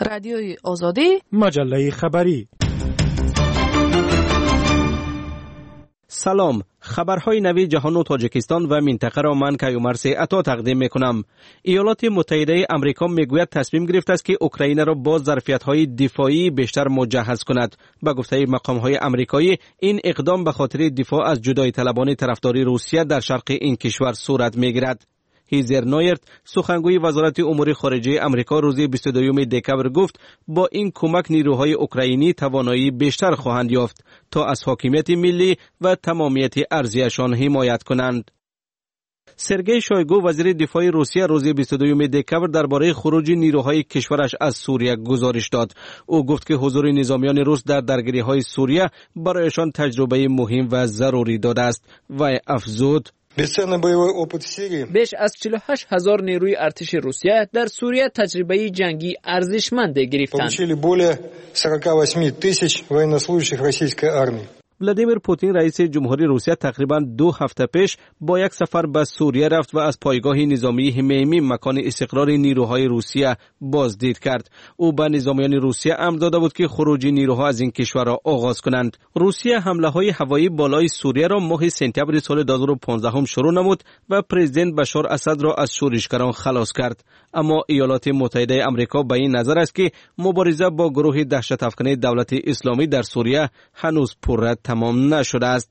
رادیوی آزادی، مجله خبری. سلام، خبرهای نوی جهان و تاجیکستان و منطقه را من کیومرث عطا تقدیم میکنم. ایالات متحده آمریکا میگوید تصمیم گرفته است که اوکراین را با ظرفیت‌های دفاعی بیشتر مجهز کند. به گفته مقام‌های آمریکایی این اقدام به خاطر دفاع از جدایی طلبان طرفداری روسیه در شرق این کشور صورت میگیرد. هیزر نایرت سخنگوی وزارت امور خارجه آمریکا روز 22 دکبر گفت با این کمک نیروهای اوکراینی توانایی بیشتر خواهند یافت تا از حاکمیت ملی و تمامیت ارضیشان حمایت کنند. سرگئی شویگو وزیر دفاع روسیه روز 22 دکبر درباره خروج نیروهای کشورش از سوریه گزارش داد. او گفت که حضور نظامیان روس در درگیری‌های سوریه برایشان تجربه مهم و ضروری داده است و افزود بیش از 48,000 نیروی ارتش روسیه در سوریه تجربه جنگی ارزشمند گرفتند. ولادیمیر پوتین رئیس جمهوری روسیه تقریباً 2 هفته پیش با یک سفر به سوریه رفت و از پایگاه نظامی حمیمی مکان استقرار نیروهای روسیه بازدید کرد. او به نظامیان روسیه امر داده بود که خروج نیروها از این کشور را آغاز کنند. روسیه حمله‌های هوایی بالای سوریه را ماه سپتامبر سال 2015 شروع نمود و پرزیدنت بشار اسد را از شورشگران خلاص کرد. اما ایالات متحده آمریکا به این نظر است که مبارزه با گروه دهشت افکن دولت اسلامی در سوریه هنوز پررد تمام نشده است.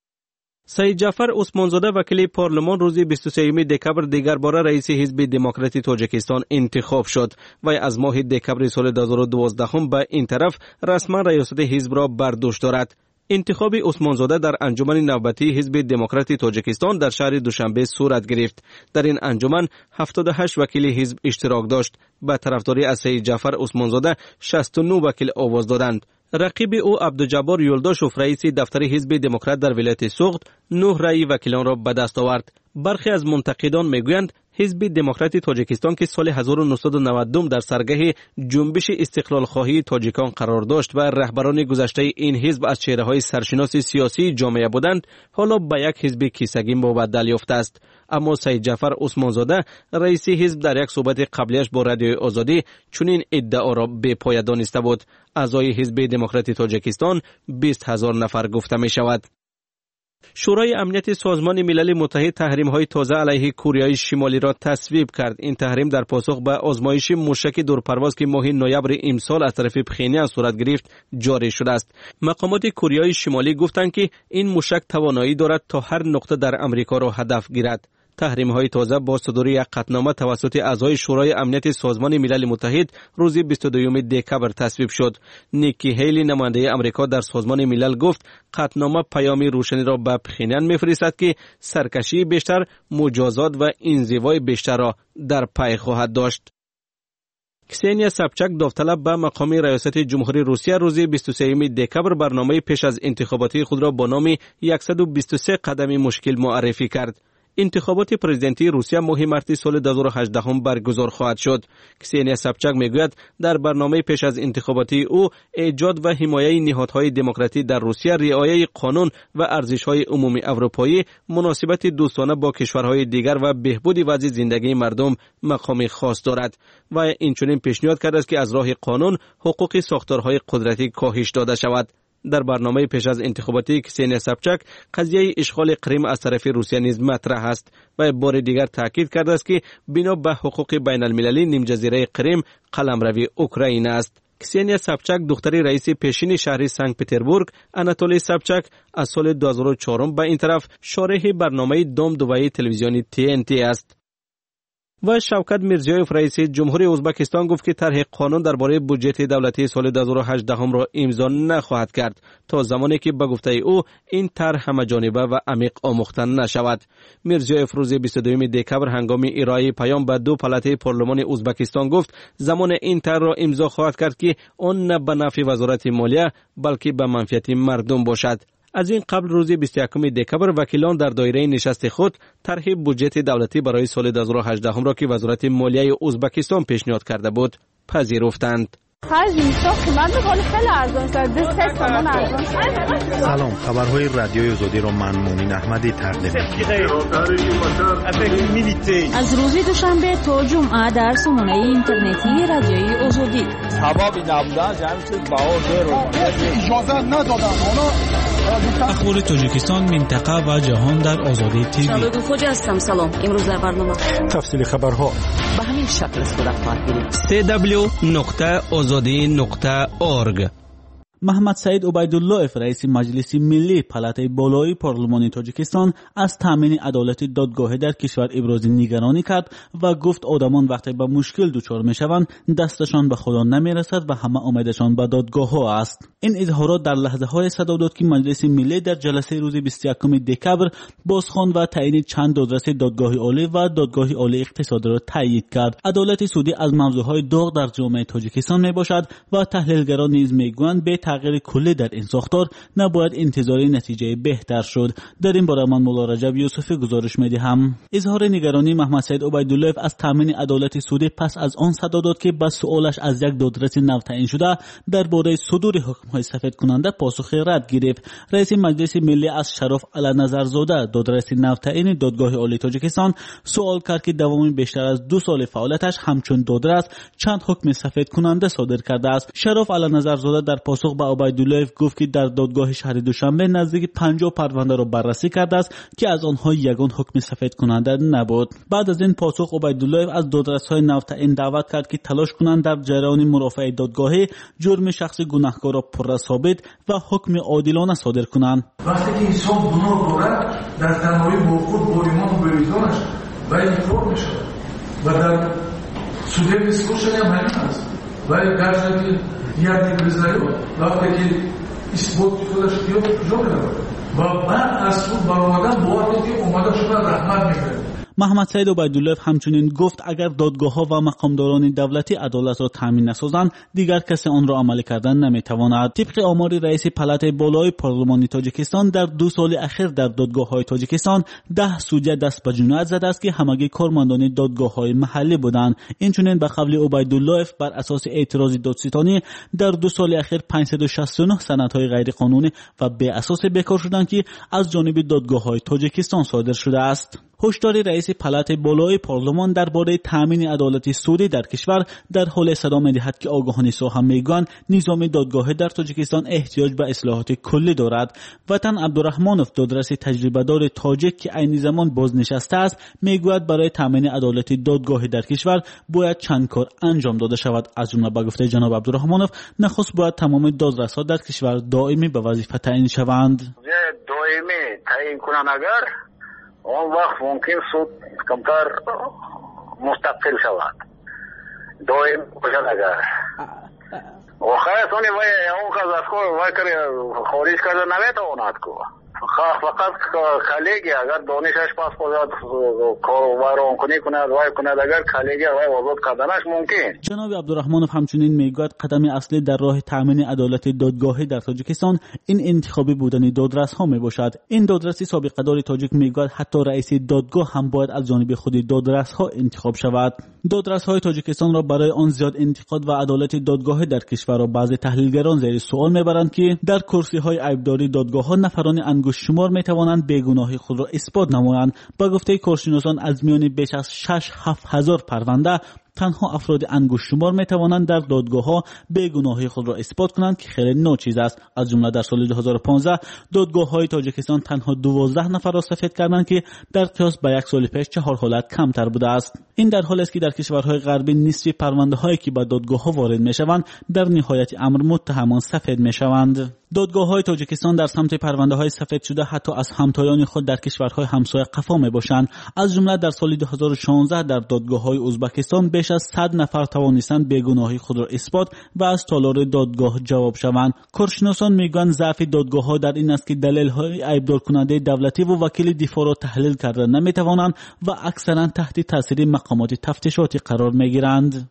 سید جعفر عثمانزاده وکیل پارلمان روز 23 دکبر دیگر بار رئیس حزب دموکرات تاجیکستان انتخاب شد و از ماه دکبر سال 2012 به این طرف رسما ریاست حزب را بر دوش دارد. انتخاب عثمانزاده در انجمن نوبتی حزب دموکرات تاجیکستان در شهر دوشنبه صورت گرفت. در این انجمن 78 وکیل حزب اشتراک داشت. به طرفداری از سید جعفر عثمانزاده 69 وکیل آواز دادند. رقیب او عبدالجبار یولداشوف رئیس دفتر حزب دموکرات در ولایت سوغد 9 رأی وکیلان را به دست آورد. برخی از منتقدان میگویند حزب دموکرات تاجیکستان که سال 1992 در سرگه جنبش استقلال خواهی تاجیکان قرار داشت و رهبران گذشته این حزب از چهره‌های سرشناس سیاسی جامعه بودند، حالا به یک حزب کیسگی مبدل یافته است. اما سید جعفر عثمانزاده رئیس حزب در یک صحبت قبلیش با رادیوی آزادی چنین ادعا را بی پایه دانسته بود. اعضای حزب دموکرات تاجیکستان 20,000 نفر گفته می شود. شورای امنیت سازمان ملل متحد تحریم‌های تازه علیه کره شمالی را تصویب کرد. این تحریم در پاسخ به آزمایش موشک دورپرواز که ماه نوامبر امسال از طرف پخینیان صورت گرفت جاری شده است. مقامات کره شمالی گفتند که این موشک توانایی دارد تا هر نقطه در امریکا را هدف گیرد. تحریم‌های تازه با صدور یک قطعنامه توسط اعضای شورای امنیت سازمان ملل متحد روز 22 دکبر تصویب شد. نیکی هیلی نماینده امریکا در سازمان ملل گفت قطعنامه پیامی روشنی را به پخینیان می‌فرستد که سرکشی بیشتر، مجازات و انزوای بیشتر را در پی خواهد داشت. کسینیا سابچاک داوطلب به مقام ریاست جمهوری روسیه روز 23 دکبر برنامه پیش از انتخاباتی خود را با نام 123 قدم مشکل معرفی کرد. انتخابات پرزیدنتی روسیه ماه مارس سال 2018 برگزار خواهد شد. کسینیا سابچاک میگوید در برنامه پیش از انتخاباتی او ایجاد و حمایت نهادهای دموکراتی در روسیه، رعایت قانون و ارزش‌های عمومی اروپایی، مناسبت دوستانه با کشورهای دیگر و بهبود وضع زندگی مردم مقام خاص دارد و اینچنین پیشنهاد کرده است که از راه قانون حقوق ساختارهای قدرتی کاهش داده شود. در برنامه پیش از انتخاباتی کسینیا سابچاک قضیه اشغال کریم از طرف روسیه نیز مطرح است و بار دیگر تاکید کرده است که بنا به حقوق بین المللی نیم جزیره کریم قلمرو اوکراین است. کسینیا سابچاک دختر رئیس پیشین شهر سنت پتربورگ آناتولی سابچاک از سال 2004 به این طرف شارح برنامه دام دوایی تلویزیونی TNT است. و شوکت میرزیویف رئیس جمهوری ازبکستان گفت که طرح قانون درباره بودجه دولتی سال 2018 را امضا نخواهد کرد تا زمانی که به گفته او این طرح همه‌جانبه و عمیق آموخته نشود. میرزیویف روز 22 دکبر هنگام ارائه پیام به 2 پالات پارلمان ازبکستان گفت زمان این طرح را امضا خواهد کرد که آن نه به نفع وزارت مالیه بلکه به منفعت مردم باشد. از این قبل روز 21 دکبر وکیلان در دایره نشست خود طرح بودجه دولتی برای سال 2018 را که وزارت مالیه ازبکستان پیشنهاد کرده بود پذیرفتند. سلام، خبرهای رادیوی آزادی را من مومن احمدی تقدیم از روز دوشنبه تا جمعه در سامانه اینترنتی رادیوی آزادی ثوابی نبودن جمعی چیز بهار اجازه ندادن اخبار تاجیکستان، منطقه و جهان در آزادی تیوی. شباب خوجا هستم. سلام. امروز در برنامه تفصیل خبرها به همین شکل صورت خواهد گرفت. www.azadi.org. محمد سعید عبیدالله رئیس مجلس ملی پالاتای بالای پارلمانی تاجیکستان از تامین عدالت دادگاهی در کشور ابراز نگرانی کرد و گفت آدمان وقتی به مشکل دچار میشوند دستشان به خدا نمیرسد و همه امیدشان به دادگاه ها است. این اظهارات در لحظه های صدا داد که مجلس ملی در جلسه روز 21 دکبر بازخواند و تعیین چند دادرس دادگاه عالی و دادگاه عالی اقتصادی را تایید کرد. عدالت سودی از موضوعهای داغ در جامعه تاجیکستان میباشد و تحلیلگران نیز میگویند به تغییر کلی در این ساختار نباید انتظاری نتیجه بهتر شد. در این باره من مولا رجب یوسفی گزارش میدهم. اظهار نگرانی محمد سعید عبیدالله از تامین عدالت سودی پس از آن صدا داد که به سوالش از یک دادرس نو تعیین شده درباره صدور حکم‌های سفید کننده پاسخ رد گرفت. رئیس مجلس ملی از شرف علنظرزاده دادرس نو تعیین دادگاه عالی تاجیکستان سوال کرد که دوام بیشتر از 2 سال فعالیتش همچون دادرس چند حکم سفید کننده صادر کرده است. شرف علنظرزاده در پاسخ به عبیدالله گفت که در دادگاه شهر دوشنبه نزدیک 50 پرونده را بررسی کرده است که از آنها یگان حکم سفید کننده نبود. بعد از این پاسخ عبیدالله از دادرس‌های نو تعیین دعوت کرد که تلاش کنند در جریان مرافعه دادگاهی جرم شخص گناهکار را پر ثابت و حکم عادلانه صادر کنند. وقتی که انسان گناه دارد در تنهایی با خود با ایمان و وجدانش اقرار می‌شود و در سوده دیسکورس هم همین است و گرچه که یک نگذاری وقتی که اثبات خودش بیاد کجا می‌رود و بعد از خود برآمدن با وقتی که اومده شده رحمت می‌کنه. محمد سعید عبیدالله همچنین گفت اگر دادگاه‌ها و مقامداران دولتی عدالت را تامین نسازند دیگر کسی آن را عملی کردن نمی‌تواند. طبق آمار رئیس پالاتای بالای پارلمانی تاجیکستان در 2 سال اخیر در دادگاه‌های تاجیکستان 10 سودجه دست به جنایت زده است که همگی کارمندان دادگاه‌های محلی بودند. اینچنین به قول عبیدالله بر اساس اعتراض دادستانی در 2 سال اخیر 569 سندهای غیرقانونی و بی اساس بیکار شدند که از جانب دادگاه‌های تاجیکستان صادر شده است. هشدار رئیس پالاتای بالای پارلمان درباره تامین عدالت سودی در کشور در حال صدا می‌دهد که آگاهان ساحه میگویند نظام دادگاهی در تاجیکستان احتیاج به اصلاحات کلی دارد. وطن عبدالرحمانوف دادرس تجربه‌دار تاجیک که عین زمان بازنشسته است میگوید برای تامین عدالت دادگاهی در کشور باید چند کار انجام داده شود. از جمله به گفته جناب عبدالرحمانوف نخست باید تمام دادرس‌ها در کشور دائمی به وظیفه تعیین شوند. دائمی تعیین کنند اگر اون وقت ممکن سود کمتر مستقل شود. دائم باشد اگر و خیلی سونی اون که از خارج کرده نمیتواند که فقط کلیگی اگر دانشش پاس کنید کاروبار کنی کند وای کند اگر کلیگی وای آزاد کردنش ممکن. جناب عبدالرحمانوف همچنین میگوید قدم اصلی در راه تامین عدالت دادگاهی در تاجیکستان این انتخابی بودن دادرس ها میباشد. این دادرسی سابقه دار تاجیک میگوید حتی رئیس دادگاه هم باید از جانب خود دادرس ها انتخاب شود. دادرس های تاجیکستان را برای آن زیاد انتقاد و عدالت دادگاهی در کشور را بعضی تحلیلگران زیر سوال میبرند که در کرسی های عیبداری دادگاه ها نفران انگشت شمار میتوانند بیگناهی خود را اثبات نمایند. با گفته کارشناسان از میان بیش از 6-7 هزار پرونده تنها افراد انگشت شمار میتوانند در دادگاه‌ها بیگناهی خود را اثبات کنند که خیلی ناچیز است. از جمله در سال 2015 دادگاه‌های تاجیکستان تنها 12 نفر را سفید کردند که در قیاس به 1 سال پیش 4 حالت کمتر بوده است. این در حالی است که در کشورهای غربی نصف پرونده‌هایی که به دادگاه‌ها وارد میشوند در نهایت امر متهمان سفید میشوند. دادگاه‌های تاجیکستان در سمت پرونده‌های سفید شده حتی از همتایان خود در کشورهای همسایه قفا می‌باشند. از جمله در سال 2016 در دادگاه‌های ازبکستان بیش از 100 نفر توانستند بیگناهی خود را اثبات و از تالار دادگاه جواب شوند. کارشناسان میگویند ضعف دادگاه‌ها در این است که دلایل عیبدار کننده دولتی و وکیل دفاع را تحلیل کرده نمی‌توانند و اکثرا تحت تاثیر مقامات تفتیشاتی قرار می‌گیرند.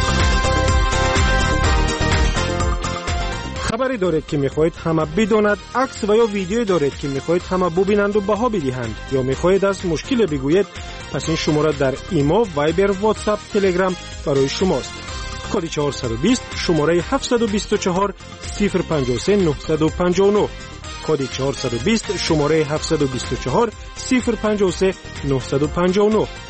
خبری دارید که میخواهید همه بداند، عکس و یا ویدیویی دارید که میخواهید همه ببینند و بها بدهند یا میخواهید از مشکل بگویید، پس این شماره در ایما، وایبر، واتساپ، تلگرام برای شماست. کد 420 شماره 724 053 959 کد 420 شماره 724 053 959.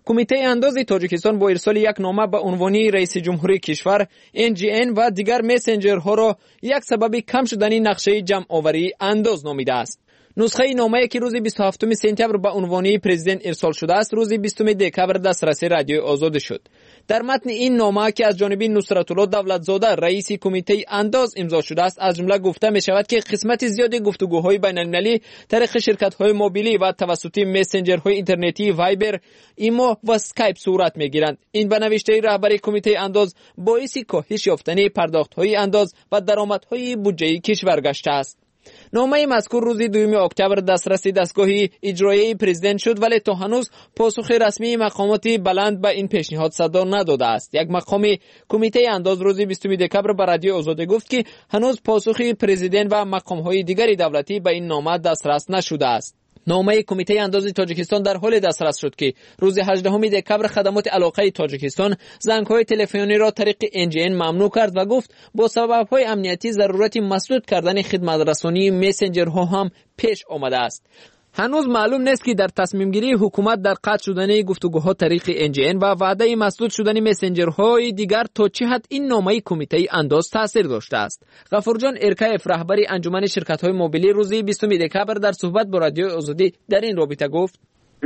کمیته انداز تاجیکستان با ارسال یک نامه به عنوان رئیس جمهوری کشور NGN و دیگر مسنجرها را یک سبب کم شدن نقشه جمع آوری انداز نامیده است. نسخه نامه‌ای که روز 27 سپتامبر به عنوان پرزیدنت ارسال شده است، روز 20 دکمبر دسترس رادیو آزاد شد. در متن این نامه که از جانب نصرت‌الله دولتزاده رئیس کمیته انداز امضا شده است، از جمله گفته می شود که قسمت زیادی گفتگوهای بین‌المللی طریق شرکت‌های موبیلی و توسط مسنجرهای اینترنتی وایبر، ایمو و اسکایپ صورت می‌گیرند. این به نوشته رهبر کمیته انداز باعث کاهش یافتن پرداخت‌های انداز و درآمدهای بودجه کشور گشته است. نامه مذکور روز 2 اکتبر دسترس دستگاه اجرایی پرزیدنت شد، ولی تا هنوز پاسخ رسمی مقامات بلند به این پیشنهاد صدا نداده است. یک مقام کمیته انداز روز 20 دکمبر به رادیو آزاد گفت که هنوز پاسخ پرزیدنت و مقام‌های دیگری دولتی به این نامه دسترس نشده است. نامه کمیته انداز تاجیکستان در حال دسترس شد که روز 18 دکمبر خدمات علاقه تاجیکستان زنگ‌های تلفنی را طریق NGN ممنوع کرد و گفت با سبب‌های امنیتی ضرورت مسدود کردن خدمت رسانی مسنجرها هم پیش آمده است. هنوز معلوم نیست که در تصمیم گیری حکومت در قطع شدن گفتگوها طریق NGN و وعده مسدود شدن مسنجرهای دیگر تا چه حد این نامه کمیته انداز تاثیر داشته است. غفورجان ارکایف رهبر انجمن شرکت‌های موبیلی روز 20 دکمبر در صحبت با رادیو آزادی در این رابطه گفت: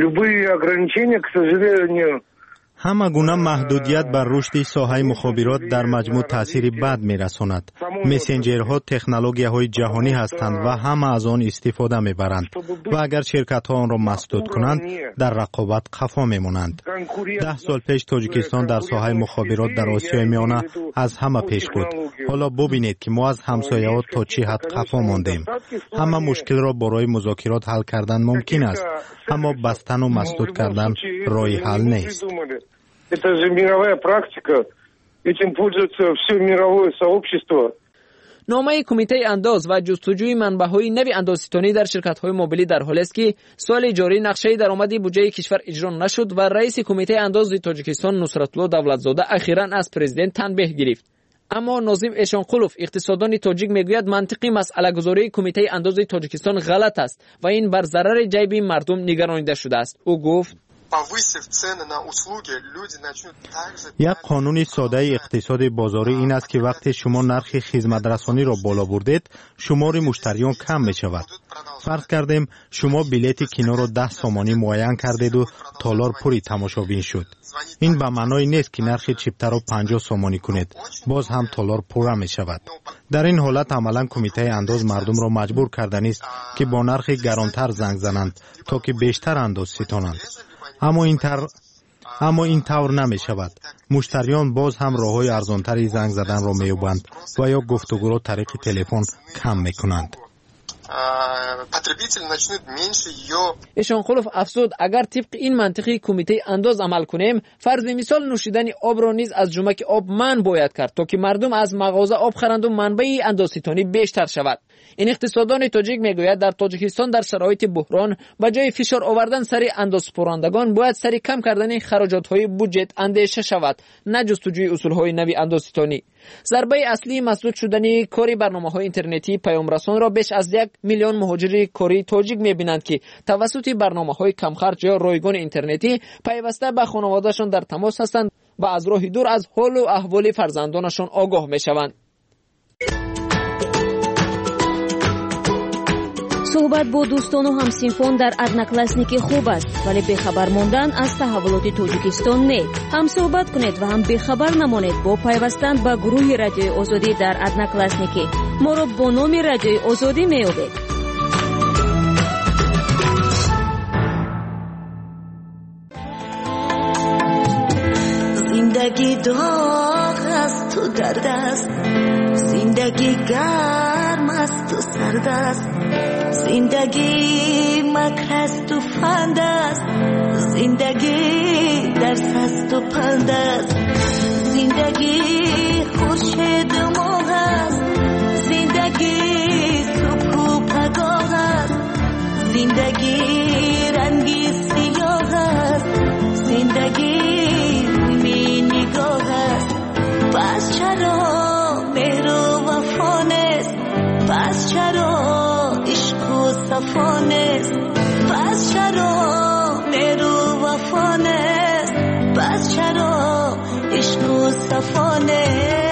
همه گونه محدودیت بر رشد ساحه مخابرات در مجموع تأثیر بد می‌رساند. مسنجرها تکنولوژی‌های جهانی هستند و همه از آن استفاده می‌برند و اگر شرکت‌ها آن را مسدود کنند در رقابت خفا می‌مانند. 10 سال پیش تاجیکستان در ساحه مخابرات در آسیای میانه از همه پیش بود. حالا ببینید که ما از همسایه‌ها تا چه حد خفا ماندیم. همه مشکل را برای مذاکرات حل کردن ممکن است، اما بستن و مسدود کردن راه حل نیست. Это же мировая практика. Этим пользуется все мировое сообщество. نامه کمیته انداز و جستجوی منبع‌های نوی اندازه‌ستانی در شرکت‌های موبیلی در حالی است که سال جاری نقشه درآمدی بودجه کشور اجرا نشد و رئیس کمیته انداز تاجیکستان نصرت‌الله دولتزاده اخیراً از پرزیدنت تنبیه گرفت. اما ناظم اشانقولوف اقتصاددان تاجیک میگوید منطقی مسئله گذاری کمیته انداز تاجیکستان غلط است و این بر ضرر جیب مردم نگرانیده شده است. او گفت: یک قانون ساده اقتصاد بازاری این است که وقتی شما نرخ خدمت رسانی را بالا بردید، شمار مشتریان کم می شود. فرض کردیم شما بلیت کینو را 10 سامانی معین کردید و تالار پوری تماشابین شد. این به معنای نیست که نرخ چیپتر را 50 سامانی کنید، باز هم تالار پر می شود. در این حالت عملا کمیته انداز مردم را مجبور کردن است که با نرخ گرانتر زنگ زنند تا که بیشتر انداز ستانند. اما این طور نمی شود. مشتریان باز هم راه‌های ارزانتری زنگ زدن را می‌یابند و یا گفتگو را طریق تلفن کم می‌کنند. اشانقولوف افزود اگر طبق این منطقی کمیته انداز عمل کنیم، فرض مثال نوشیدن آب را نیز از جمک آب منع باید کرد تا که مردم از مغازه آب خرند و منبع اندازه‌ستانی بیشتر شود. این اقتصاددان تاجیک میگوید در تاجیکستان در شرایط بحران به جای فشار آوردن سر اندازه‌پرندگان باید سر کم کردن خراجات‌های بودجه اندیشه شود، نه جستجوی اصول‌های نوی اندازه‌ستانی. ضربه اصلی مسدود شدن کاری برنامه‌های اینترنتی پیام‌رسان را بیش از 1 میلیون مهاجر کاری تاجیک می‌بینند که توسط برنامه‌های کم خرج یا رایگان اینترنتی پیوسته به خانواده‌شان در تماس هستند و از راه دور از حال و احوال فرزندانشان آگاه می‌شوند. صحبت با دوستان و همسینفان در ادناکلاسنیکی خوب است، ولی بخبر ماندن از تحولات تاجیکستان نه. هم صحبت کنید و هم بخبر نمانید با پیوستن به گروه رادیوی آزادی در ادناکلاسنیکی. ما را با نام رادیوی آزادی می‌یابید. زندگی داغ است تو درد است، زندگی گرم است تو سرد است، زندگی مکر است و فند است، زندگی درس است و پند است، زندگی خورشید و ماه است، زندگی صبح و پگاه است، زندگی رنگی سیاه است، زندگی می نگاه است. پس چرا مهر و وفا نیست؟ پس چرا عشق و صفا نیست؟ پس چرا مهر و وفا نیست؟ صفانه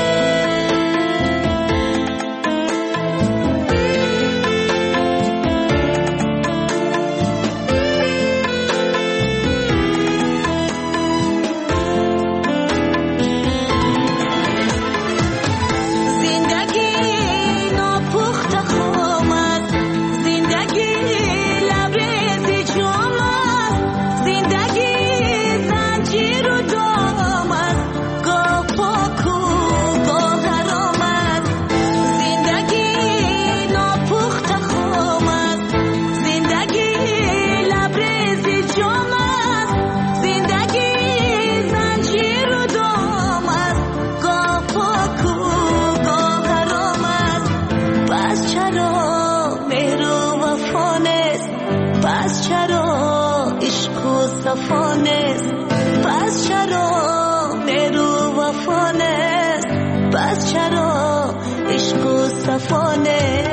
پس چرا مهرو وفانست پس چرا عشق و صفانست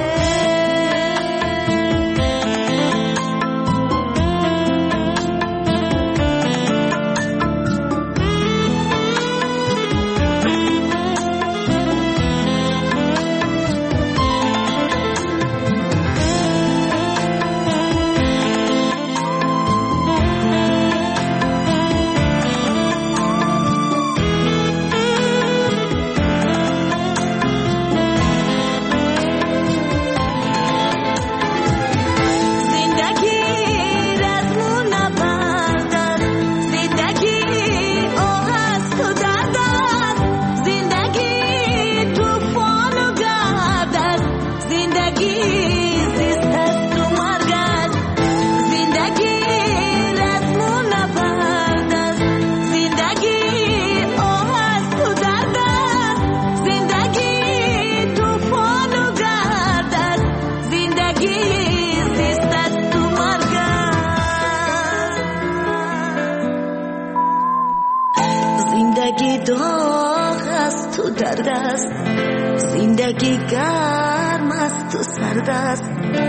زندگی گرم است و سرد است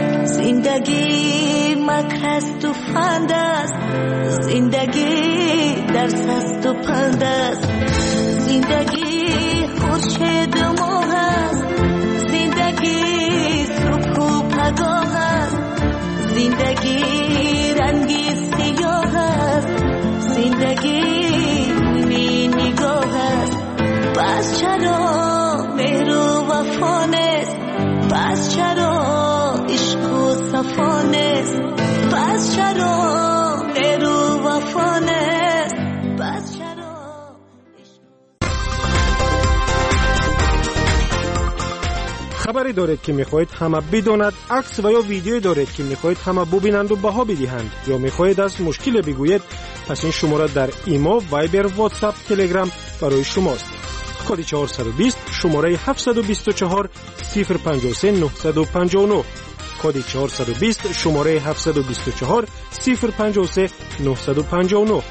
زندگی مکر است و فند است زندگی درس است و پند است زندگی خورشید و ماه است زندگی صبح و پگاه است زندگی رنگی سیاه است زندگی بوی نگاه است پس چرا مهرو وفانست پس چرا عشق و صفانست پس چرا مهرو وفانست پس چرا خبری دارید که میخواهید همه بداند، عکس و یا ویدیویی دارید که میخواهید همه ببینند و بها بدهند یا میخواهید از مشکل بگویید، پس این شماره در ایما، وایبر، واتساپ، تلگرام برای شماست. کد 420 شماره 724 053 959 کد 420 شماره 724 053 959.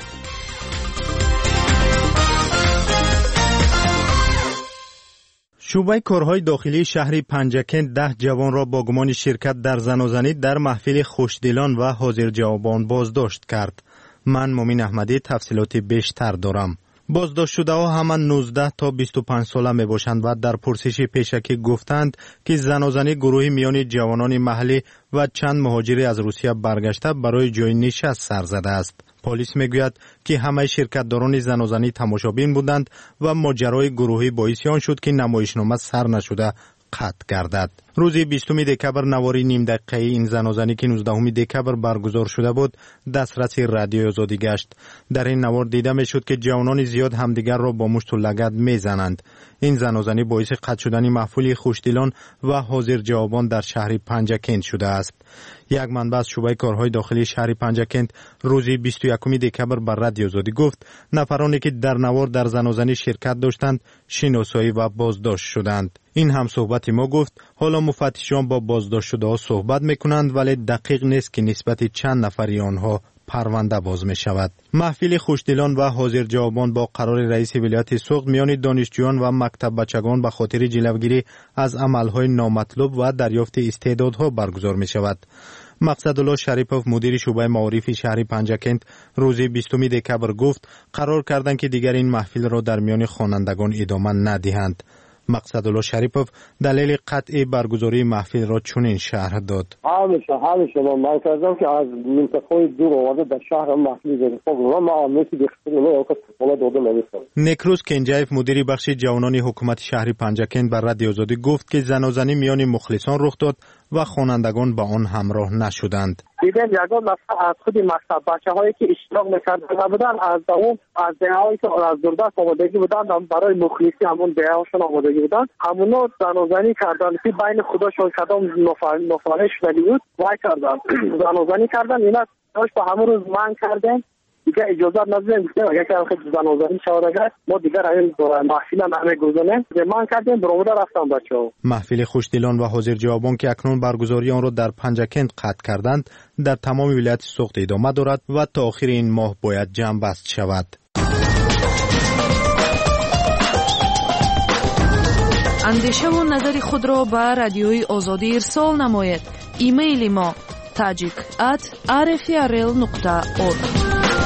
شعبه کارهای داخلی شهر پنجکند 10 جوان را با گمان شرکت در زنازنی در محفل خوشدلان و حاضر جوابان بازداشت کرد. من مومین احمدی تفصیلات بیشتر دارم. بازداشت شده ها همان 19 تا 25 ساله می باشند و در پرسش پیشکی گفتند که زنازنی گروهی میان جوانان محلی و چند مهاجری از روسیه برگشته برای جای نشست سر زده است. پلیس میگوید که همه شرکتداران زنازنی تماشابین بودند و ماجرای گروهی باعث آن شد که نمایشنامه سر نشده قطع گردد. روز 20 دکبر نواری نیم دقیقه‌ای این زنازنی که 19 دکبر برگزار شده بود دسترس رادیو آزادی گشت. در این نوار دیده میشد که جوانان زیاد همدیگر را با مشت و لگد میزنند. این زنازنی باعث قطع شدن محفل خوشدلان و حاضر جوابان در شهر پنجکند شده است. یک منبع از شعبه کارهای داخلی شهر پنجکند روز 21 دکبر بر رادیو آزادی گفت نفرانی که در نوار در زنازنی شرکت داشتند شناسایی و بازداشت شدند. این هم صحبت ما گفت حالا مفتشان با بازداشت شده ها صحبت میکنند ولی دقیق نیست که نسبت چند نفری آنها پرونده باز می شود. محفل خوشدلان و حاضر جوابان با قرار رئیس ولایت سوخت میان دانشجویان و مکتب بچگان به خاطر جلوگیری از عملهای نامطلوب و دریافت استعدادها برگزار می شود. مقصدالله شریپوف مدیر شعبه معارف شهر پنجکент روز 20 دکبر گفت قرار کردند که دیگر این محفل را در میان خوانندگان ادامه ندهند. مقصدالله شریپوف دلیل قطعی برگزاری محفل را چنین شرح داد. همیشه من کردم که از منطقه دور آمده در شهر محفل گرفتم و ما آموزش دادم. نکروز کنجایف مدیر بخش جوانان حکومت شهر پنجکent بر رادیو آزادی گفت که زنازنی میان مخلصان رخ داد و خوانندگان با آن همراه نشدند. دیدم یگان مثلا از خود مکتب بچه‌هایی که اشتراک می‌کردن بودن از دههایی که از دوردست آمادگی بودن برای مخلصی همون دههاشون آمادگی بودن همونا زنازنی کردن که بین خودشون کدام نفرانه شدنی بود وای کردن زنازنی کردن اینا داشت با همون روز من کردن دیگه اجازه ندادیم که اگه که زنازنی شود اگر ما دیگر این محفل همه گذاشتیم من کردیم برآمده رفتم بچه‌ها. محفل خوشدلان و حاضر جوابان که اکنون برگزاری آن را در پنجکent قطع کردند در تمام ولایت سوخت ادامه دارد و تا آخر این ماه باید جمع بست شود. اندیشه و نظر خود را به رادیوی آزادی ارسال نماید. ایمیل ما tajik@rfrl.org.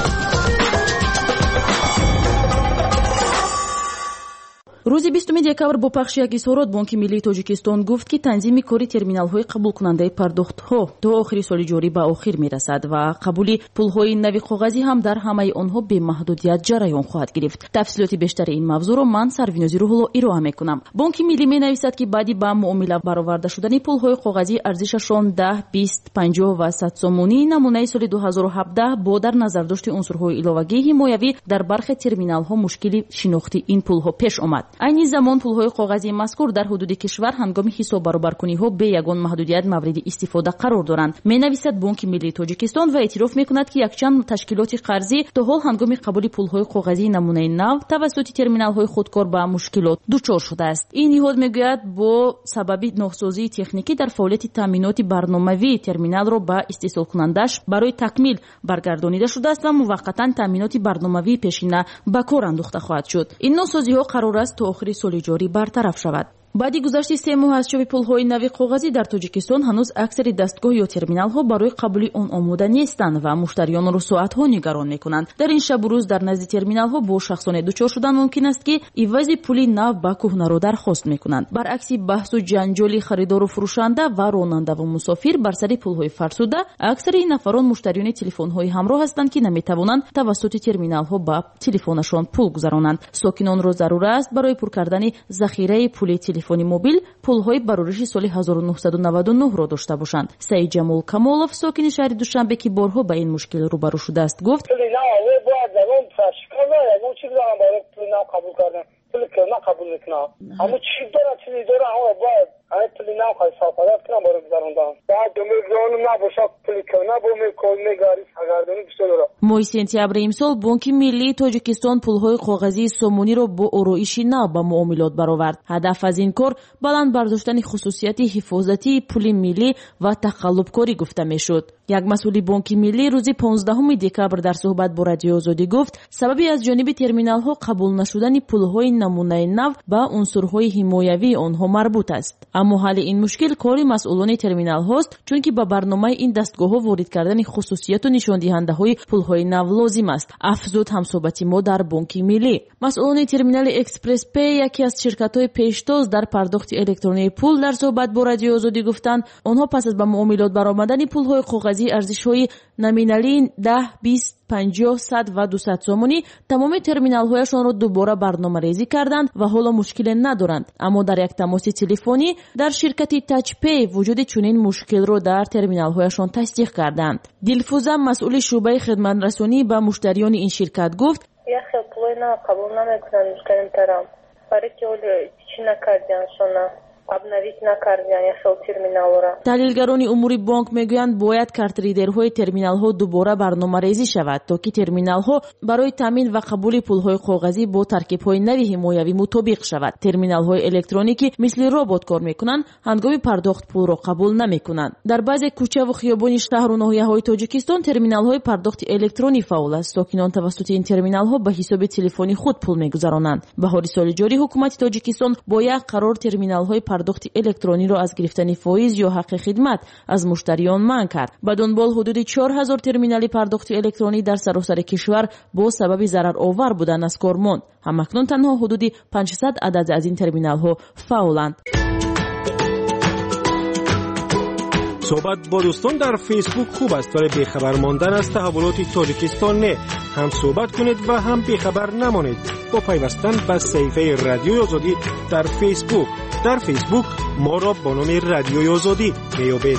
روز 20 دکبر با پخش یک اظهارات بانک ملی تاجیکستان گفت که تنظیم کاری ترمینال‌های قبول کننده پرداخت‌ها تا آخر سال جاری به آخر می‌رسد و قبول پول‌های نوی کاغذی هم در همه آنها به محدودیت جریان خواهد گرفت. تفصیلات بیشتر این موضوع را من سروینازی روح‌الله ارائه می‌کنم. بانک ملی می‌نویسد که بعدی به معامله برآورده شدن پول‌های کاغذی ارزششان 10, 20, 50 و 100 سومونی نمونه سال 2017 با در نظر داشت عنصرهای علاوه‌ای حمایوی در برخی ترمینال‌ها مشکلی شناختی این پول‌ها پیش آمد. این زمان پول‌های کاغذی مذکور در حدود کشور هنگام حساب برآورکنی‌ها به یگان محدودیت مورد استفاده قرار دارند. می‌نویسد بانک ملی تاجیکستان و اعتراف می‌کند که یکچند تشکیلات قرضی تا حال هنگام قبول پول‌های کاغذی نمونه نو توسط ترمینال‌های خودکار به مشکلات دچار شده است. این نهاد می‌گوید با سبب نوسازی تکنیکی در فعالیت تامینات برنامه‌ای ترمینال را به استحصال کنندش برای تکمیل برگردانیده شده است و موقتاً تامینات برنامه‌ای پیشینه به کار انداخته خواهد شد. این نوسازی‌ها قرار است تا آخر سال جاری برطرف شود. بعد گذشت 3 ماه از چاپ پول‌های نوی کاغذی در تاجیکستان هنوز اکثر دستگاه یا ترمینال‌ها برای قبول آن آماده نیستند و مشتریان را ساعت‌ها نگران می‌کنند. در این شب و روز در نزد ترمینال‌ها با شخصان دچار شدن ممکن است که عوض پول نو به کهنه را درخواست می‌کنند. برعکس بحث و جنجال خریدار و فروشنده و راننده و مسافر بر سر پول‌های فرسوده، اکثر این نفران مشتریان تلفن‌های همراه هستند که نمی‌توانند توسط ترمینال‌ها به تلفنشان پول گذرانند. ساکنان را ضرور است برای پر کردن ذخیره پول تلفنی موبیل پول‌های برآورش سال 1999 را داشته باشند. سعید جمال کمالов ساکن شهر دوشنبه که بارها با این مشکل روبرو شده است گفت قبول میکنم اما چی داره باید پلی نو خواهی صافدت کنم برای گذراندن باید دمیزانم نباشه پلی کنه با میگاری سگردانی بسته داره. ماه سپتامبر امسال بانک ملی تاجیکستان پول‌های کاغذی سومونی را با ارائش نو به معاملات برآورد. هدف از این کار بلند برداشتن خصوصیت حفاظتی پول ملی و تقلب‌کاری گفته میشد. یک مسئول بانک ملی روز 15 دکبر در صحبت با رادیو آزادی گفت سببی از جانب ترمینال‌ها قبول نشدن پول‌های نمونه نو به عنصرهای حمایوی آنها مربوط است. اما حل این مشکل کاری مسئولان ترمینال هاست چون که با برنامه این دستگاه ها وارد کردن خصوصیت و نشان دهنده های پول‌های نو لازم است. افزود همصحبت ما در بانک ملی. مسئولان ترمینال اکسپرس پی یکی از شرکت‌های پیشتاز در پرداخت الکترونیکی پول در صحبت با رادیو آزادی گفتند آنها پس از به معاملات برآمدن پول‌های کاغذی ارزش‌های نامینالی 10, 20, 50, 100 و 200 سومونی تمام ترمینال‌هایشان را دوباره برنامه‌ریزی کردند و حالا مشکل ندارند. اما در یک تماس تلفنی در شرکت تاچ پی وجود چنین مشکل را در ترمینال‌هایشان تصدیق کردند. دلفوزه مسئول شعبه خدمت رسانی به مشتریان این شرکت گفت یخ پولنا قبول نمی‌کنن مشکل ترام برای که چی نکردن شما تحلیلگران امور بانک میگویند باید کارت ریدرهای ترمینال‌ها دوباره برنامه‌ریزی شود تا که ترمینال‌ها برای تامین و قبول پول‌های کاغذی با ترکیب‌های نوی حمایوی مطابق شود. ترمینال‌های الکترونیکی مثل ربات کار می‌کنند، هنگام پرداخت پول را قبول نمی‌کنند. در بعضی کوچه و خیابان شهر و ناحیه‌های تاجیکستان ترمینال‌های پرداخت الکترونی فعال است. ساکنان توسط این ترمینال‌ها به حساب تلفنی خود پول می‌گذرانند. بهار سال جاری حکومت تاجیکستان با یک قرار ترمینال‌های پرداخت الکترونی را از گرفتن فایز یا حق خدمت از مشتریان منع کرد. به دنبال حدود 4000 ترمینال پرداخت الکترونی در سراسر کشور با سبب ضرر آور بودن از کار ماند. همکنون تنها حدود 500 عدد از این ترمینال ها فعالند. صحبت با دوستان در فیسبوک خوب است، ولی بیخبر ماندن از تحولات تاجیکستان نه. هم صحبت کنید و هم بیخبر نمانید با پیوستن به صفحه رادیوی آزادی در فیسبوک. در فیسبوک ما را با نام رادیوی آزادی میابید.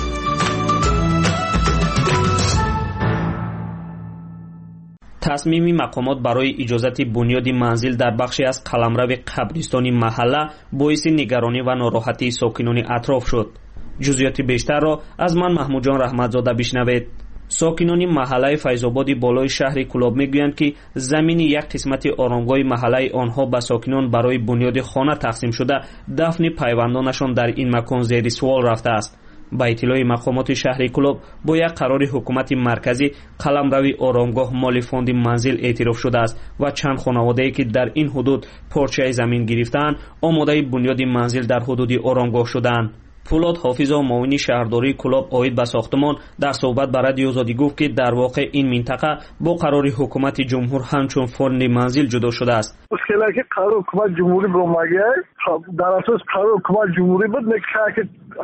تصمیم مقامات برای اجازت بنیاد منزل در بخشی از قلمرو قبرستان محله باعث نگرانی و ناراحتی ساکنان اطراف شد. جزئیات بیشتر را از من محمود جان رحمتزاده بشنوید. ساکنان محله فیض‌آباد بالای شهر کلاب میگویند که زمین یک قسمت آرامگاه محله آنها به ساکنان برای بنیاد خانه تقسیم شده، دفن پیوندانشان در این مکان زیر سوال رفته است. با اطلاع مقامات شهر کلاب با یک قرار حکومت مرکزی قلمرو آرامگاه مال فوند منزل اعتراف شده است و چند خانواده‌ای که در این حدود پارچه زمین گرفتند آماده بنیاد منزل در حدود آرامگاه شدند. فولاد حافظ و معاون شهرداری کلاب عاید به ساختمان در صحبت با رادیو آزادی گفت که در واقع این منطقه با قرار حکومت جمهور همچون فوند منزل جدا شده است. مشکلی که قرار حکومت جمهوری برآمده در اساس قرار حکومت جمهوری بود که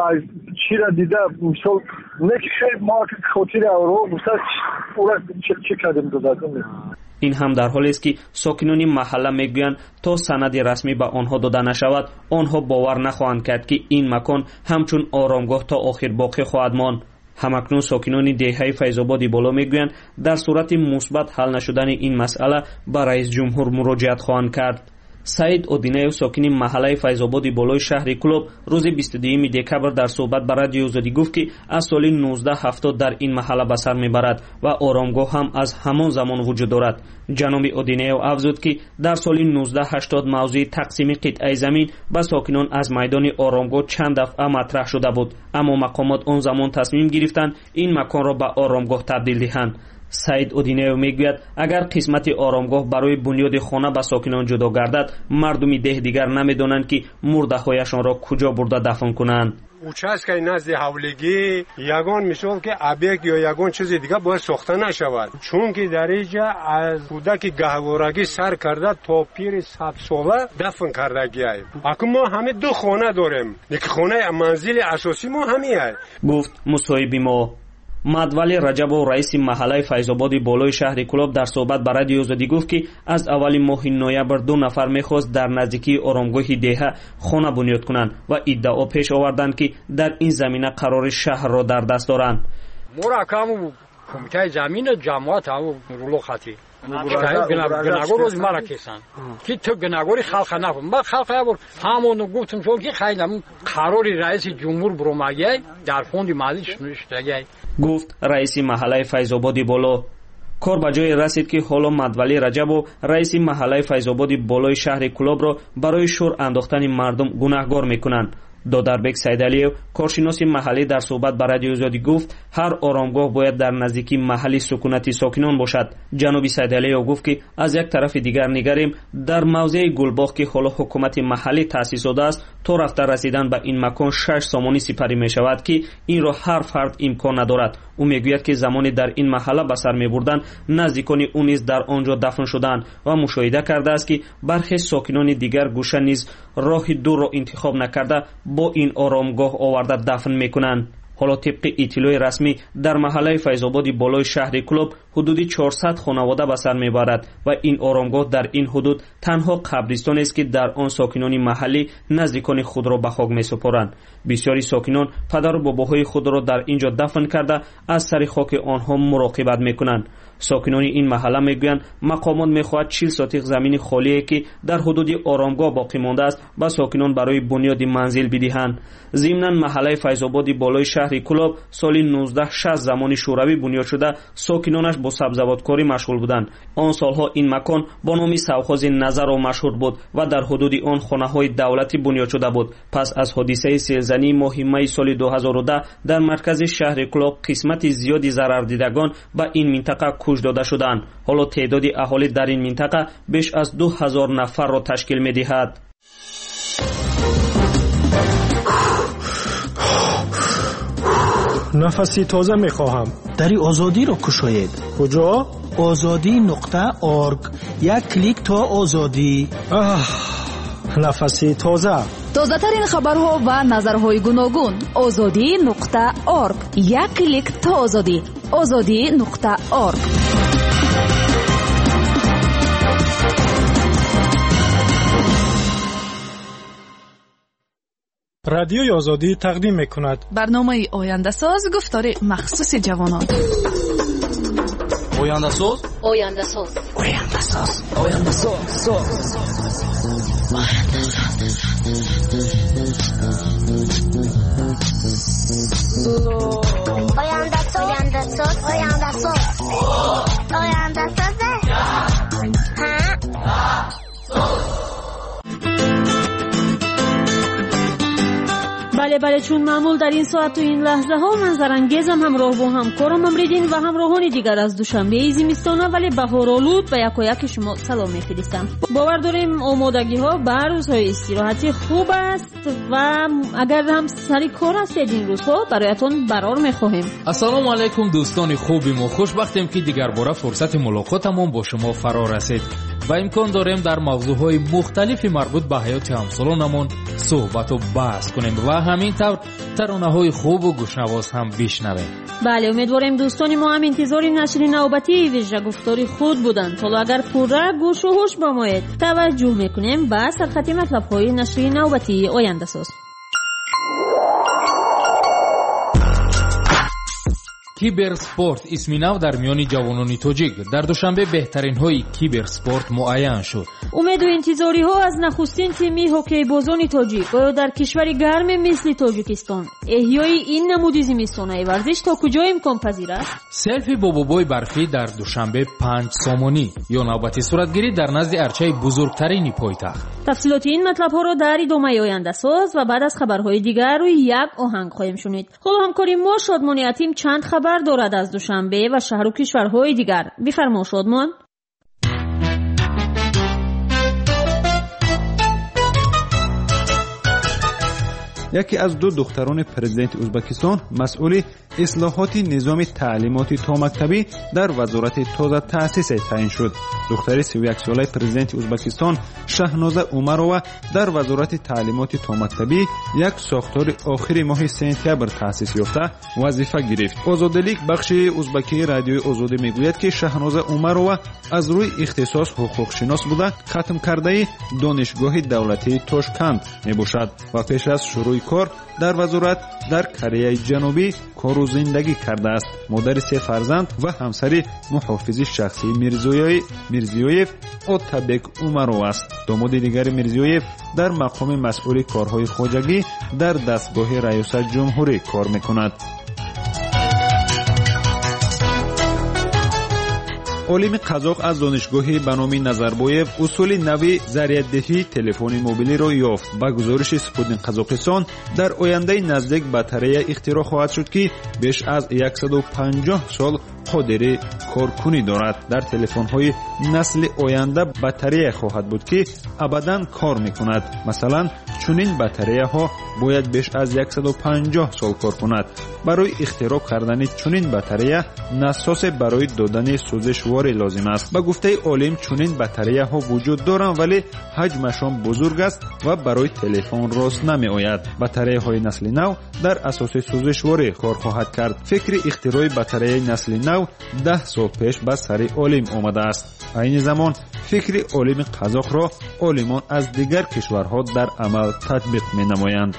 چی را دیده مثلا نکشه ما که خاطر اورو مثلا اورا چه کردیم دادن. این هم در حالی است که ساکنان محله میگویند تا سند رسمی به آنها داده نشود آنها باور نخواهند کرد که این مکان همچون آرامگاه تا آخر باقی خواهد ماند. همکنون ساکنان دهه فیض‌آباد بالا میگویند در صورت مثبت حل نشدن این مسئله به رئیس جمهور مراجعت خواهند کرد. سعید اودینه ساکن محله فیض‌آباد بالای شهر کلاب روز 22 دکبر در صحبت با رادیو آزادی گفت که از سال 1970 در این محله به سر میبرد و آرامگاه هم از همان زمان وجود دارد. جناب اودینه افزود که در سال 1980 موضوع تقسیم قطعه زمین به ساکنان از میدان آرامگاه چند دفعه مطرح شده بود، اما مقامات آن زمان تصمیم گرفتند این مکان را به آرامگاه تبدیل دهند. سعید اودینه میگوید اگر قسمت آرامگاه برای بنیاد خانه به ساکنان جدا گردد مردم ده دیگر نمیدانند که مرده هایشان را کجا برده دفن کنند. участка نزد حولگی یگان مثال که ابیکت یا یگان چیز دیگه باید ساخته نشود، چون که در اینجا از کودک گهوارگی سر کرده تا پیر 100 ساله دفن کردگی است. اکنون ما همه دو خانه داریم، یک خانه منزل اساسی ما همین است. گفت مصاحب ما مدولی رجب و رئیس محله فیض‌آباد بالای شهر کلاب در صحبت با رادیو آزادی گفت که از اول ماه نوامبر 2 نفر میخواست در نزدیکی آرامگاه دهه خانه بنیاد کنند و ادعا پیش آوردند که در این زمینه قرار شهر را در دست دارند. مرکم کمیته زمین جماعت هم رولو خطی گناگور روز مرا کسان که تو گناگوری خلق نکن ما خلق نبر همون گفتم چون که خیلی قراری رئیس جمهور برآمده در فوند مالی نوشته. گفت رئیس محله فیض‌آباد بالا. کار به جای رسید که حالا مدولی رجب و رئیس محله فیض‌آباد بالای شهر کلاب را برای شور انداختن مردم گناهکار میکنند. دادربک سیدعلیو کارشناس محلی در صحبت با رادیو آزادی گفت هر آرامگاه باید در نزدیکی محلی سکونتی ساکنان باشد. جناب سیدعلیو گفت که از یک طرف دیگر نگریم در موضع گلباغ که حالا حکومت محلی تأسیس شده است تا رفته رسیدن به این مکان 6 سامانی سپری می شود که این را هر فرد امکان ندارد. او میگوید که زمانی در این محله به سر میبردند نزدیکان او نیز در آنجا دفن شدند و مشاهده کرده است که برخی ساکنان دیگر گوشه نیز راه دور را انتخاب نکرده با این آرامگاه آورده دفن میکنند. حالا طبق اطلاع رسمی در محله فیض‌آباد بالای شهر کلاب حدود 400 خانواده به سر میبرد و این آرامگاه در این حدود تنها قبرستان است که در آن ساکنان محلی نزدیکان خود را به خاک میسپارند. بسیاری ساکنان پدر و باباهای خود را در اینجا دفن کرده از سر خاک آنها مراقبت میکنند. ساکنان این محله میگویند مقامات میخواهد 40 ساتق زمین خالی که در حدود آرامگاه باقی مانده است به ساکنان برای بنیاد منزل بدهند. ضمناً محله فیض‌آباد بالای شهر کلاب سال 1960 زمانی شوروی بنیاد شده ساکنانش با سبزوارکاری مشغول بودند. آن سالها این مکان با نام سوخاز نظر و مشهور بود و در حدود آن خانه‌های دولتی بنیاد شده بود. پس از حادثه سیلزنی ماه می سال 2010 در مرکز شهر کلاب قسمت زیادی ضرر دیدگان به این منطقه کوچ داده شدند. حالا تعداد اهالی در این منطقه بیش از 2000 نفر را تشکیل می‌دهد. نفسی تازه میخواهم. دری آزادی رو کشاید. کجا؟ azadi.org. یک کلیک تا آزادی. نفسی تازه. تازه ترین خبرها و نظرهای گوناگون. azadi.org. یک کلیک تا آزادی. azadi.org. رادیوی آزادی تقدیم میکند برنامه آینده ساز، گفتار مخصوص جوانان. آینده ساز، آینده ساز، آینده ساز، آینده ساز. آینده ساز، آینده ساز، آینده ساز، آینده ساز. بله چون معمول در این ساعت و این لحظه ها من زرنگیزم همراه با همکارم امریدین و همراهان دیگر از دوشنبه زمستانه ولی بهارآلود به یک و یک شما سلام میفرستم. باور داریم آمادگی ها بر روزهای استراحتی خوب است و اگر هم سری کار هستید این روزها برایتون برار میخواهیم. السلام علیکم دوستان خوبیم و خوشبختیم که دیگر باره فرصت ملاقاتمون با شما فرا رسید و امکان داریم در موضوعهای مختلفی مربوط به حیات همسالانمون صحبت و بحث کنیم و همینطور ترانه‌های خوب و گوشنواز هم بشنویم. بله امیدواریم دوستان ما هم انتظار نشر نوبتی ویژه گفتاری خود بودند. حالا اگر پوره گوش و هوش بمایید توجه میکنیم به سرخط مطلب‌های نشر نوبتی آینده ساز. کیبر سپورت اسمی نو در میان جوانان تاجیک در دوشنبه بهترین های کیبر سپورت معین شد. امید و انتظاری ها از نخستین تیمی هوکی بازان تاجیک و در کشوری گرم مثل تاجیکستان احیای این نمود زمستانه ورزش تا کجا امکان پذیر است؟ سلفی با بابای برفی در دوشنبه 5 سامانی یا نوبتی صورتگیری در نزد ارچه بزرگترین پایتخت. تفصیلات این مطلب ها را در ادامه آینده ساز و بعد از خبرهای دیگر روی یک آهنگ خواهیم شنید. حالا همکاری ما شادمان یتیم چند خبر دارد از دوشنبه و شهر و کشورهای دیگر. بفرما شادمان. یکی از دو دختران پرزیدنت ازبکستان مسئول اصلاحات نظام تعلیمات تا مکتبی در وزارت تازه تأسیس تعیین شد. دختر 31 ساله پرزیدنت ازبکستان شهنازه اومرووا در وزارت تعلیمات تا مکتبی یک ساختار آخر ماه سپتامبر تأسیس یافته وظیفه گرفت. آزادلیک بخش ازبکی رادیوی آزادی میگوید که شهنازه اومرووا از روی اختصاص حقوق شناس بوده ختم کرده دانشگاه دولتی تاشکند میباشد و پیش از شروع کار در وزارت در کره جنوبی کار و زندگی کرده است. مادر 3 فرزند و همسر محافظ شخصی میرزیویف اوتابک اومرو است. داماد دیگر میرزیویف در مقام مسئول کارهای خواجگی در دستگاه ریاست جمهوری کار میکند. عالم قزاق از دانشگاه به نام نظربایف اصول نوی ضریر‌دهی تلفن موبیلی را یافت. با گزارش سپوتنیک قزاقستان در آینده نزدیک باتری اختراع خواهد شد که بیش از 150 سال قدرت کارکنی دارد. در تلفن‌های نسل آینده باتری خواهد بود که ابداً کار می‌کند. مثلا چنین باتری‌ها باید بیش از 150 سال کار کند. برای اختراع کردن چنین باتری نساج برای دادن سوزش واری لازم است. با گفته عالم چنین باتری‌ها وجود دارند ولی حجمشان بزرگ است و برای تلفن راست نمی‌آید. باتری‌های نسل نو در اساس سوزش واری کار خواهد کرد. فکر اختراع باتری نسل نو 10 سال پیش به سر عالم آمده است. این زمان فکر عالم قزاق را عالمان از دیگر کشورها در عمل تطبیق می‌نمایند.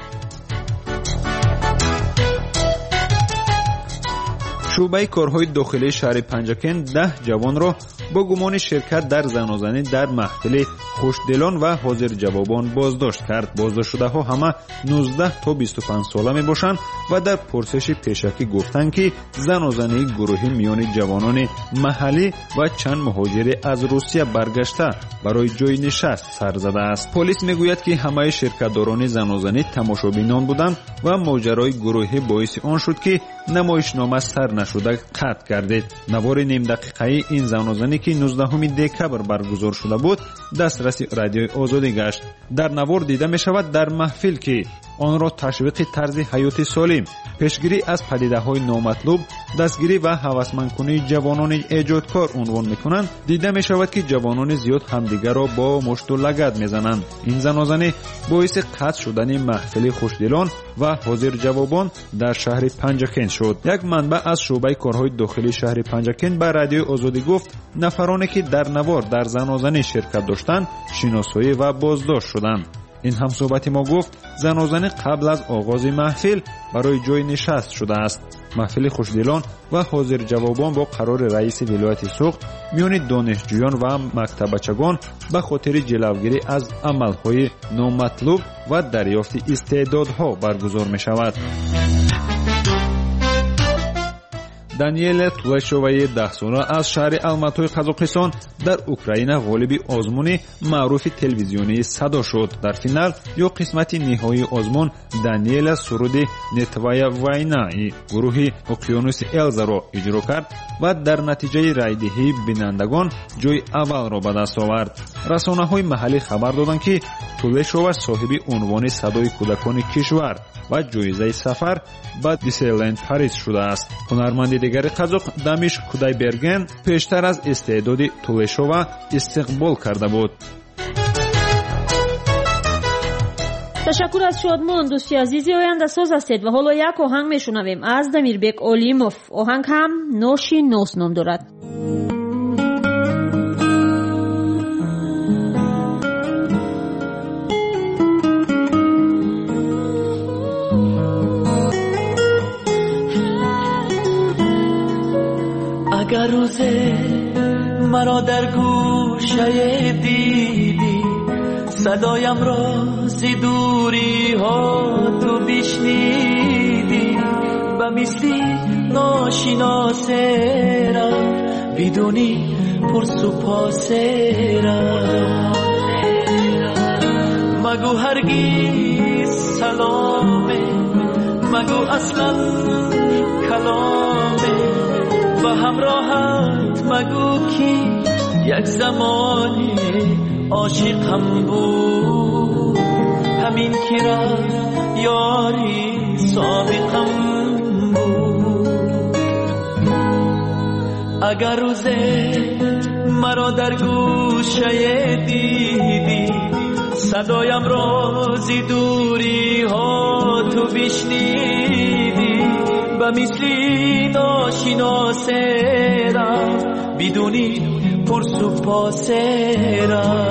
شعبه کارهای داخلی شهر پنجکن 10 جوان را با گمان شرکت در زنازنی در محفل خوشدلان و حاضر جوابان بازداشت کرد. بازداشت شده ها همه 19 تا 25 ساله می باشند و در پرسش پیشکی گفتند که زنازنی گروهی میان جوانان محلی و چند مهاجر از روسیه برگشته برای جای نشست سر زده است. پلیس میگوید که همه شرکتداران زنازنی تماشابینان بودند و ماجرای گروهی باعث آن شد که نمایشنامه سر نشده قطع گردید. نوار نیم دقیقه این زنازنی که 19 دکبر برگزار شده بود دسترس رادیوی آزادی گشت. در نوار دیده می شود در محفل که آن را تشویق طرز حیات سالم، پیشگیری از پدیده‌های نامطلوب، دستگیری و هوسمندکنی جوانان ایجادکار عنوان می‌کنند. دیده می‌شود که جوانان زیاد همدیگر را با مشت و لگد می‌زنند. این زنازنی باعث قطع شدن محفل خوشدلان و حاضر جوابان در شهر پنجکن شد. یک منبع از شعبه کارهای داخلی شهر پنجکن به رادیو آزادی گفت نفرانی که در نوار در زنازنی شرکت داشتند شناسایی و بازداشت شدند. این همصحبت ما گفت زنازنی قبل از آغاز محفل برای جای نشست شده است. محفل خوشدلان و حاضر جوابان با قرار رئیس ولایت سوخت میان دانشجویان و مکتبچگان به خاطر جلوگیری از عملهای نامطلوب و دریافت استعدادها برگزار می شود. دانیل تولشووی 10 ساله از شهر الماتوی قزاقستان در اوکراین غالب آزمون معروف تلویزیونی صدا شد. در فینال یا قسمت نهایی آزمون دانیل سرود نتویا واینا گروه اقیانوس الزا را اجرا کرد و در نتیجه رایدهی بینندگان جای اول را به دست آورد. رسانه‌های محلی خبر دادند که تولشووا صاحب عنوان صدای کودکان کشور و جایزه سفر به دیسنیلند پاریس شده است. هنرمند دیگر قزاق دامش کودایبرگن پیشتر از استعداد تولشووا استقبال کرده بود. تشکر از شادمان. دوستی عزیزی آینده ساز هستید و حالا یک آهنگ میشنویم از دمیربک اولیموف. آهنگ هم نوشی نوس نام دارد. اگر روز مرا در گوشه دیدی صدایم را زی دوری ها تو بشنیدی و مثلی ناشناسه را بدونی پرس و پاسه را مگو هرگیز سلامه مگو اصلا کلامه و همراهت مگو کی یک زمانی عاشقم بود همین که را یاری سابقم بود. اگر روز مرا در گوشه دیدی صدایم را زی دوری ها تو بشنیدی و مثلی ناشناسه را بدونی پرس و پاسه را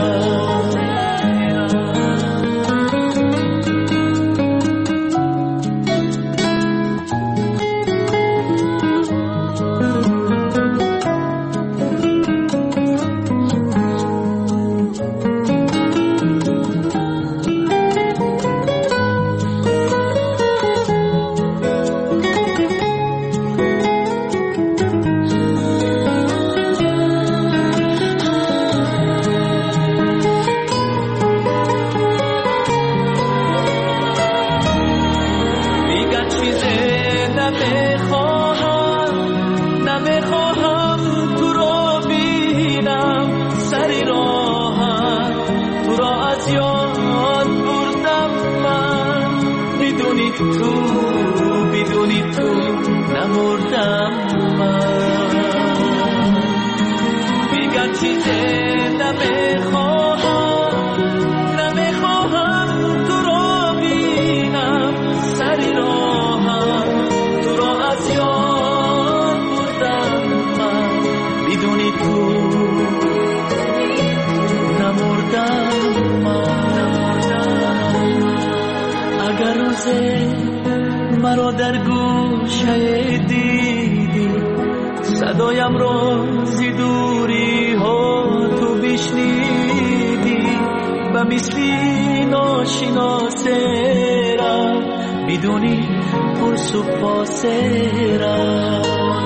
مرا در گوشه دیدی صدایم را زی دوری ها تو بشنیدی و مثلی ناشناسه را بدونی پرس و پاسه را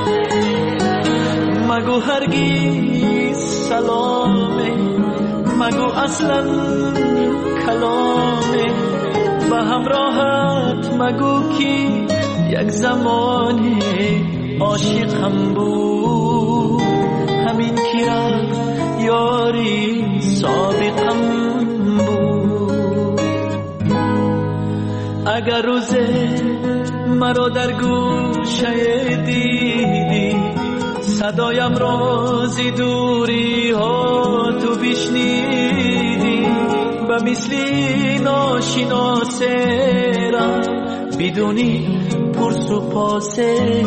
مگو هرگیز سلامه مگو اصلا کلامه و همراهت مگو کی یک زمانی عاشقم بود همین که را یاری سابقم بود. اگر روز مرا در گوشه دیدی صدایم رازی دوری ها تو بشنیدی و مثلی ناشناسه بدونی پرس و پاسه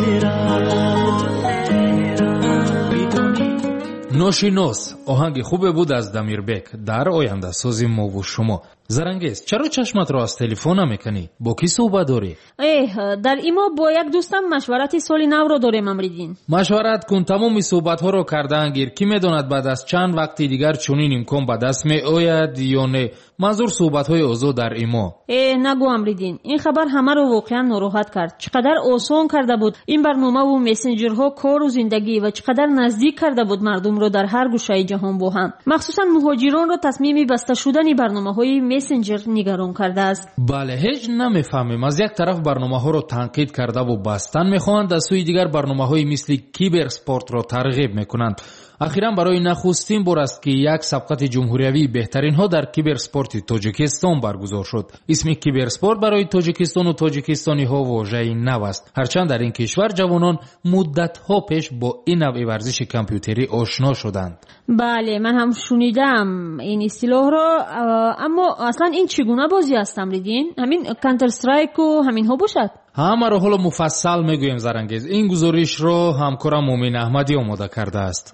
ناشناس آهنگ خوبه بود از دمیربک. در آینده سازی ما و شما. زرنگیز چرا چشمت را از تلفن نمیکنی؟ با کی صحبت داری؟ در ایما با یک دوستم مشورت سال نو را داریم امریدین. مشورت کن، تمام صحبت ها را کردن گیر. کی میداند بعد از چند وقتی دیگر چنین امکان به دست می آید یا نه؟ منظور صحبت های اوضاع در ایما. نگو امریدین، این خبر همه رو واقعا ناراحت کرد. چقدر آسان کرده بود این برنامه و مسنجرها کار و زندگی و چقدر نزدیک کرده بود مردم رو در هر گوشه جهان با هم. مخصوصا مهاجران رو تصمیم بسته شدن برنامه‌های مسنجر نگران کرده است. بله، هیچ نمیفهمیم. از یک طرف برنامه‌ها رو تنقید کرده و بستن میخواهند، از سوی دیگر برنامه‌های مثل کیبر اسپورت رو ترغیب میکنند. اخیراً برای نخستین بار است که یک سبقت جمهوریوی بهترین ها در کیبر اسپورت تاجیکستان برگزار شد. اسم کیبر اسپورت برای تاجیکستان و تاجیکستانی ها واژه‌ای نو است، هرچند در این کشور جوانان مدت ها پیش با این نوع ورزش کامپیوتری آشنا شدند. بله، من هم شنیدم این اصطلاح را، اما اصلا این چگونه بازی است امریدین؟ همین کانتر استرایک و همین ها باشد؟ همه را حالا مفصل میگویم زرنگیز. این گزارش را همکارم مومن احمدی آماده کرده است.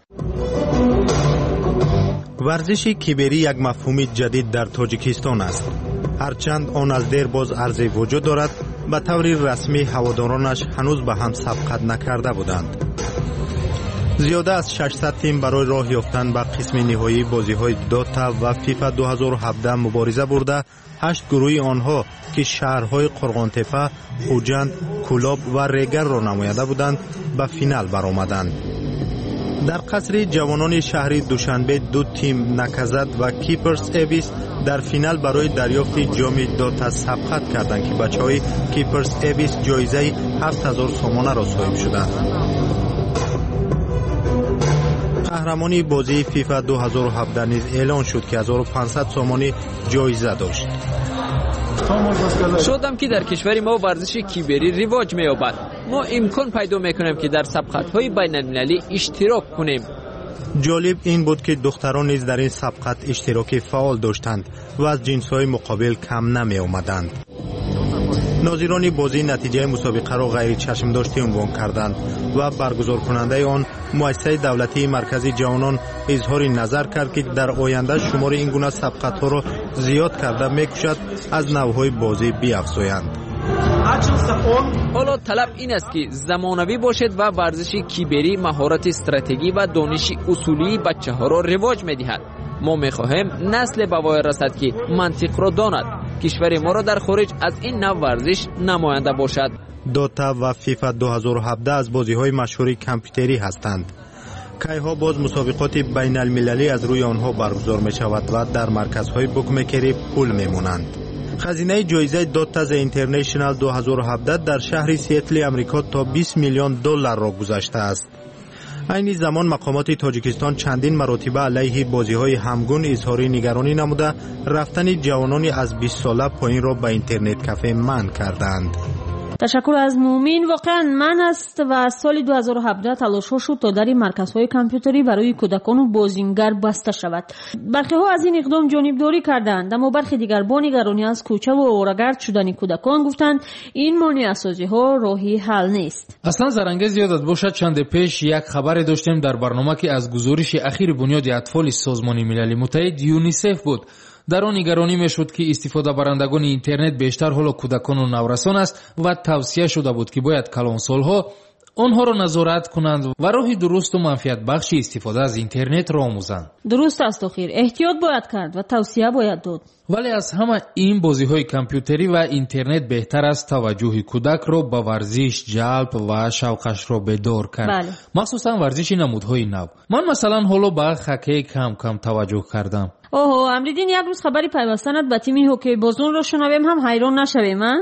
ورزش کیبری یک مفهوم جدید در تاجیکستان است. هرچند آن از دیر باز عرضه وجود دارد، به طور رسمی هوادارانش هنوز به هم سبقت نکرده بودند. زیاده از 600 تیم برای راه یافتن به قسم نهایی بازی‌های دوتا و فیفا 2017 مبارزه برده، 8 گروه آنها که شهرهای قرغانتپه، خوجند، کولاب و ریگر را نمایانده بودند به فینال برآمدند. در قصر جوانان شهری دوشنبه 2 تیم نکزد و کیپرز ایبیس در فینال برای دریافت جام دوتا سبقت کردند که بچه‌های کیپرز ایبیس جایزه 7000 سومانه را صاحب شدند. قهرمانی بازی فیفا 2017 نیز اعلان شد که 1500 سومانی جایزه داشت. شدم که در کشور ما ورزش کیبری رواج می‌یابد. ما امکان پیدا می‌کنیم که در سبقت‌های بین‌المللی اشتراک کنیم. جالب این بود که دختران نیز در این سبقت اشتراکی فعال داشتند و از جنس‌های مقابل کم نمی‌آمدند. ناظران بازی نتیجه مسابقه را غیر چشم داشته عنوان کردند و برگزار کننده آن مؤسسه دولتی مرکزی جوانان اظهار نظر کرد که در آینده شمار این گونه سبقت‌ها را زیاد کرده می‌کوشد از نوع‌های بازی بیافزایند. حالا طلب این است که زمانوی باشد و ورزش کیبری مهارت استراتژی و دانش اصولی بچه‌ها را رواج می‌دهد. ما می‌خواهیم نسل به وای رسد که منطق را داند. کشور ما را در خارج از این نوع ورزش نماینده باشد. دوتا و فیفا 2017 از بازی‌های مشهور کامپیوتری هستند. کیها باز مسابقات بین المللی از روی آنها برگزار می‌شود و در مرکزهای بوکمکری پول می‌مانند. خزینه جایزه دوتا ز اینترنشنال 2017 در شهر سیاتل آمریکا تا 20 میلیون دلار را گذشته است. این زمان مقامات تاجیکستان چندین مرتبه علیه بازی‌های همگون اظهار نگرانی نموده رفتن جوانان از 20 ساله پایین را به اینترنت کافه منع کردند. تشکر از مومین. واقعا من است و از سال 2017 تلاش ها شد تا در این مرکزهای کامپیوتری برای کودکان و بازیگر بسته شود. برخی ها از این اقدام جانبداری کردند، اما برخی دیگر با نگرانی از کوچه و اورگرد شدن کودکان گفتند این مانع سازی ها راهی حل نیست. اصلا زرنگیز یادت باشد چند پیش یک خبر داشتیم در برنامه که از گزارش اخیر بنیاد اطفال سازمان ملل متحد یونیسف بود. در آن نگرانی میشد که استفاده برندگان اینترنت بیشتر حالا کودکان و نورسان است و توصیه شده بود که باید کلانسال‌ها آنها را نظارت کنند و راه درست و منفعت بخش استفاده از اینترنت را آموزند. درست است اخیر، احتیاط باید کرد و توصیه باید داد. ولی از همه این بازی‌های کامپیوتری و اینترنت بهتر است توجه کودک را به ورزش جلب و شوقش را بیدار کرد. بله. مخصوصا ورزش نمودهای نو. من مثلا حالا به هاکی کم توجه کردم. امریدین یک روز خبری پیوستنت به تیم هاکی بازون را شنویم هم حیران نشویم.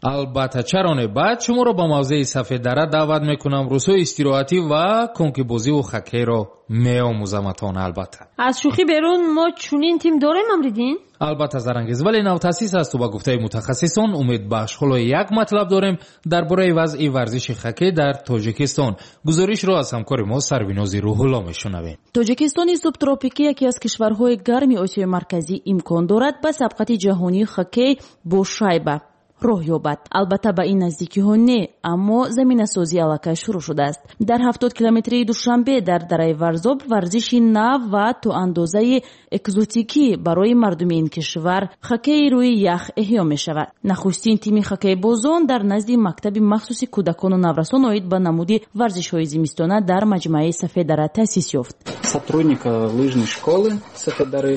البته چرا بعد شما را به موضع سفید دره دعوت میکنم. روزهای استراحتی و کنکی بازی و خکی را میآموزمتان. البته از شوخی بیرون ما چونین تیم داریم امریدین؟ البته زرنگیز، ولی نو تاسیس است و با گفته متخصصان امید بخش. خلا یک مطلب داریم درباره وضع ورزش خکی در تاجیکستان. گزارش را از همکار ما سرویناز روح الله میشنویم. تاجیکستان سوبتروپیکی یکی از کشورهای گرم آسیای مرکزی امکان دارد به سبقت جهانی خکی با شایبه راه یابد. البته به این نزدیکی ها نه، اما زمین سازی علاقه شروع شده است. در 70 کیلومتری دوشنبه در دره ورزوب ورزشی نو و تو اندازه اکزوتیکی برای مردم این کشور خکی روی یخ احیا می شود. نخستین تیم خکی بازان در نزد مکتب مخصوص کودکان و نورسان اوید به نمودی ورزش های زمستانه در مجمع سفید دره تأسیس یافت. Сотрудник лыжной школы Сафед дары,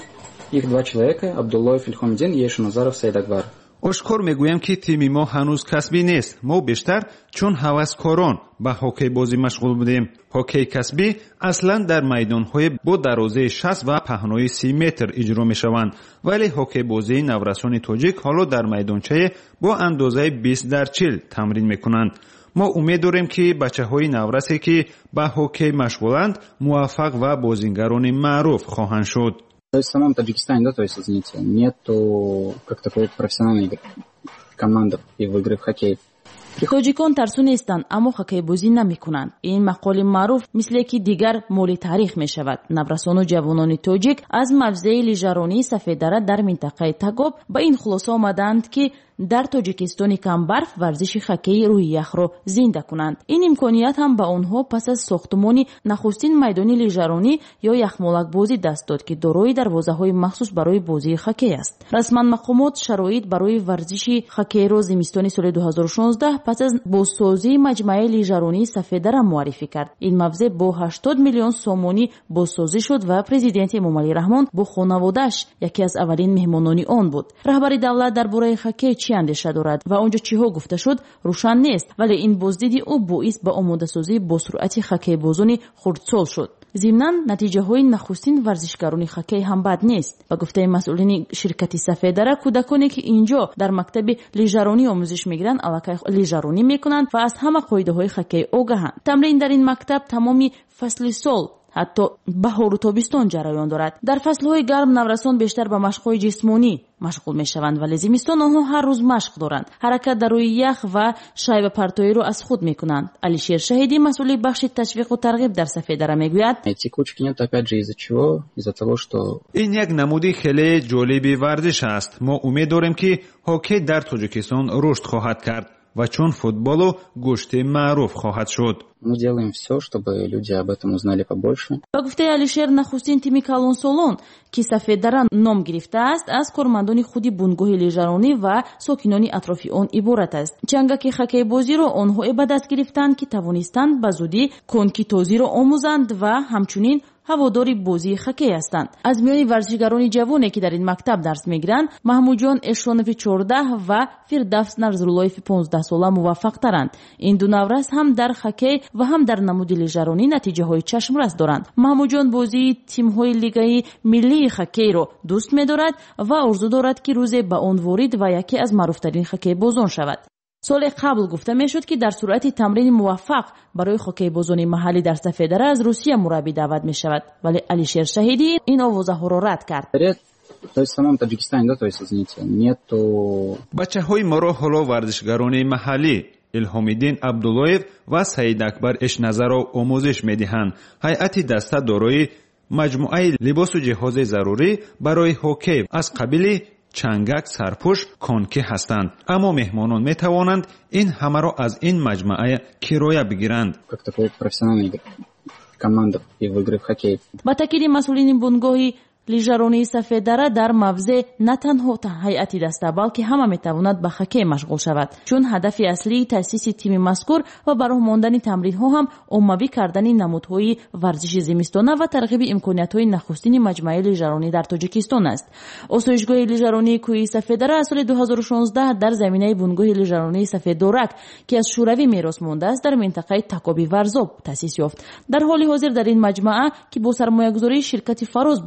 их 2 человека, Абдуллаев Ильхомидин и Шаназаров Сайдакбар. ошкор мегӯям ки тими мо ҳанӯз касбӣ нест. мо бештар чун ҳаваскорон ба ҳокейбозӣ машғул будем. ҳокей касбӣ аслан дар майдонҳои бо дарозаи 60 ва паҳнои 30 метр иҷро мешаванд, вале ҳокейбозии наврасони тоҷик ҳоло дар майдончае бо андозаи 20 дар 40 тамрин мекунанд. мо умед дорем ки бачаҳои наврасе ки ба ҳокей машғуланд муваффақ ва бозингарони маъруф хоҳанд шуд. То есть в самом Таджикистане, да, то есть, извините, нету как такой профессиональной команды в игры в хоккей. тоҷикон тарсу нестанд, аммо хоккейбозӣ намекунанд. ин мақоли маъруф мисле ки дигар моли таърих мешавад. наврасону ҷавонони тоҷик аз мавзеи лижаронии сафеддара дар минтақаи тагоб ба ин хулоса омаданд ки дар тоҷикистони камбарф варзиши хоккеи рӯи яхро зинда кунанд. ин имконият ҳам ба онҳо пас аз сохтмони нахустин майдони лижаронӣ ё яхмолакбозӣ даст дод ки дорои дарвозаҳои махсус барои бозии хоккей аст. расман мақомот шароит барои варзиши хоккейро зимистони соли 2016 пас аз бозсозии маҷмаи лижаронии сафеддара муаррифӣ кард. ин мавзеъ бо 80 миллион сомонӣ бозсозӣ шуд ва президенти эмомалӣ раҳмон бо хонаводааш яке аз аввалин меҳмонони он буд. раҳбари давлат дар бораи хоккей чӣ андеша дорад ва онҷо чиҳо гуфта шуд рӯшан нест, вале ин боздиди ӯ боис ба омодасозии босуръати хоккейбозони хурдсол шуд. зимнан натиҷаҳои нахустин варзишгарони хоккей ҳам бад нест. ба гуфтаи масъулини ширкати сафеддара кӯдаконе ки инҷо дар мактаби лижаронӣ омӯзиш мегиранд аллакай лижаронӣ мекунанд ва аз ҳама қоидаҳои хоккей огаҳанд. тамрин дар ин мактаб тамоми фасли сол ҳатто баҳору тобистон ҷараён дорад. дар фаслҳои гарм наврасон бештар ба машқҳои ҷисмонӣ машғул мешаванд, вале зимистон онҳо ҳар рӯз машқ доранд. ҳаракат дар рӯи ях ва шайбапартоиро аз худ мекунанд. алишер шаҳидӣ масъули бахши ташвиқу тарғиб дар сафеддара мегӯяд: текучки нет, опять же, из-за чего? Из-за того, что ин як намуди хеле ҷолиби варзиш аст. мо умед дорем ки ҳоккей дар тоҷикистон рушд хоҳад кард ва чун футболу гӯшти маъруф хоҳад шуд. Мы делаем все, чтобы люди об этом узнали побольше. ба гуфтаи алишер нахустин тими калонсолон ки сафеддара ном гирифтааст аз кормандони худи бунгоҳи лижаронӣ ва сокинони атрофи он иборат аст. чангаки хоккейбозиро онҳое ба даст гирифтанд ки тавонистанд ба зудӣ конки тозиро омӯзанд ва ҳамчунин ҳаводори бозии хоккей ҳастанд. аз миёни варзишгарони ҷавоне ки дар ин мактаб дарс мегиранд маҳмудҷон эшонови 14 ва фирдавс нарзуллоеви 15 сола муваффақтаранд. ин ду наврас ҳам дар хоккей ва ҳам дар намуди лижаронӣ натиҷаҳои чашмрас доранд. маҳмудҷон бозии тимҳои лигаи миллии хоккейро дӯст медорад ва орзу дорад ки рӯзе ба он ворид ва яке аз маъруфтарин хоккейбозон шавад. соли қабл гуфта мешуд ки дар сурати тамрини муваффақ барои хоккейбозони маҳаллӣ дар сафеддара аз русия мураббӣ даъват мешавад, вале алишер шаҳидӣ ин овозаҳоро рад кард. То есть в самом Таджикистане, да, то есть, извините, нету бачаҳои моро ҳоло варзишгарони маҳаллӣ илҳомиддин абдуллоев ва саид акбар эшназаров омӯзиш медиҳанд. ҳайати даста дорои маҷмуаи либосу ҷиҳози зарурӣ барои ҳоккей аз қабили чангак, сарпӯш, конки ҳастанд. аммо меҳмонон метавонанд ин ҳамаро аз ин маҷмуа кироя бигиранд. Как такой профессиональный команда в игры в хоккей. ба таъкиди масъулини бунгоҳи лижаронии сафеддара дар мавзеъ на танҳо ҳайати даста балки ҳама метавонад ба хоккей машғул шавад, чун ҳадафи аслии таъсиси тими мазкур ва бароҳ мондани тамринҳо ҳам оммавӣ кардани намудҳои варзиши зимистона ва тарғиби имкониятҳои нахустини маҷмаи лижаронӣ дар тоҷикистон аст. осоишгоҳи лижаронии кӯҳи сафеддара аз соли 2016 дар заминаи бунгоҳи лижаронии сафеддорак ки аз шӯравӣ мерос мондааст дар минтақаи такоби варзоб таъсис ёфт. дар ҳоли ҳозир дар ин маҷмаа ки бо сармоягузории ширкати фароз бозсозӣ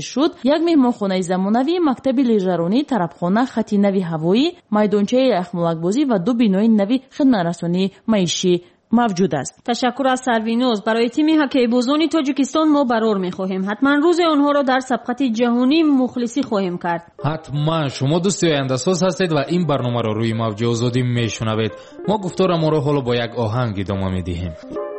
шуд, як меҳмонхонаи замонавӣ, мактаби лижаронӣ, тарабхона, хати нави ҳавоӣ, майдончаи яхмулакбозӣ ва 2 бинои нави хидматрасонии маишӣ мавҷуд аст. Ташаккур аз Сарвиноз. Барои тими ҳоккейбозони Тоҷикистон мо барор мехоҳем. ҳатман рӯзе онҳоро дар сабқати ҷаҳонӣ мухлисӣ хоҳем кард. ҳатман шумо дӯсти ояндасоз ҳастед ва ин барномаро рӯи мавҷи озодӣ мешунавед. мо гуфторамонро ҳоло бо як оҳанг идома медиҳем.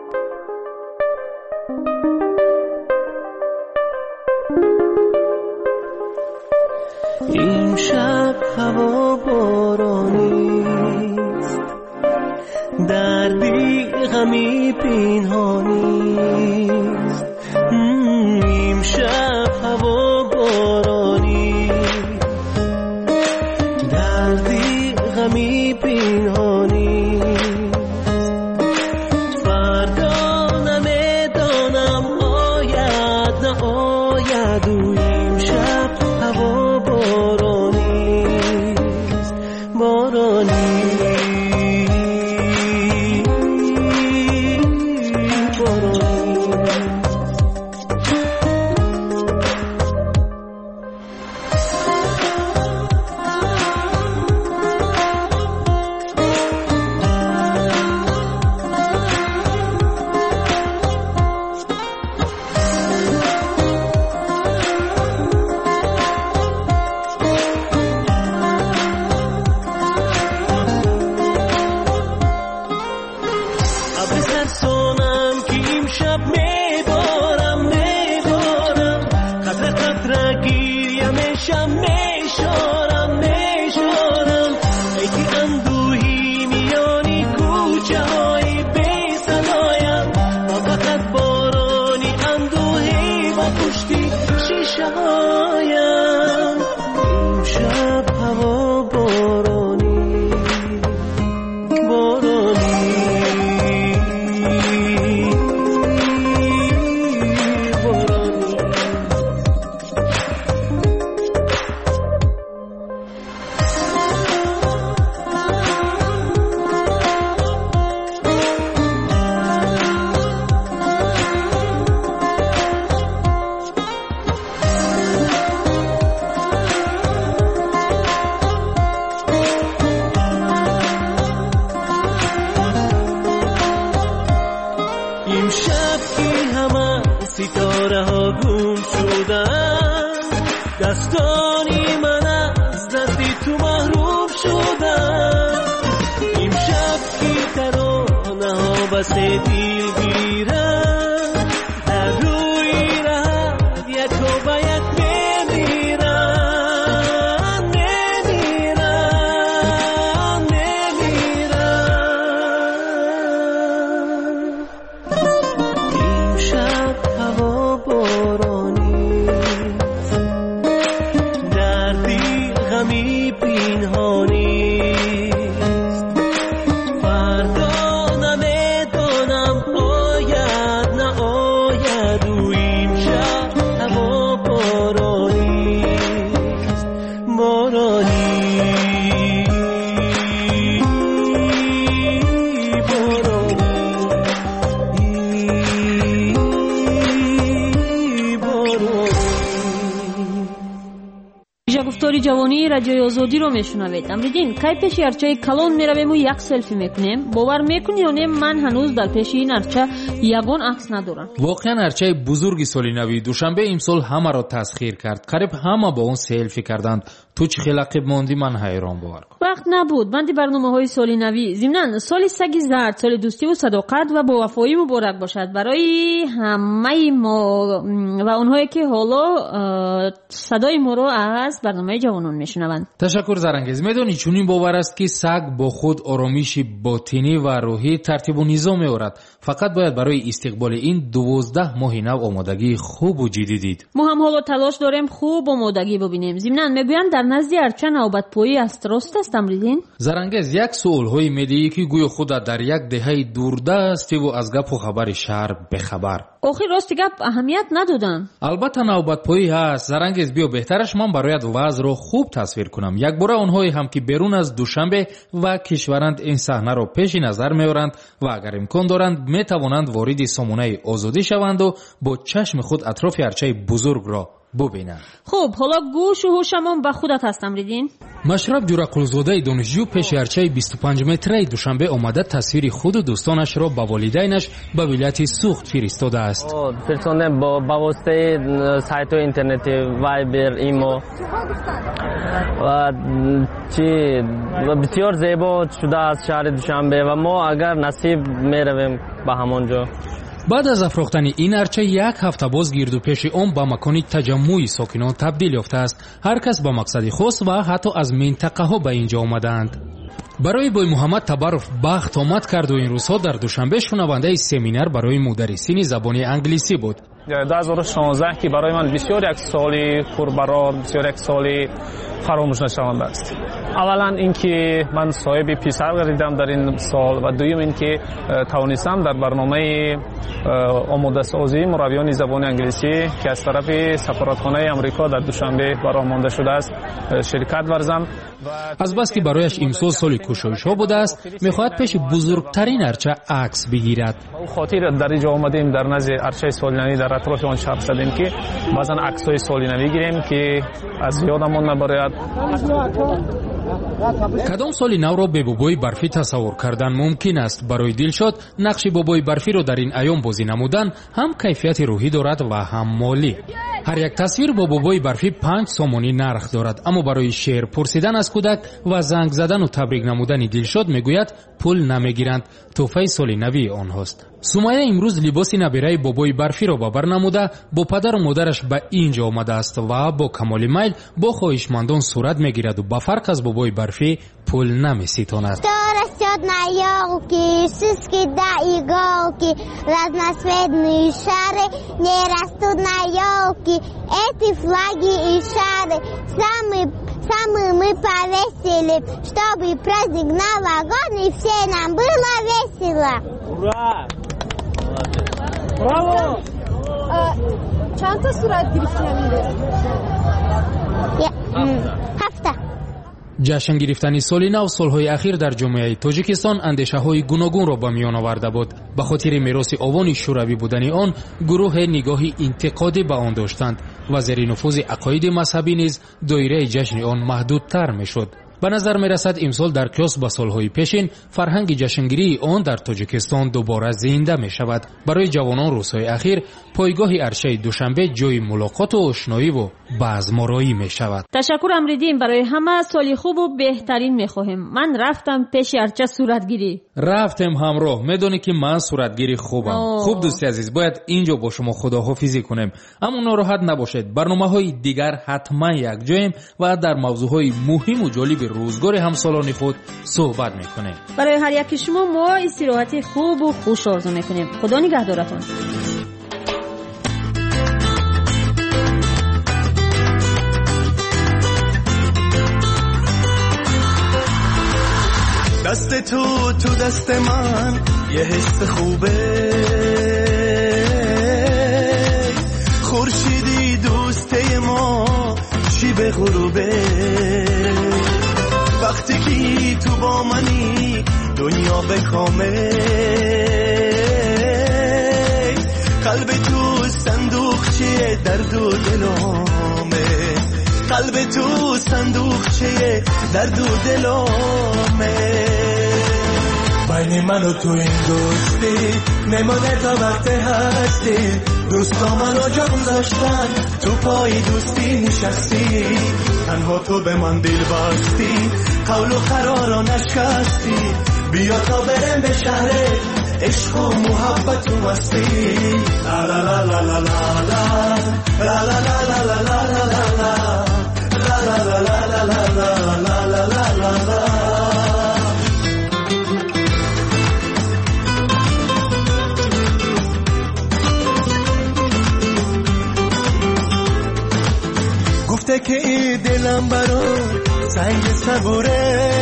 امشب هوا بارانیست، دردی غمی پنهانیست. امشب هوا بارانیست، دردی غمی پنهانیست. فردا نمیدانم آید نه آید و امشب هوا بارانیست، بارانیست. دستانی من از دستی تو محروم شدن. امشب که ترانه ها بس دل گیرن، در روی رهت یک و به یک بمیرن، نمیرن، نمیرن. امشب هوا بارانی، غمی پنهانیست. فردا نمیدانم آید نه آید و امشب هوا بارانیست، بارانی. گفتاری جوانی رادیوی آزادی رو میشنوید. امروز کی پیش ارچه کلان میرویم و یک سلفی میکنیم. باور میکنی یا نه من هنوز در پیش این ارچه یگان عکس ندارم. واقعا ارچه بزرگی سالی نوی دوشنبه امسال همه را تسخیر کرد. قریب همه با اون سلفی کردند. تو چه خلقی موندی من حیران باور کن. وقت نبود بندی برنامه‌های سالی نوی. ضمن سال سگ زرد، سال دوستی و صداقت و با وفایی مبارک باشد برای همه ما و اونهایی که حالا صدای ما رو از برنامه جوانان میشنوند. تشکر زرنگیز. میدونی چونین باور است که سگ با خود آرامش باطنی و روحی ترتیب و نظام می‌آورد. فقط باید برای استقبال این 12 ماه نو آمادگی خوب و جدی دید. ما هم حالا تلاش داریم خوب آمادگی ببینیم. ضمن میگویند در نزد ارچه نوبت‌پایی است. راست است امریدین؟ زرنگیز یک سوال‌های میدهی که گویا خود در یک دهه دوردست و از گپ و خبر شهر بخبر. آخه راست گپ اهمیت ندادن. البته نوبت‌پایی هست. زرنگیز بیا بهترش من برایت وضع رو خوب تصویر کنم. یک بار اونهایی هم که بیرون از دوشنبه و کشورند این صحنه رو پیش نظر می‌آورند و اگر امکان دارند میتوانند وارد سامانه آزادی شوند و با چشم خود اطراف ارچه بزرگ را ببینند. خب حالا گوش و هوشمون به خودت هستم ریدین. مشرف جورقلزاده دانشجو پیش ارچه 25 متری دوشنبه آمده تصویر خود و دوستانش را به والدینش به ولایت سوخت فرستاده است. فرستاده با واسطه سایت اینترنتی وایبر ایمو و بسیار زیبا شده است شهر دوشنبه و ما اگر نصیب میرویم به همانجا. بعد از افروختن این ارچه یک هفته باز گرد و پیش آن به مکانی تجمع ساکنان تبدیل یافته است. هر کس با مقصد خاص و حتی از منطقه ها به اینجا آمدند. برای بوی محمد تبارف بخت آمد کرد و این روزها در دوشنبه شنونده سمینار برای مدرسین زبان انگلیسی بود. 2016 که برای من بسیار یک سالی پربرار، بسیار یک سالی فراموش نشونده است. اولا اینکه من صاحب پسر گردیدم در این سال و دوم اینکه توانستم در برنامه آماده سازی مربیان زبان انگلیسی که از طرف سفارتخانه آمریکا در دوشنبه برآورده شده است شرکت ورزم. از بس که برایش امسال سال کوشش ها بوده است میخواهد پیش بزرگترین ارچه عکس بگیرد. خاطر در اینجا آمدیم در نزد ارچه سالینوی در اطراف آن شب زدیم که بعضا عکس‌های سالینوی گیریم که از یادمون نبراید. کدام سالی نو را به بابای برفی تصور کردن ممکن است؟ برای دلشاد نقش بابای برفی را در این ایام بازی نمودن هم کیفیت روحی دارد و هم مالی. هر یک تصویر با بابای برفی 5 سومانی نرخ دارد، اما برای شعر پرسیدن از کودک و زنگ زدن و تبریک نمودن دلشاد میگوید پول نمیگیرند، تحفه سال نوی آنهاست. سمیه امروز لباس نبیره بابای برفی را ببر نموده با پدر و مادرش به اینجا آمده است و با کمال میل با خواهشمندان صورت میگیرد و به فرق از بابای برفی پول نمیستاند. Растет на елке, шишки да иголки, разноцветные шары не растут на елке. Эти флаги и шары самые мы повесили, чтобы праздник новогодний все нам было весело. Ура! Браво! چند تا صورت گرفتی نمیره؟ هفته. جشن گرفتن سال نو سالهای اخیر در جامعه تاجیکستان اندیشه‌های گوناگون را به میان آورده بود. به خاطر میراث آوان شوروی بودن آن گروه نگاهی انتقادی به آن داشتند و زیر نفوذ عقاید مذهبی نیز دایره جشن آن محدودتر میشد. به نظر می رسد امسال در قیاس با سالهای پیشین فرهنگ جشنگیری آن در تاجیکستان دوباره زنده می شود. برای جوانان روزهای اخیر پایگاه ارچه دوشنبه جای ملاقات و آشنایی و بزم‌آرایی می شود. تشکر امریدین، برای همه سالی خوب و بهترین می خواهیم. من رفتم پیش ارچه صورتگیری. رفتم همراه. میدونی که من صورتگیری خوبم. خوب دوستی عزیز، باید اینجا با شما خداحافظی کنیم. اما ناراحت نباشید. برنامه‌های دیگر حتما یک جایم و در موضوعهای مهم و جالب روزگار همسالان خود صحبت میکنیم. برای هر یک شما ما استراحت خوب و خوش آرزو میکنیم. خدا نگهدارتون. دست تو دست من یه حس خوبه، خورشیدی دوسته ما چی به غروبه، وقتی که تو با منی دنیا به کامه، قلب تو صندوقچه درد و دلامه، قلب تو صندوقچه درد و دلامه، بین من و تو این دوستی نمانه تا وقت هستی، دوستا منو جا گذاشتن تو پای دوستی نشستی، تنها تو به من دل بستی، قول و قرارا نشکستی، بیا تا برم به شهر عشق و محبت و مستی، لا لا لا لا لا لا لا لا لا لا لا لا لا لا لا لا. گفته که این دلم برای سنگ صبوره،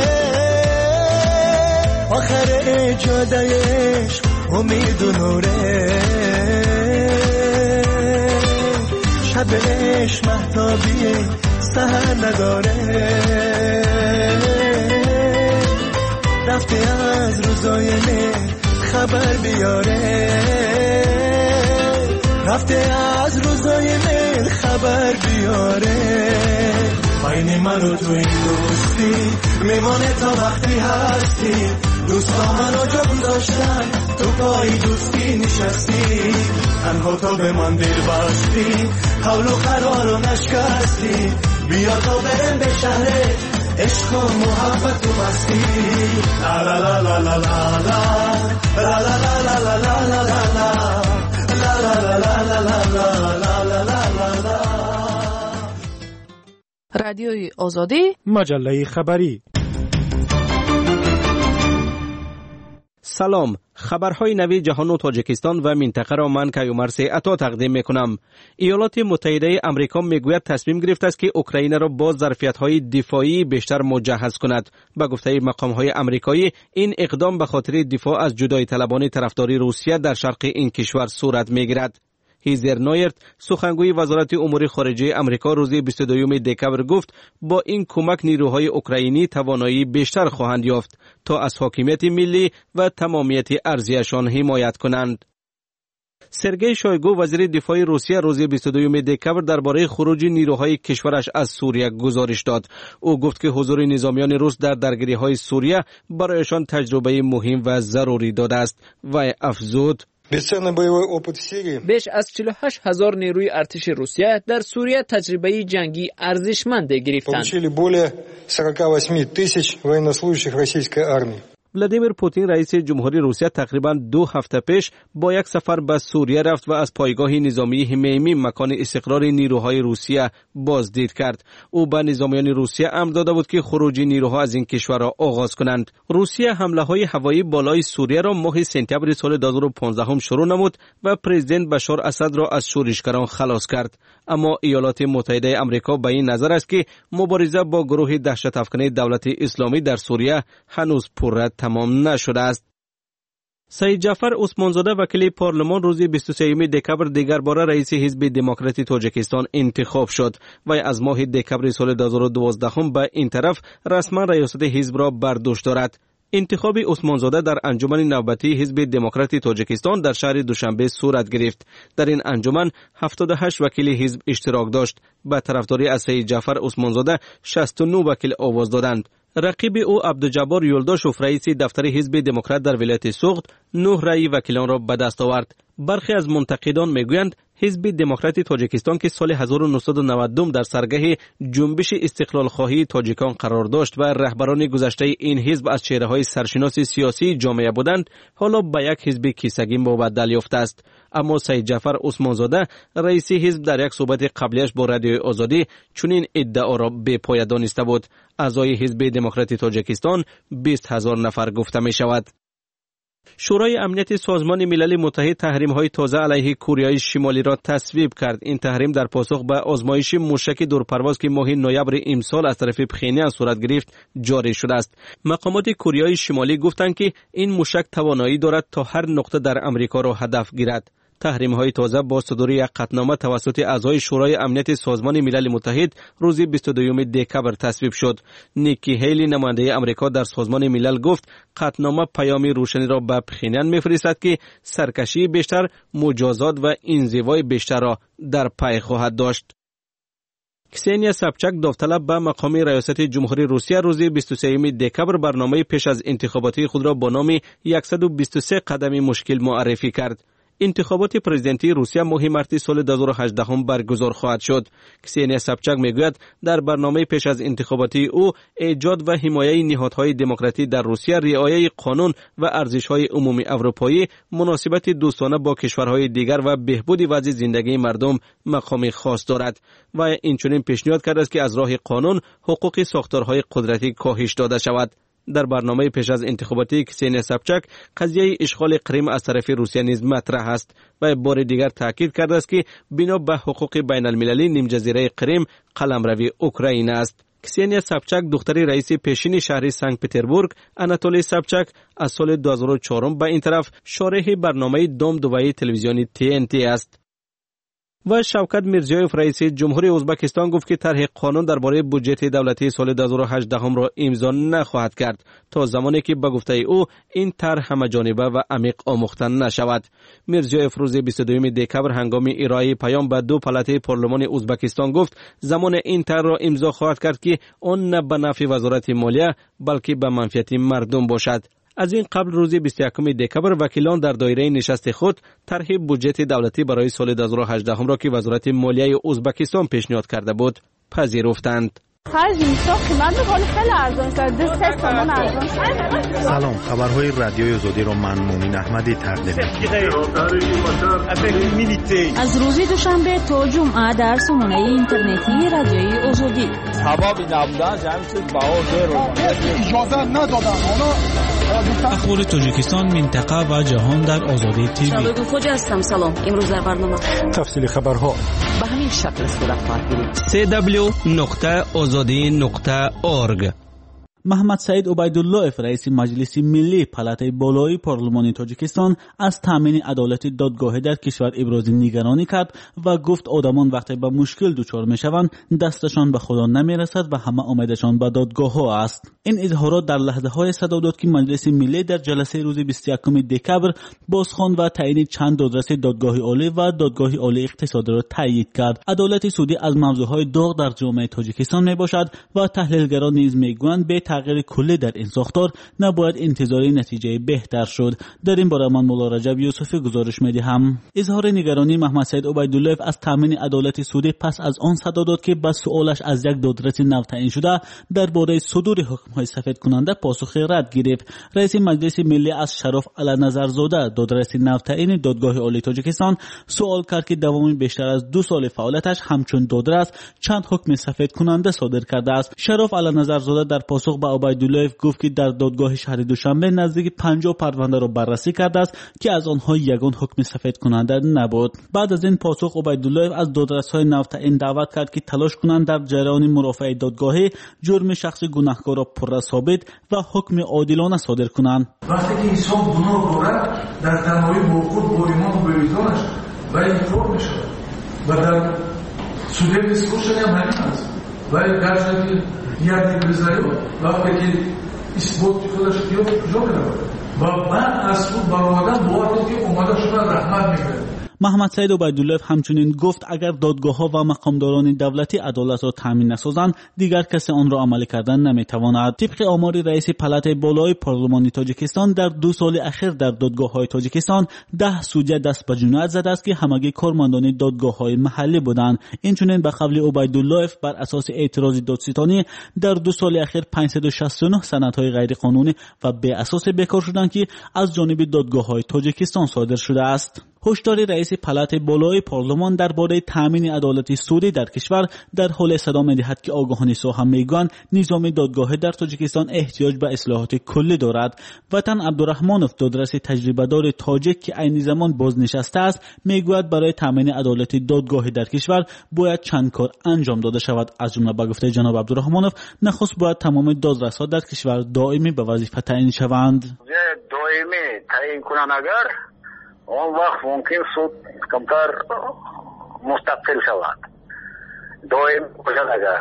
آخر اجادهش امید و نوره، شبش مهتابیه سهر نداره، رفته از روزای خبر بیاره، رفته از روزای میل خبر بیاره. بین من و تو این دوستی میمانه تا وقتی هستی. دوستا منو جا داشتن تو پای دوستی نشستی. تنها تو به من دل بستی حول و قرار و نشکستی. بیا تا برم به شهر عشق و محبت و مستی. لا لا لا لا لا لا لا لا لا لا لا لا لا لا لا. رادیوی آزادی، مجله خبری. سلام، خبرهای نوی جهان و تاجیکستان و منطقه را من کیومرث عطا تقدیم میکنم. ایالات متحده آمریکا میگوید تصمیم گرفته است که اوکراین را با ظرفیت‌های دفاعی بیشتر مجهز کند. به گفته مقام‌های آمریکایی این اقدام به خاطر دفاع از جدایی طلبان طرفداری روسیه در شرق این کشور صورت میگیرد. هیزر نایرت سخنگوی وزارت امور خارجه آمریکا روز 22 دکبر گفت با این کمک نیروهای اوکراینی توانایی بیشتر خواهند یافت تا از حاکمیت ملی و تمامیت ارضیشان حمایت کنند. سرگئی شویگو وزیر دفاع روسیه روز 22 دکبر درباره خروج نیروهای کشورش از سوریه گزارش داد. او گفت که حضور نظامیان روس در درگیری‌های سوریه برایشان تجربه مهم و ضروری داده است و افزود بیش از 48,000 نیروی ارتش روسیه در سوریه تجربه جنگی ارزشمند گرفتند. ولادیمیر پوتین رئیس جمهوری روسیه تقریباً 2 هفته پیش با یک سفر به سوریه رفت و از پایگاه نظامی حمیمی مکان استقرار نیروهای روسیه بازدید کرد. او به نظامیان روسیه امر داده بود که خروج نیروها از این کشور را آغاز کنند. روسیه حمله‌های هوایی بالای سوریه را ماه سپتامبر سال 2015 شروع نمود و پرزیدنت بشار اسد را از شورشگران خلاص کرد. اما ایالات متحده آمریکا به این نظر است که مبارزه با گروه دهشت افکنی دولت اسلامی در سوریه هنوز پررد تمام نشده است. سید جعفر عثمانزاده وکیل پارلمان روز 23 دکبر دیگر بار رئیس حزب دموکرات تاجیکستان انتخاب شد و از ماه دکبر سال 2012 به این طرف رسما ریاست حزب را بر دوش دارد. انتخاب عثمانزاده در انجمن نوبتی حزب دموکرات تاجیکستان در شهر دوشنبه صورت گرفت. در این انجمن 78 وکیل حزب اشتراک داشت. به طرفداری از سید جعفر عثمانزاده 69 وکیل آواز دادند. رقیب او عبدالجبار یولداشوف رئیس دفتر حزب دموکرات در ولایت سوغد 9 رأی وکیلان را به دست آورد. برخی از منتقدان میگویند حزب دموکرات تاجیکستان که سال 1992 در سرگه جنبش استقلال خواهی تاجیکان قرار داشت و رهبران گذشته این حزب از چهره‌های سرشناس سیاسی جامعه بودند، حالا به یک حزب کیسگی مبدل یافته است. اما سید جعفر عثمانزاده رئیس حزب در یک صحبت قبلیش با رادیوی آزادی چنین ادعا را بی پایه دانسته بود. اعضای حزب دموکرات تاجیکستان 20,000 نفر گفته می شود. شورای امنیت سازمان ملل متحد تحریم‌های تازه علیه کره شمالی را تصویب کرد. این تحریم در پاسخ به آزمایش موشک دورپرواز که ماه نوامبر امسال از طرف پخینیان صورت گرفت جاری شده است. مقامات کره شمالی گفتند که این موشک توانایی دارد تا هر نقطه در امریکا را هدف گیرد. تحریم‌های تازه با صدور یک قطعنامه توسط اعضای شورای امنیت سازمان ملل متحد روز 22 دکبر تصویب شد. نیکی هیلی نماینده امریکا در سازمان ملل گفت قطعنامه پیامی روشنی را به پخینیان می‌فرستد که سرکشی بیشتر، مجازات و انزوای بیشتر را در پی خواهد داشت. کسینیا سابچاک داوطلب به مقام ریاست جمهوری روسیه روز 23 دکبر برنامه پیش از انتخاباتی خود را با نام 123 قدم مشکل معرفی کرد. انتخابات پرزیدنتی روسیه ماه مارس سال 2018 برگزار خواهد شد. کسینیا سابچاک میگوید در برنامه پیش از انتخاباتی او ایجاد و حمایت نهادهای دموکراتی در روسیه، رعایت قانون و ارزش‌های عمومی اروپایی، مناسبت دوستانه با کشورهای دیگر و بهبود وضع زندگی مردم مقام خاص دارد و اینچنین پیشنهاد کرده است که از راه قانون حقوق ساختارهای قدرتی کاهش داده شود. در برنامه پیش از انتخاباتی کسینیا سابچاک قضیه اشغال کریم از طرف روسیه نیز مطرح است و بار دیگر تاکید کرده است که بنا به حقوق بین المللی نیم جزیره کریم قلمرو اوکراین است. کسینیا سابچاک دختر رئیس پیشین شهر سنت پتربورگ آناتولی سابچاک از سال 2004 به این طرف شارح برنامه دام دوباره تلویزیونی TNT است. و شوکت میرزیویف رئیس جمهوری ازبکستان گفت که طرح قانون درباره بودجت دولتی سال 2018 را امضا نخواهد کرد تا زمانی که به گفته او این طرح همه‌جانبه و عمیق آموخته نشود. میرزیویف روز 22 دکبر هنگام ارائه پیام به دو پالات پارلمان ازبکستان گفت زمان این طرح را امضا خواهد کرد که آن نه به نفع وزارت مالیه بلکه به منفعت مردم باشد. از این قبل روز 21 دکبر وکیلان در دایره نشست خود طرح بودجت دولتی برای سال 2018 را که وزارت مالیه ازبکستان پیشنهاد کرده بود پذیرفتند. سلام، خبرهای رادیوی آزادی را من مومن احمدی تقدیم می‌کنم. از روز دوشنبه تا جمعه در سامانه اینترنتی رادیوی آزادی. سبب نبودن جمعیت باور اجازه ندادن. اخبار تاجیکستان، منطقه و جهان در آزادی تیوی. شبگو خوجا هستم. سلام. امروز در برنامه تفصیل خبرها به همین شکل صورت خواهد گرفت. www.azadi.org. محمد سعید عبیدالله رئیس مجلس ملی پالاتای بالای پارلمان تاجیکستان از تامین عدالت دادگاهی در کشور ابراز نگرانی کرد و گفت آدمان وقتی به مشکل دچار میشوند دستشان به خدا نمیرسد و همه امیدشان به دادگاه ها است. این اظهارات در لحظه های صدا داد که مجلس ملی در جلسه روز 21 دکبر بازخواند و تعیین چند دادرس دادگاه عالی و دادگاه عالی اقتصادی را تایید کرد. عدالت سودی از موضوعهای داغ در جامعه تاجیکستان میباشد و تحلیلگران نیز میگویند به تغییر کلی در این ساختار نباید انتظاری نتیجه بهتر شد. در این باره من مولا رجب یوسفی گزارش میدهم. اظهار نگرانی محمد سعید عبیدالله از تامین عدالت سودی پس از آن صدا داد که به سوالش از یک دادرس نو تعیین شده درباره صدور حکم‌های سفید کننده پاسخ رد گرفت. رئیس مجلس ملی از شرف علنظرزاده دادرس نو تعیین دادگاه عالی تاجیکستان سوال کرد که دوام بیشتر از 2 سال فعالیتش همچون دادرس چند حکم سفید کننده صادر کرده است. شرف علنظرزاده در پاسخ به عبیدالله گفت که در دادگاه شهر دوشنبه نزدیک 50 پرونده را بررسی کرده است که از آنها یگان حکم سفید کننده نبود. بعد از این پاسخ عبیدالله از دادرس‌های نو تعیین دعوت کرد که تلاش کنند در جریان مرافعه دادگاهی جرم شخص گناهکار را پر ثابت و حکم عادلانه صادر کنند. وقتی که انسان گناه دارد در تنهایی با خود با ایمان و وجدانش و اقرار می‌شود و در سوده دیسکورس هم همین است و گرچه که یعنی بزرگ وقتی که اثبات خودش دیو کجا می‌رود و بعد از خود برآمدن با وقتی که اومده شده رحمت می‌کنه. محمد سعید عبیدالله همچنین گفت اگر دادگاه‌ها و مقامداران دولتی عدالت را تامین نسازند دیگر کسی آن را عملی کردن نمی‌تواند. طبق آمار رئیس پالاتای بالای پارلمان تاجیکستان در 2 سال اخیر در دادگاه‌های تاجیکستان 10 سودجه دست به جنایت زده است که همگی کارمندان دادگاه‌های محلی بودند. اینچنین به قول عبیدالله بر اساس اعتراض دادستانی در 2 سال اخیر 569 سندهای غیرقانونی و بی اساس بیکار شدند که از جانب دادگاه‌های تاجیکستان صادر شده است. هشدار رئیس پالاتای بالای پارلمان درباره تامین عدالت سودی در کشور در حال صدا می‌دهد که آگاهان ساحه میگویند نظام دادگاهی در تاجیکستان احتیاج به اصلاحات کلی دارد. وطن عبدالرحمانوف دادرس تجربه‌دار تاجیک که عین زمان بازنشسته است میگوید برای تامین عدالت دادگاهی در کشور باید چند کار انجام داده شود. از جمله به گفته جناب عبدالرحمانوف نخست باید تمام دادرس‌ها در کشور دائمی به وظیفه تعیین شوند. دائمی تعیین کنند اگر اون وقت ممکن سود کمتر مستقل شود. دائم باشد اگر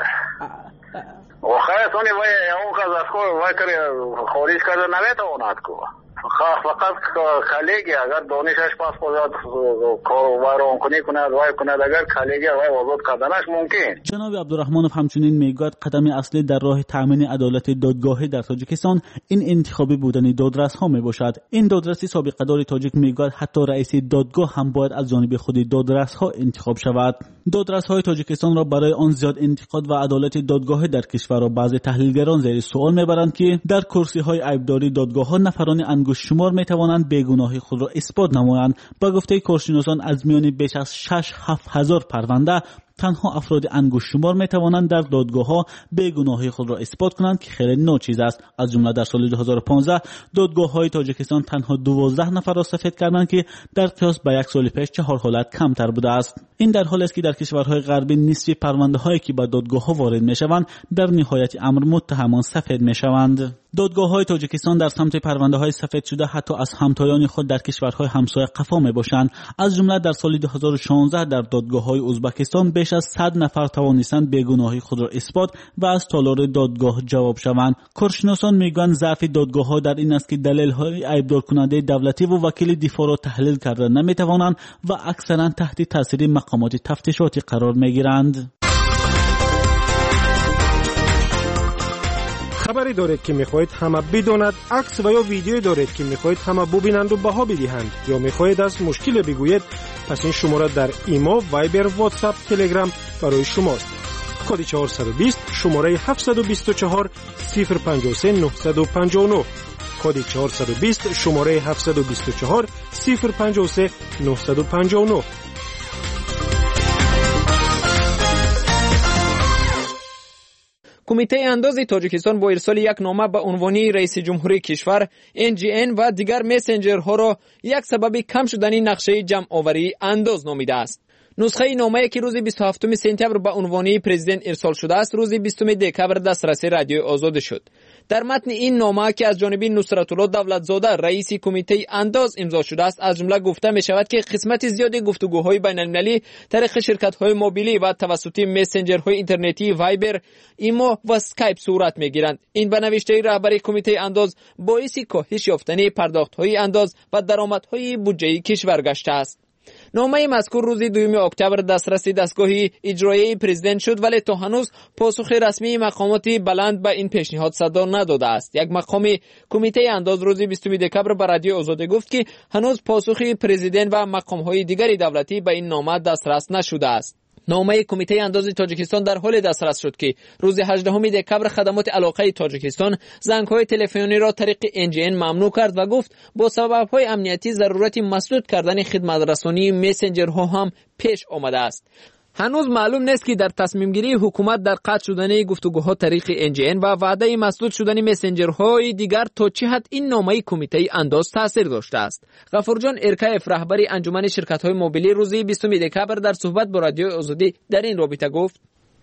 و خیلی سونی اون که از خارج کرده نمیتواند که فقط کلیگی اگر دانشش پاس خودت کار کنی کند وای کند اگر کلیگی وای آزاد کردنش ممکن. جناب عبدالرحمانوف همچنین میگوید قدم اصلی در راه تامین عدالت دادگاهی در تاجیکستان این انتخابی بودن دادرس ها میباشد. این دادرسی سابقه دار تاجیک میگوید حتی رئیس دادگاه هم باید از جانب خود دادرس ها انتخاب شود. دادرس های تاجیکستان را برای آن زیاد انتقاد و عدالت دادگاهی در کشور را بعضی تحلیلگران زیر سوال میبرند که در کرسی های عیبداری دادگاه ها نفران انگشت شمار میتوانند بیگناهی خود را اثبات نمایند. با گفته کارشناسان از میان بیش از 6-7 هزار پرونده تنها افراد انگشت شمار میتوانند در دادگاه‌ها بیگناهی خود را اثبات کنند که خیلی ناچیز است. از جمله در سال 2015 دادگاه‌های تاجیکستان تنها 12 نفر را سفید کردند که در قیاس به 1 سال پیش 4 حالت کمتر بوده است. این در حالی است که در کشورهای غربی نصف پرونده‌هایی که به دادگاه‌ها وارد میشوند در نهایت امر متهمان سفید میشوند. دادگاه‌های تاجیکستان در سمت پرونده‌های سفید شده حتی از همتایان خود در کشورهای همسایه قفا می‌باشند. از جمله در سال 2016 در دادگاه‌های ازبکستان بیش از 100 نفر توانستند بیگناهی خود را اثبات و از تالار دادگاه جواب شوند. کارشناسان میگویند ضعف دادگاه‌ها در این است که دلایل ایبدار کننده دولتی و وکیل دفاع را تحلیل کرده نمی‌توانند و اکثرا تحت تاثیر مقامات تفتیشاتی قرار می‌گیرند. خبری دارید که میخواهید همه بداند، عکس و یا ویدیویی دارید که میخواهید همه ببینند و بها بدهند یا میخواهید از مشکل بگویید، پس این شماره در ایما، وایبر، واتساپ، تلگرام برای شماست. کد 420 شماره 724 053 959 کد 420 شماره 724 053 959. کمیته انداز تاجیکستان با ارسال یک نامه به عنوان رئیس جمهوری کشور NGN و دیگر مسنجرها را یک سبب کم شدن نقشه جمع آوری انداز نامیده است. نسخه نامه‌ای که روز 27 سپتامبر به عنوان پرزیدنت ارسال شده است، روز 20 دکمبر دسترس رادیو آزاد شد. در متن این نامه که از جانب نصرت‌الله دولتزاده رئیس کمیته انداز امضا شده است، از جمله گفته می شود که قسمت زیادی گفتگوهای بین‌المللی طریق شرکت‌های موبیلی و توسط مسنجرهای اینترنتی وایبر، ایمو و اسکایپ صورت می‌گیرند. این به نوشته رهبر کمیته انداز باعث کاهش یافتن پرداخت‌های انداز و درآمدهای بودجه‌ای کشور گشته است. نامه مذکور روز 2 اکتبر دسترس دستگاه اجرایی پرزیدنت شد، ولی تا هنوز پاسخ رسمی مقامات بلند به این پیشنهاد صدا نداده است. یک مقام کمیته انداز روز 20 دکمبر به رادیو آزاد گفت که هنوز پاسخ پرزیدنت و مقام‌های دیگری دولتی به این نامه دسترس نشده است. نامه کمیته انداز تاجیکستان در حال دسترس شد که روز 18 دکمبر خدمات علاقه تاجیکستان زنگ‌های تلفنی را طریق NGN ممنوع کرد و گفت با سبب‌های امنیتی ضرورت مسدود کردن خدمت رسانی مسنجرها هم پیش آمده است. هنوز معلوم نیست که در تصمیم گیری حکومت در قطع شدن گفتگوها طریق NGN و وعده مسدود شدن مسنجرهای دیگر تا چه حد این نامه کمیته انداز تاثیر داشته است. غفورجان ارکایف رهبر انجمن شرکت‌های موبیلی روز 20 دکمبر در صحبت با رادیو آزادی در این رابطه گفت: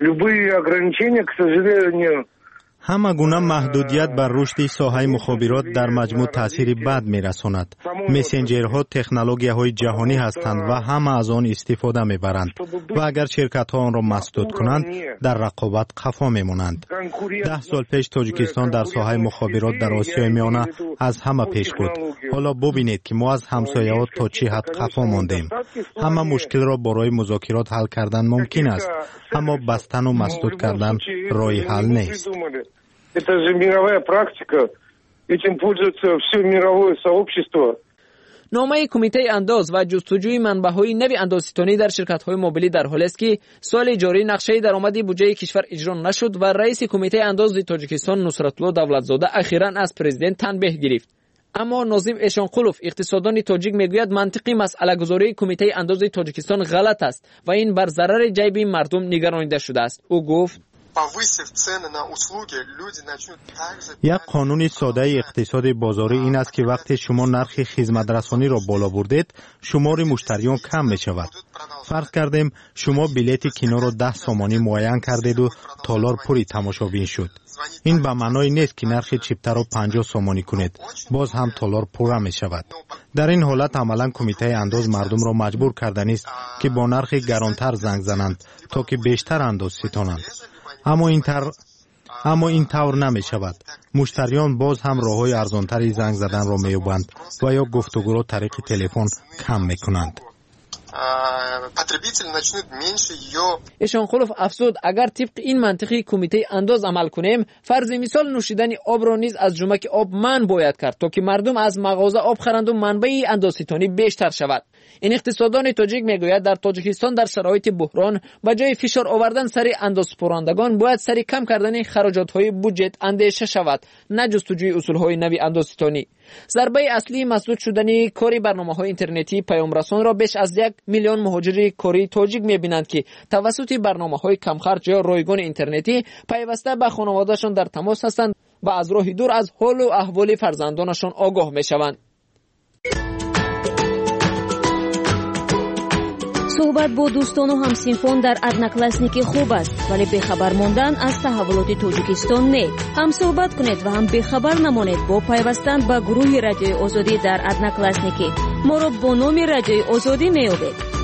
همه گونه محدودیت بر رشد ساحه مخابرات در مجموع تأثیر بد می‌رساند. مسنجرها تکنولوژی‌های جهانی هستند و همه از آن استفاده می‌برند و اگر شرکت‌ها آن را مسدود کنند در رقابت قفا می‌مانند. 10 سال پیش تاجیکستان در ساحه مخابرات در آسیای میانه از همه پیش بود. حالا ببینید که ما از همسایه‌ها تا چه حد قفا ماندیم. همه مشکل را برای مذاکرات حل کردن ممکن است، اما بستن و مسدود کردن راه حل نیست. Это же мировая практика. Этим пользуется все мировое сообщество. نامه کمیته انداز و جستجوی منبع‌های نوی اندازه‌ستانی در شرکت‌های موبیلی در حالی است که سال جاری نقشه درآمدی بودجه کشور اجرا نشد و رئیس کمیته انداز تاجیکستان نصرت‌الله دولتزاده اخیراً از پرزیدنت تنبیه گرفت. اما ناظم اشانقولوف اقتصاددان تاجیک میگوید منطقی مسئله گذاری کمیته انداز تاجیکستان غلط است و این بر ضرر جیب مردم نگرانیده شده است. او گفت: یک قانون ساده اقتصاد بازاری این است که وقتی شما نرخ خدمت رسانی را بالا بردید، شمار مشتریان کم می شود. فرض کردیم شما بلیت کینو را 10 سامانی معین کردید و تالار پری تماشابین شد. این به معنای نیست که نرخ چیپتر را 50 سامانی کنید، باز هم تالار پر می شود. در این حالت عملا کمیته انداز مردم را مجبور کردن است که با نرخ گرانتر زنگ زنند تا که بیشتر انداز ستانند. اما این طور نمی شود. مشتریان باز هم راه‌های ارزانتری زنگ زدن را می‌یابند و یا گفتگو را طریق تلفن کم می‌کنند. اشانقولوف افزود اگر طبق این منطقی کمیته انداز عمل کنیم، فرض مثال نوشیدن آب را نیز از جمک آب منع باید کرد تا که مردم از مغازه آب خرند و منبع اندازه‌ستانی بیشتر شود. این اقتصاددان تاجیک میگوید در تاجیکستان در شرایط بحران به جای فشار آوردن سر اندازه‌سپارندگان باید سر کم کردن خراجات‌های بودجه اندیشه شود، نه جستجوی اصول‌های نوی اندازه‌ستانی. ضربه اصلی مسدود شدن کاری برنامه‌های اینترنتی پیام‌رسان را بیش از 1 میلیون مهاجر کاری تاجیک می‌بینند که توسط برنامه‌های کم خرج یا رایگان اینترنتی پیوسته به خانواده‌شان در تماس هستند و از راه دور از حال و احوال فرزندانشان آگاه می‌شوند. صحبت با دوستان و همسینفون در ادناکلاسنیکی خوب است، ولی بخبر ماندن از تحولات تاجیکستان نه. هم صحبت کنید و هم بخبر نمانید با پیوستن به گروه رادیوی آزادی در ادناکلاسنیکی. ما را با نام رادیوی آزادی میابید.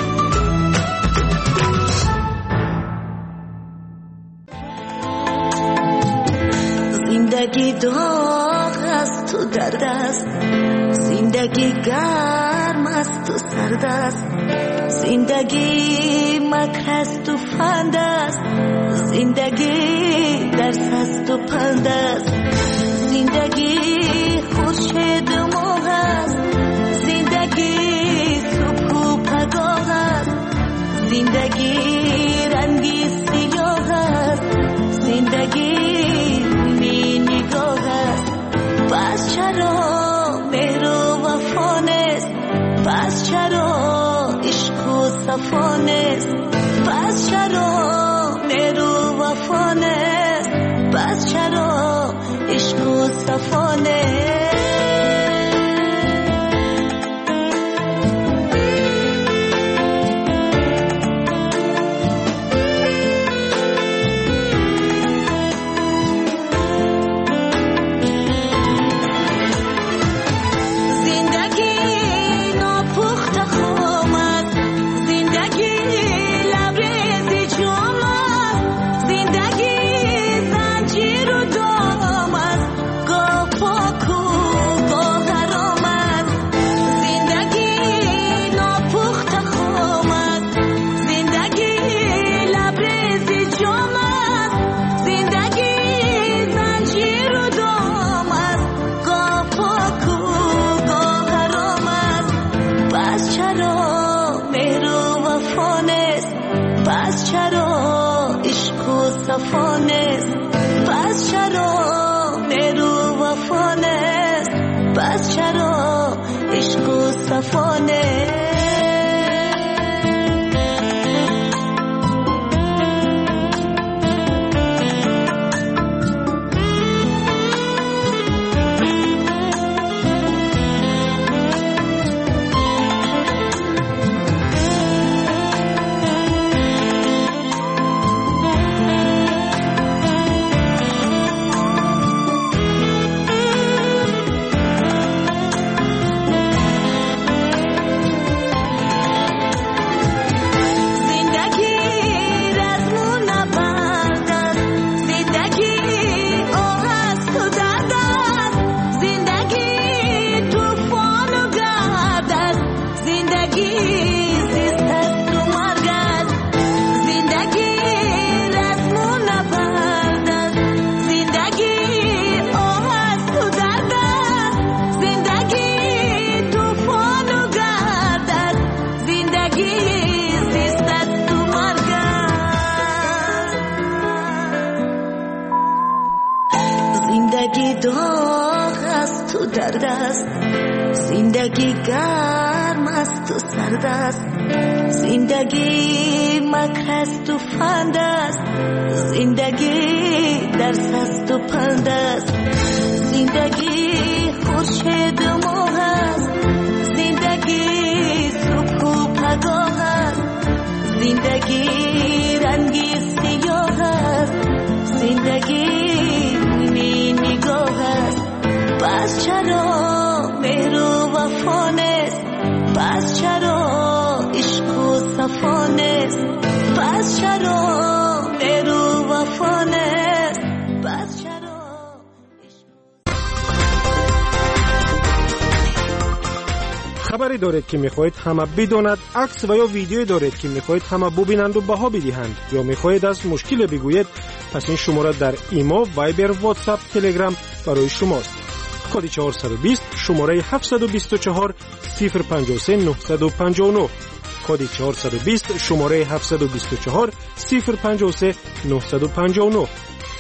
زندگی داغ است و درد است، زندگی گرم است و سرد است، زندگی مکر است و فند است، زندگی درس است و پند است، زندگی خورشید و ماه است، زندگی صبح و پگاه است، زندگی رنگی سیاه است، زندگی پس چرا مهر و وفا نیست، پس چرا عشق و صفا نیست، پس چرا مهر و وفا نیست، پس چرا عشق و صفا نیست. پس چرا مهر و وفا نیست، پس چرا عشق و صفا نیست. زندگی داغ است و درد است، زندگی گرم است و سرد است، زندگی مکر است و فند است، زندگی درس است و پند است، زندگی خورشید و ماه است، زندگی صبح و پگاه است، زندگی رنگی سیاه است، زندگی نگاه است. پس چرا مهر و وفا نیست، پس چرا عشق و صفا نیست، پس چرا مهر و وفا نیست، پس چرا. خبری دارید که میخواهید همه بداند، عکس و یا ویدیویی دارید که میخواهید همه ببینند و بها بدهند، یا میخواهید از مشکل بگویید، پس این شماره در ایما، وایبر، واتساپ، تلگرام برای شماست. کد 420 شماره 724 053 959. کد 420 شماره 724 053 959.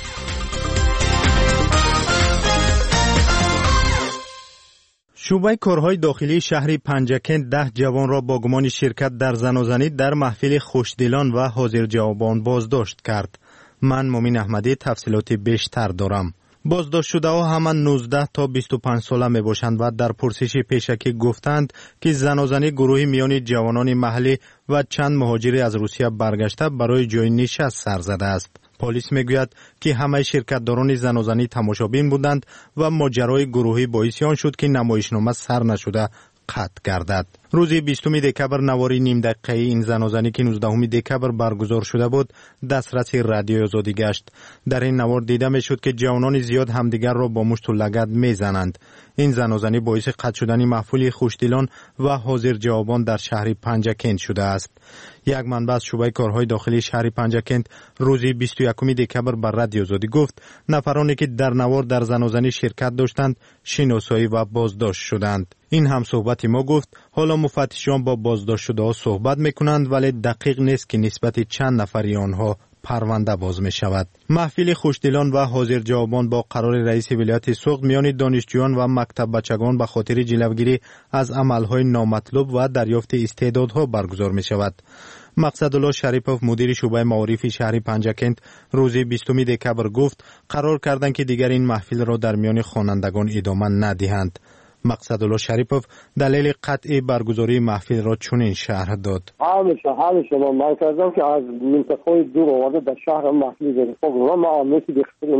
شعبه کارهای داخلی شهر پنجکن 10 جوان را با گمان شرکت در زنازنی در محفل خوشدلان و حاضر جوابان بازداشت کرد. من مومن احمدی تفصیلات بیشتر دارم. بازداشت شده ها همان 19 تا 25 ساله می باشند و در پرسش پیشکی گفتند که زنازنی گروهی میان جوانان محلی و چند مهاجری از روسیه برگشته برای جای نشست سر زده است. پلیس میگوید که همه شرکتداران زنازنی تماشابین بودند و ماجرای گروهی باعث آن شد که نمایشنامه سر نشده قطع گردد. روز 20 دکبر نواری نیم دقیقه‌ای این زنازنی که 19 دکبر برگزار شده بود دسترس رادیوی آزادی گشت. در این نوار دیده میشد که جوانان زیاد همدیگر را با مشت و لگد میزنند. این زنازنی باعث قطع شدن محفل خوشدلان و حاضر جوابان در شهر پنجکند شده است. یک منبع از شعبه کارهای داخلی شهر پنجکند روز 21 دکبر بر رادیو آزادی گفت نفرانی که در نوار در زنازنی شرکت داشتند شناسایی و بازداشت شدند. این هم صحبت ما گفت حالا مفتشان با بازداشت شده ها صحبت میکنند ولی دقیق نیست که نسبت چند نفری آنها پرونده باز می شود. محفل خوشدلان و حاضر جوابان با قرار رئیس ولایت سوخت میان دانشجویان و مکتب بچگان به خاطر جلوگیری از عملهای نامطلوب و دریافت استعدادها برگزار می شود. مقصدالله شریپوف مدیر شعبه معارف شهر پنجکند روز 20 دکبر گفت قرار کردند که دیگر این محفل را در میان خوانندگان ادامه ندهند. مقصدالله شریپوف دلیل قطعی برگزاری محفل را چنین شرح داد. همیشه من کردم که از منطقه دور آورده در شهر محفل گرفتم و ما آموزش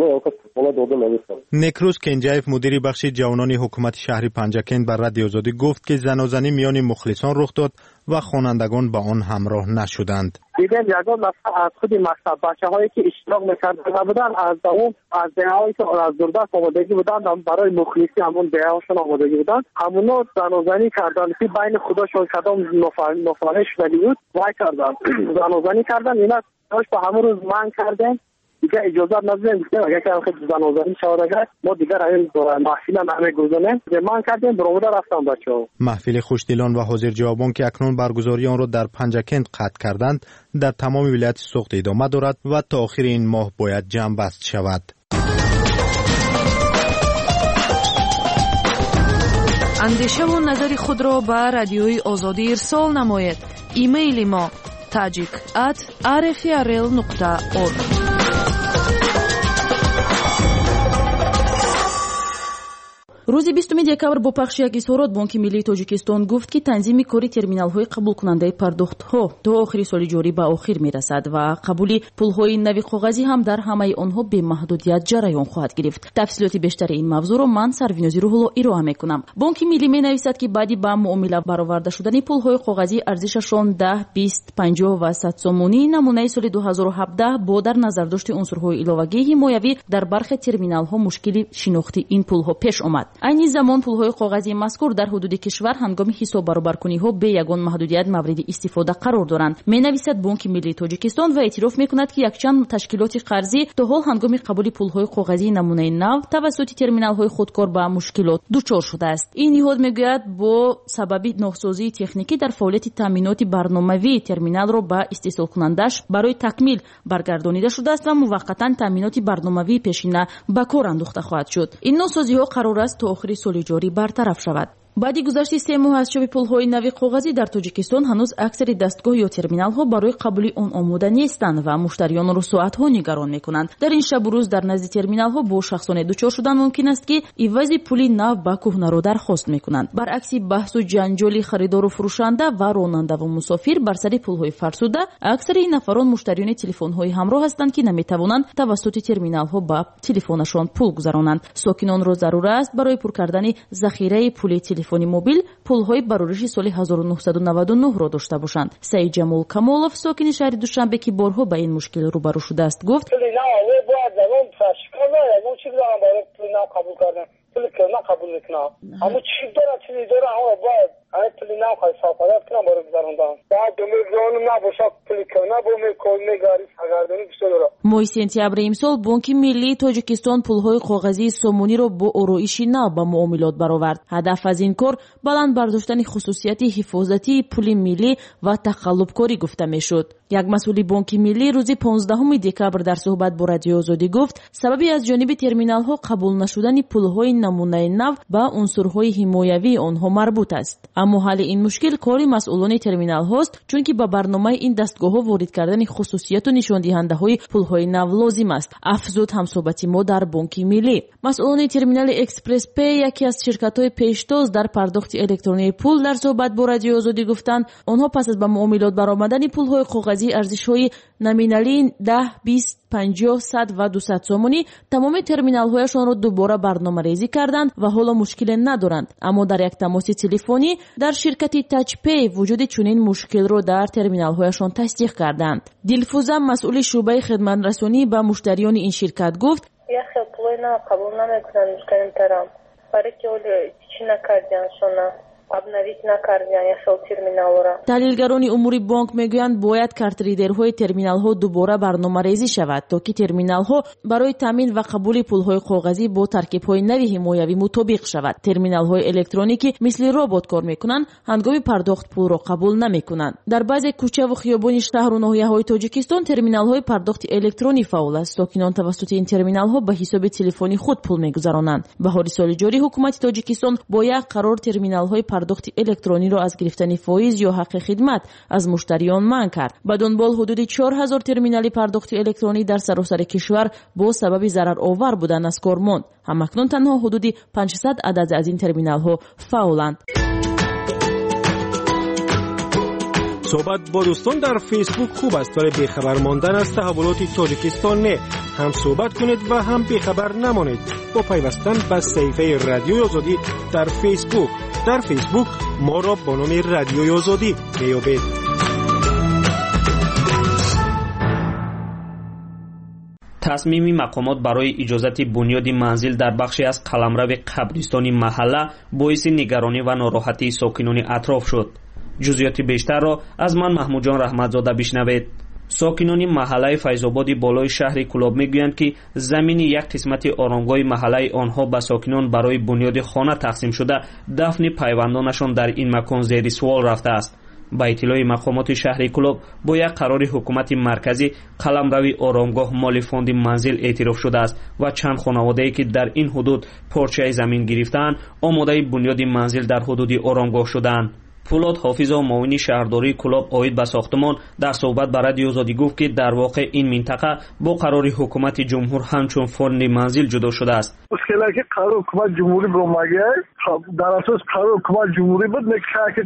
دادم. نکروز کنجایف مدیر بخش جوانان حکومت شهر پنجکند بر رادیو آزادی گفت که زنازنی میان مخلصان رخ داد و خوانندگان با آن همراه نشدند. دیدم یگان مثلا از خود مکتب بچه‌هایی که اشتراک می‌کردن بودن از دههایی که از دوردست آمادگی بودن برای مخلصی همون دههاشون آمادگی بودن همونا زنازنی کردن که بین خودشون کدام نفرانه شدنی بود وای کردن زنازنی کردن اینا داشت با همون روز من کردن دیگه اجازه ندادن که اگه که زنازنی شود اگر ما دیگر این محفل همه گذاشتیم من کردیم برآمده رفتم بچه‌ها. محفل خوشدلان و حاضر جوابان که اکنون برگزاری آن را در پنجکند قطع کردند در تمام ولایت سوخت ادامه دارد و تا آخر این ماه باید جمع بست شود. اندیشه و نظر خود را به رادیوی آزادی ارسال نماید. ایمیل ما tajik@rfrl.org. روز 20 دکبر با پخش یک اظهارات بانک ملی تاجیکستان گفت که تنظیم کاری ترمینال‌های قبول کننده پرداخت‌ها تا آخر سال جاری به آخر می‌رسد و قبول پول‌های نوی کاغذی هم در همه آنها به محدودیت جریان خواهد گرفت. تفصیلات بیشتر این موضوع را من سروینازی روح‌الله ارائه می‌کنم. بانک ملی می‌نویسد که بعد با معامله برآورده شدن پول‌های کاغذی ارزششان 10, 20, 50 و 100 سومونی نمونه سال 2017 با در نظر داشت عنصرهای علاوه‌ای حمایوی در برخی ترمینال‌ها مشکلی شناختی این پول‌ها پیش آمد. این زمان پول‌های کاغذی مذکور در حدود کشور هنگام حساب برابرکنی‌ها به یگان محدودیت مورد استفاده قرار دارند. می‌نویسد بانک ملی تاجیکستان و اعتراف می‌کند که یکچند تشکیلات قرضی تا حال هنگام قبول پول‌های کاغذی نمونه نو توسط ترمینال‌های خودکار به مشکلات دچار شده است. این نهاد می‌گوید با سبب ناسازی تکنیکی در فعالیت تامینات برنامه‌ای ترمینال را به استحصال کنندش برای تکمیل برگردانیده شده است و موقتاً تامینات برنامه‌ای پیشینه به کار انداخته خواهد شد. این ناسازی‌ها قرار است تا آخر سال جاری برطرف شود. بعد گذشت 3 ماه از چاپ پول‌های نوی کاغذی در تاجیکستان هنوز اکثر دستگاه یا ترمینال‌ها برای قبول آن آماده نیستند و مشتریان را ساعت‌ها نگران می‌کنند. در این شب و روز در نزد ترمینال‌ها با شخصان دچار شدن ممکن است که عوض پول نو به کهنه را درخواست می‌کنند. برعکس بحث و جنجال خریدار و فروشنده و راننده و مسافر بر سر پول‌های فرسوده، اکثر این نفران مشتریان تلفن‌های همراه هستند که نمی‌توانند توسط ترمینال‌ها به تلفنشان پول گذرانند. ساکنان را ضرور است برای پر کردن ذخیره پول تلفنی موبیل پول‌های برآورش سال 1999 را داشته باشند. سعید جمال کمالов ساکن شهر دوشنبه که بارها با این مشکل روبرو شده است گفت قبول میکنم اما چی داره چیزی داره باید پلی نو خواهی صافدت کنم برای گذاروندن باید دومیزانم نباشه پلی کنه با میگاری سگردانی بسته داره. ماه سپتامبر امسال بانک ملی تاجیکستان پول‌های کاغذی سومونی را با ارائش نو به معاملات برآورد. هدف از این کار بلند برداشتن خصوصیت حفاظتی پول ملی و تقلبکاری گفته میشد. یک مسئول بانک ملی روز 15 دکبر در صحبت با رادیو آزادی گفت سببی از جانب ترمینال‌ها قبول نشدن پول‌های نمونه نو به عنصرهای حمایوی آنها مربوط است. اما حل این مشکل کاری مسئولان ترمینال هاست چون که با برنامه این دستگاه‌ها وارد کردن خصوصیت و نشان دهنده‌های پول‌های пулҳои нав лозим аст, афзуд ҳамсоҳбати мо дар Бонки Миллӣ. масъулони терминали Экспресс Пей, яке аз ширкатҳои пештоз дар пардохти электронии пул, дар суҳбат бо Радиои Озодӣ гуфтанд, онҳо пас аз ба муомилот баромадани пулҳои коғазӣ арзишҳои номиналии 10, 20, 50, 100 ва 200 сомонӣ тамоми терминалҳояшонро дубора барномарезӣ карданд ва ҳоло мушкиле надоранд. аммо дар як тамоси телефонӣ дар ширкати Тачпей вуҷуди чунин мушкилро дар терминалҳояшон тасдиқ карданд. Дилфуза, масъули шуъбаи хидматрасонӣ ба муштариёни ин ширкат гуфт: қабул намекунанд муштарим тарам, барои ки чӣ накардиан шона обновить накардиан яшол терминалро. Таҳлилгарони умури бонк мегӯянд, бояд картридерҳои терминалҳо дубора барномарезӣ шавад, то ки терминалҳо барои таъмин ва қабули пулҳои коғазӣ бо таркибҳои нави ҳимоявӣ мутобиқ шавад. Терминалҳои электронӣ мисли робот кор мекунанд, ҳангоми пардохт пулро қабул намекунанд. дар баъзе кӯчаву хиёбони шаҳру ноҳияҳои Тоҷикистон терминалҳои пардохти электронӣ фаъол аст. Сокинон тавассути ин терминалҳо ба ҳисоби телефони худ пул мегузаронанд. баҳори соли ҷорӣ ҳукумати Тоҷикистон бо як қарор терминалҳои пардохти электрониро аз гирифтани фоиз ё ҳаққи хидмат аз муштариён манъ кард. ба дунбол ҳудуди 4000 терминали пардохти электронӣ дар саросари кишвар бо сабаби зараровар будан аз кор монд. ҳамакнун танҳо ҳудуди 500 адад аз ин терминалҳо фаъоланд. صحبت با دوستان در فیسبوک خوب است، ولی بیخبر ماندن از تحولات تاجیکستان نه. هم صحبت کنید و هم بیخبر نمانید با پیوستن به صفحه رادیوی آزادی در فیسبوک. در فیسبوک ما را با نام رادیوی آزادی میابید. تصمیم مقامات برای اجازت بنیاد منزل در بخشی از قلمرو قبرستان محله باعث نگرانی و ناراحتی ساکنان اطراف شد. جزئیات بیشتر را از من محمود جان رحمتزاده بشنوید. ساکنان محله فیض‌آباد بالای شهر کلاب میگویند که زمین یک قسمت آرامگاه محله آنها به ساکنان برای بنیاد خانه تقسیم شده، دفن پیوندانشان در این مکان زیر سوال رفته است. با اطلاع مقامات شهر کلاب با یک قرار حکومت مرکزی قلمرو آرامگاه مال فوند منزل اعتراف شده است و چند خانواده‌ای که در این حدود پارچه زمین گرفتند آماده بنیاد منزل در حدود آرامگاه شدند. فولاد حافظ و معاون شهرداری کلاب عاید به ساختمان در صحبت با رادیو آزادی گفت که در واقع این منطقه با قرار حکومت جمهور همچون فوند منزل جدا شده است. مشکلی که قرار حکومت جمهوری برآمده در اساس قرار حکومت جمهوری بود که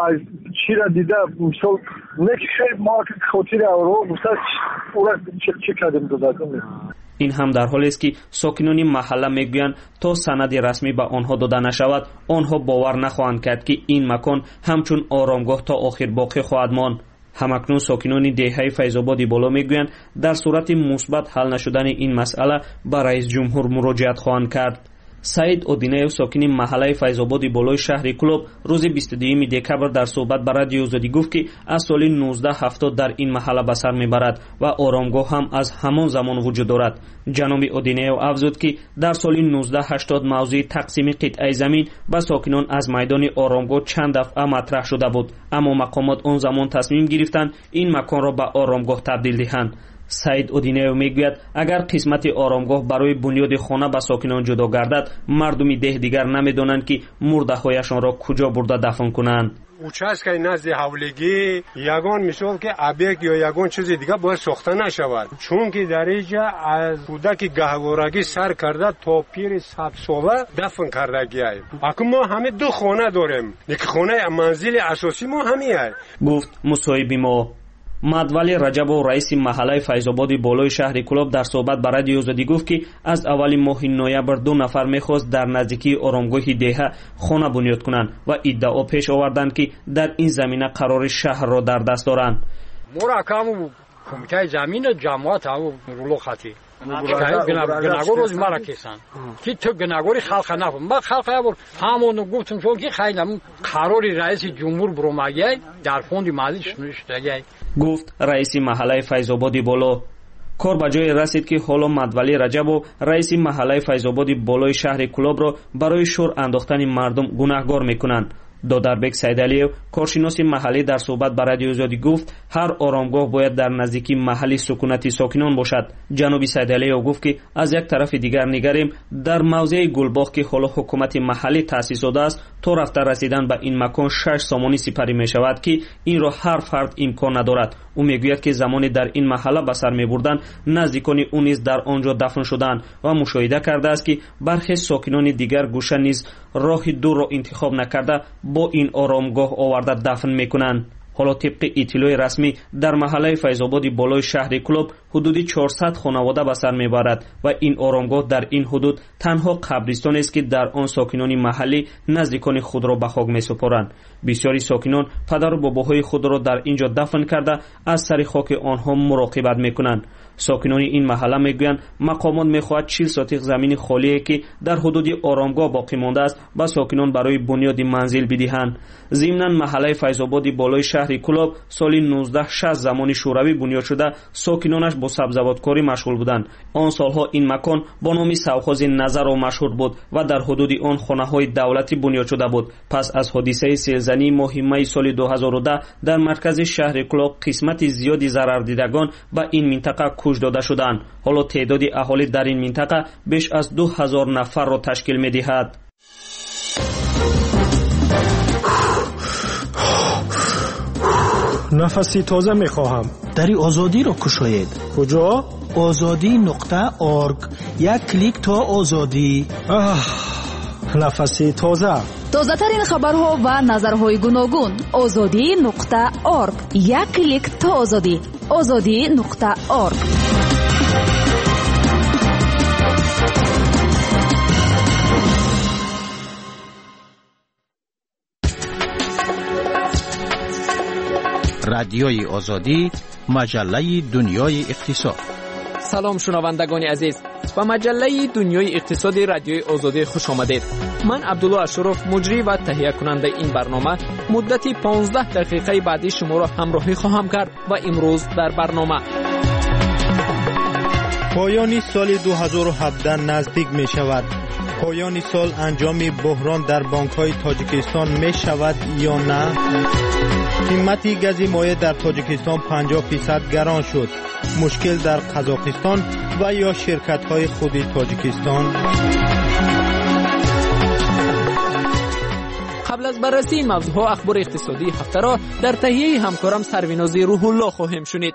چی را دیده مثلا نکشه ما که خاطر اورو مثلا اورا چه کردیم دادن. این هم در حالی است که ساکنان محله میگویند تا سند رسمی به آنها داده نشود آنها باور نخواهند کرد که این مکان همچون آرامگاه تا آخر باقی خواهد ماند. همکنون ساکنان دهه فیض‌آباد بالا میگویند در صورت مثبت حل نشدن این مسئله به رئیس جمهور مراجعت خواهند کرد. سعید اودینیو ساکن محله فیض‌آباد بالای شهر کلاب روز 22 دکبر در صحبت با رادیو آزادی گفت که از سال 1970 در این محله به سر میبرد و آرامگاه هم از همان زمان وجود دارد. جناب اودینیو افزود که در سال 1980 موضوع تقسیم قطعه زمین به ساکنان از میدان آرامگاه چند دفعه مطرح شده بود، اما مقامات آن زمان تصمیم گرفتند این مکان را به آرامگاه تبدیل دهند. سعید اودینیو میگوید اگر قسمت آرامگاه برای بنیاد خانه به ساکنان جدا گردد مردم ده دیگر نمیدانند که مرده هایشان را کجا برده دفن کنند. участка نزد حولگی یگان مثال که ابیک یا یگان چیز دیگه باید ساخته نشود، چون که در اینجا از کودک گهوارگی سر کرده تا پیر 100 ساله دفن کردگی است. اکنون ما همه دو خانه داریم، یک خانه منزل اساسی ما همین است. گفت مصاحب ما مدولی رجب رئیس محله فیض‌آباد بالای شهر کلاب در صحبت با رادیو آزادی گفت که از اول ماه نوامبر 2 نفر میخواست در نزدیکی آرامگاه دهه خانه بنیاد کنند و ادعا پیش آوردند که در این زمینه قرار شهر را در دست دارند. مرکم کمیته زمین جماعت او رولو خاطی گناگور روز مرا کسان که تو گناگوری خلق نفهم ما خلق ابر همون گفتم چون که خیلی قراری رئیس جمهور برآمده در فوند مجلس نوشته گفت رئیس محله فیض‌آباد بالا. کار به جای رسید که حالا مدولی رجب و رئیس محله فیض‌آباد بالای شهر کلاب را برای شور انداختن مردم گناهگار میکنند. додарбек сайдалиев коршиноси маҳаллӣ дар суҳбат ба радиои озодӣ гуфт ҳар оромгоҳ бояд дар наздикии маҳалли сукунати сокинон бошад. ҷаноби сайдалиев гуфт ки аз як тарафи дигар нигарем дар мавзеи гулбоғ ки ҳоло ҳукумати маҳаллӣ таъсис додааст то рафта расидан ба ин макон 6 сомонӣ сипарӣ мешавад ки инро ҳар фард имкон надорад. ӯ мегӯяд ки замоне дар ин маҳалла ба сар мебурданд наздикони ӯ низ дар он ҷо дафн шуданд ва мушоҳида кардааст ки бархе сокинони дигар гӯша низ роҳи дурро интихоб накарда бо ин оромгоҳ оварда дафн мекунанд. ҳоло тибқи иттилои расмӣ дар маҳаллаи файзободи болои шаҳри Кӯлоб ҳудуди 400 хонавода ба сар мебарад ва ин оромгоҳ дар ин ҳудуд танҳо қабристоне ки дар он сокинони маҳаллӣ наздикони худро ба хок месупоранд. бисёри сокинон падару бобоҳои худро дар ин ҷо дафн карда аз сари хоки онҳо муроқибат мекунанд. сокинони ин маҳалла мегӯянд мақомот мехоҳад 40 сотиқ замини холие ки дар ҳудуди оромгоҳ боқӣ мондааст ба сокинон барои бунёди манзил бидиҳанд. зимнан маҳаллаи файзободи болои шаҳри Кӯлоб соли 1960 замони шӯравӣ бунёд шуда сокинонаш бо сабзаводкорӣ машғул буданд. он солҳо ин макон бо номи савхози Назаро машҳур буд ва дар ҳудуди он хонаҳои давлатӣ бунёд шуда буд. пас аз ҳодисаи селзании моҳи майи соли 2010 дар маркази шаҳри Кӯлоб қисмати зиёди зарардидагон ба ин минтақа куш дода шуданд. ҳоло теъдоди аҳолӣ дар ин минтақа беш аз 2000 нафарро ташкил медиҳад. нафаси тоза мехоҳам. дари озодиро кушоед. куҷо? ozodi.org. як клик то озодӣ. нафаси тоза. тозатарин хабарҳо ва назарҳои гуногун. ozodi.org. як клик то озодӣ. ozodi.org. رادیوی آزادی، مجله دنیای اقتصاد. سلام شنوندگان عزیز، به مجله دنیای اقتصادی رادیوی آزادی خوش آمدید. من عبدالله اشرف مجری و تهیه کننده این برنامه مدتی 15 دقیقه بعدی شما را همراهی خواهم کرد و امروز در برنامه پایان سال 2017 نزدیک می شود. پایان سال انجام بحران در بانک‌های تاجیکستان می شود یا نه؟ قیمت گاز مایع در تاجیکستان 50% گران شد. مشکل در قزاقستان و یا شرکت‌های خود تاجیکستان؟ قبل از بررسی موضوع اخبار اقتصادی هفته را در تهیه همکارم سروینازی روح الله خواهیم شنید.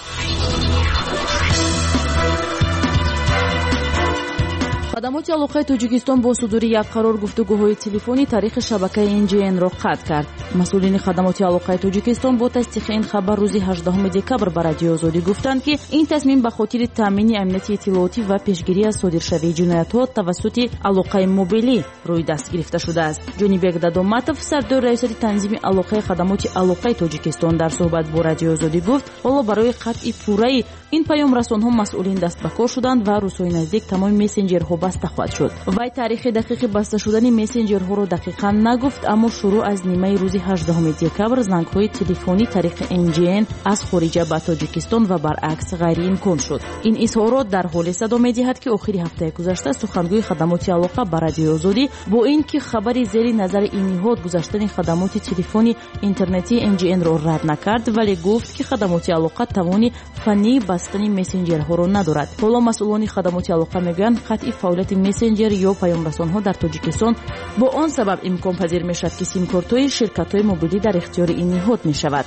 خدمات алоқаи тоҷикистон бо судури як қарор гуфтугӯҳои телефонӣ таърихи шабакаи NGN-ро қатъ кард. масъулини хадамоти алоқаи тоҷикистон бо тасдиқи ин хабар рӯзи 18 декабр ба радиои озодӣ гуфтанд ки ин тасмим ба хотири таъмини амнияти иттилоотӣ ва пешгирӣ аз содиршавии ҷиноятҳо тавассути алоқаи мобилӣ рӯй даст гирифта шудааст. ҷонибек дадоматов, сардори раисати танзими алоқаи хадамоти алоқаи тоҷикистон, дар суҳбат бо радиои озодӣ гуфт ҳоло барои қатъи пурраи ин паёмрасонҳо масъулин даст ба кор шуданд ва рӯзҳои наздик тамоми мессенҷерҳо баста хоҳад шуд. вай таърихи дақиқи баста шудани мессенҷерҳоро дақиқан нагуфт, аммо шурӯъ аз нимаи рӯзи 18 декабр зангҳои телефонӣ тариқи NGN аз хориҷа ба Тоҷикистон ва баръакс ғайриимкон шуд. ин изҳорот дар ҳоле садо медиҳад ки охири ҳафтаи гузашта сухангӯи хадамоти алоқа ба радиои озодӣ бо ин ки хабари зери назари ин ниҳод гузаштани хадамоти телефони интернетии NGN-ро рад накард, вале гуфт ки хадамоти алоқа тавони фаннии бастани мессенҷерҳоро надорад. ҳоло масъулони хадамоти алоқа мегӯянд қатъи фаъолияти мессенҷер ё паёмрасонҳо дар Тоҷикистон бо он сабаб имконпазир мешавад ки симкортҳои ширкатҳои мобилӣ дар ихтиёри ин ниҳод мешавад.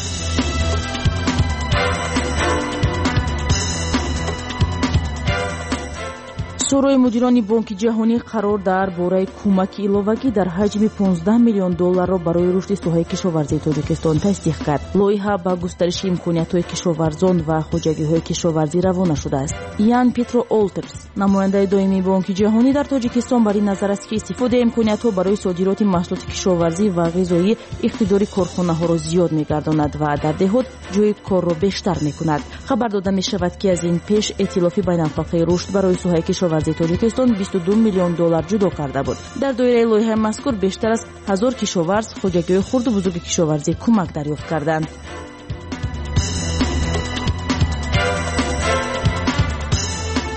шӯрои мудирони бонки ҷаҳонӣ қарор дар бораи кӯмаки иловагӣ дар ҳаҷми $15 миллион барои рушди соҳаи кишоварзии Тоҷикистон тасдиқ кард. лоиҳа ба густариши имкониятҳои кишоварзон ва хоҷагиҳои кишоварзӣ равона шудааст. Ян Петро Олтерс, намояндаи доимии бонки ҷаҳонӣ дар Тоҷикистон, бар ин назар аст ки истифодаи имкониятҳо барои содироти маҳсулоти кишоварзӣ ва ғизоӣ иқтидори корхонаҳоро зиёд мегардонад ва дар деҳот ҷойи корро бештар мекунад. хабар дода мешавад ки аз ин пеш эътилофи байналхалқии рушд барои соҳаи кишоварзӣ Тоҷикистон $22 миллион ҷудо карда буд. дар доираи лоиҳаи мазкур бештар аз 1000 кишоварз хоҷагиҳои хурду бузурги кишоварзӣ кӯмак дарёфт карданд.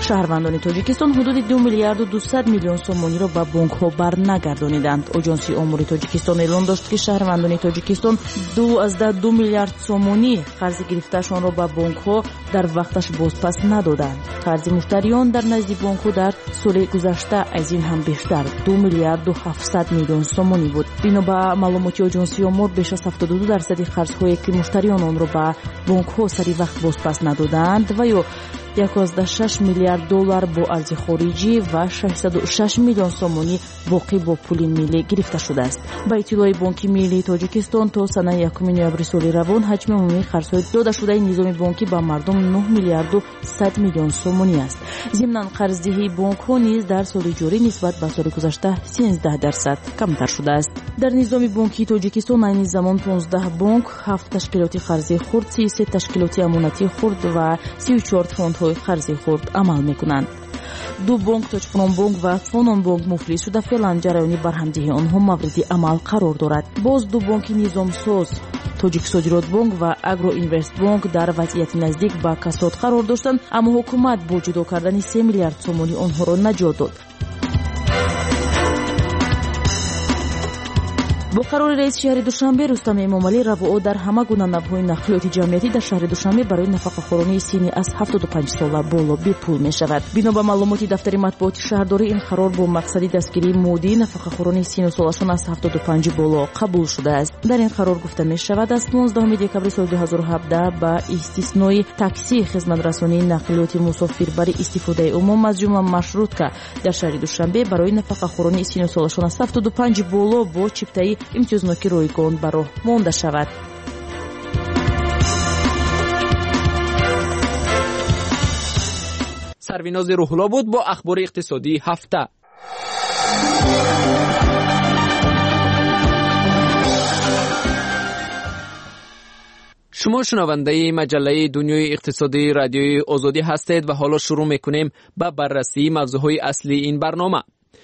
шаҳрвандони тоҷикистон ҳудуди 2 миллиарду 200 миллион сомониро ба бонкҳо барнагардониданд. оҷонсии омури тоҷикистон эълон дошт, ки шаҳрвандони тоҷикистон 2 миллиард сомонӣ қарзи гирифтаашонро ба бонкҳо дар вақташ бозпас надоданд. қарзи муштариён дар назди бонкҳо дар соли гузашта аз ин ҳам бештар 2 миллиарду 700 миллион сомонӣ буд. бино ба маълумоти оҷонсии омур, беш аз 72% қарзҳое ки муштариён онро ба бонкҳо сари вақт бозпас надоданд ва ё 1.6 миллиард доллар бо арзи хориҷӣ ва 606 миллион сомонӣ боқӣ бо пули миллӣ гирифта шудааст. ба иттилои Бонки Миллии Тоҷикистон, то санаи 1 ноябри соли равон ҳаҷми умумии қарзҳои додашудаи низоми бонкӣ ба мардум 9 миллиарду 100 миллион сомонӣ аст. зимнан қарздиҳии бонкҳо низ дар соли ҷорӣ нисбат ба соли гузашта 13% камтар шудааст. дар низоми бонкии Тоҷикистон айни замон 15 бонк, 7 ташкилоти қарзи хурд, 33 ташкилоти амонатии хурд ва 34 фондҳои қарзи хурд амал мекунанд. 2 бонк, Тоҷпунонбонк ва Фононбонк муфлис шуда, феълан ҷараёни барҳамдиҳии онҳо мавриди амал қарор дорад. боз 2 бонки низомсоз, Тоҷиксодиротбонк ва Агроинвестбонк дар вазъияти наздик ба касод қарор доштанд, аммо ҳукумат бо ҷудо кардани 3 миллиард сомонӣ онҳоро наҷот дод. бо қарори раиси шаҳри Душанбе Рустам Эмомалӣ, равоо дар ҳама гуна навъҳои нақлиёти ҷамъиятӣ дар шаҳри Душанбе барои нафақахӯронии синни аз 75 сола боло бепул мешавад. бино ба маълумоти дафтари матбуоти шаҳрдорӣ, ин қарор бо мақсади дастгирии моддии нафақахӯронии синну солашон аз 75 боло қабул шудааст. дар ин қарор гуфта мешавад, аз 15 декабри соли 2017 ба истиснои такси, хизматрасонии нақлиёти мусофирбари истифодаи умум аз ҷумла маршрутка дар шаҳри Душанбе барои нафақахӯронии синну солашон аз 75 боло бо чиптаи имтиёзноки ройгон ба роҳ монда шавад. сарвинози рӯҳулло буд бо ахбори иқтисодии ҳафта. шумо шунавандаи маҷаллаи дунёи иқтисодии радиои озодӣ ҳастед ва ҳоло шурӯъ мекунем ба баррасии мавзӯъҳои аслии ин барнома.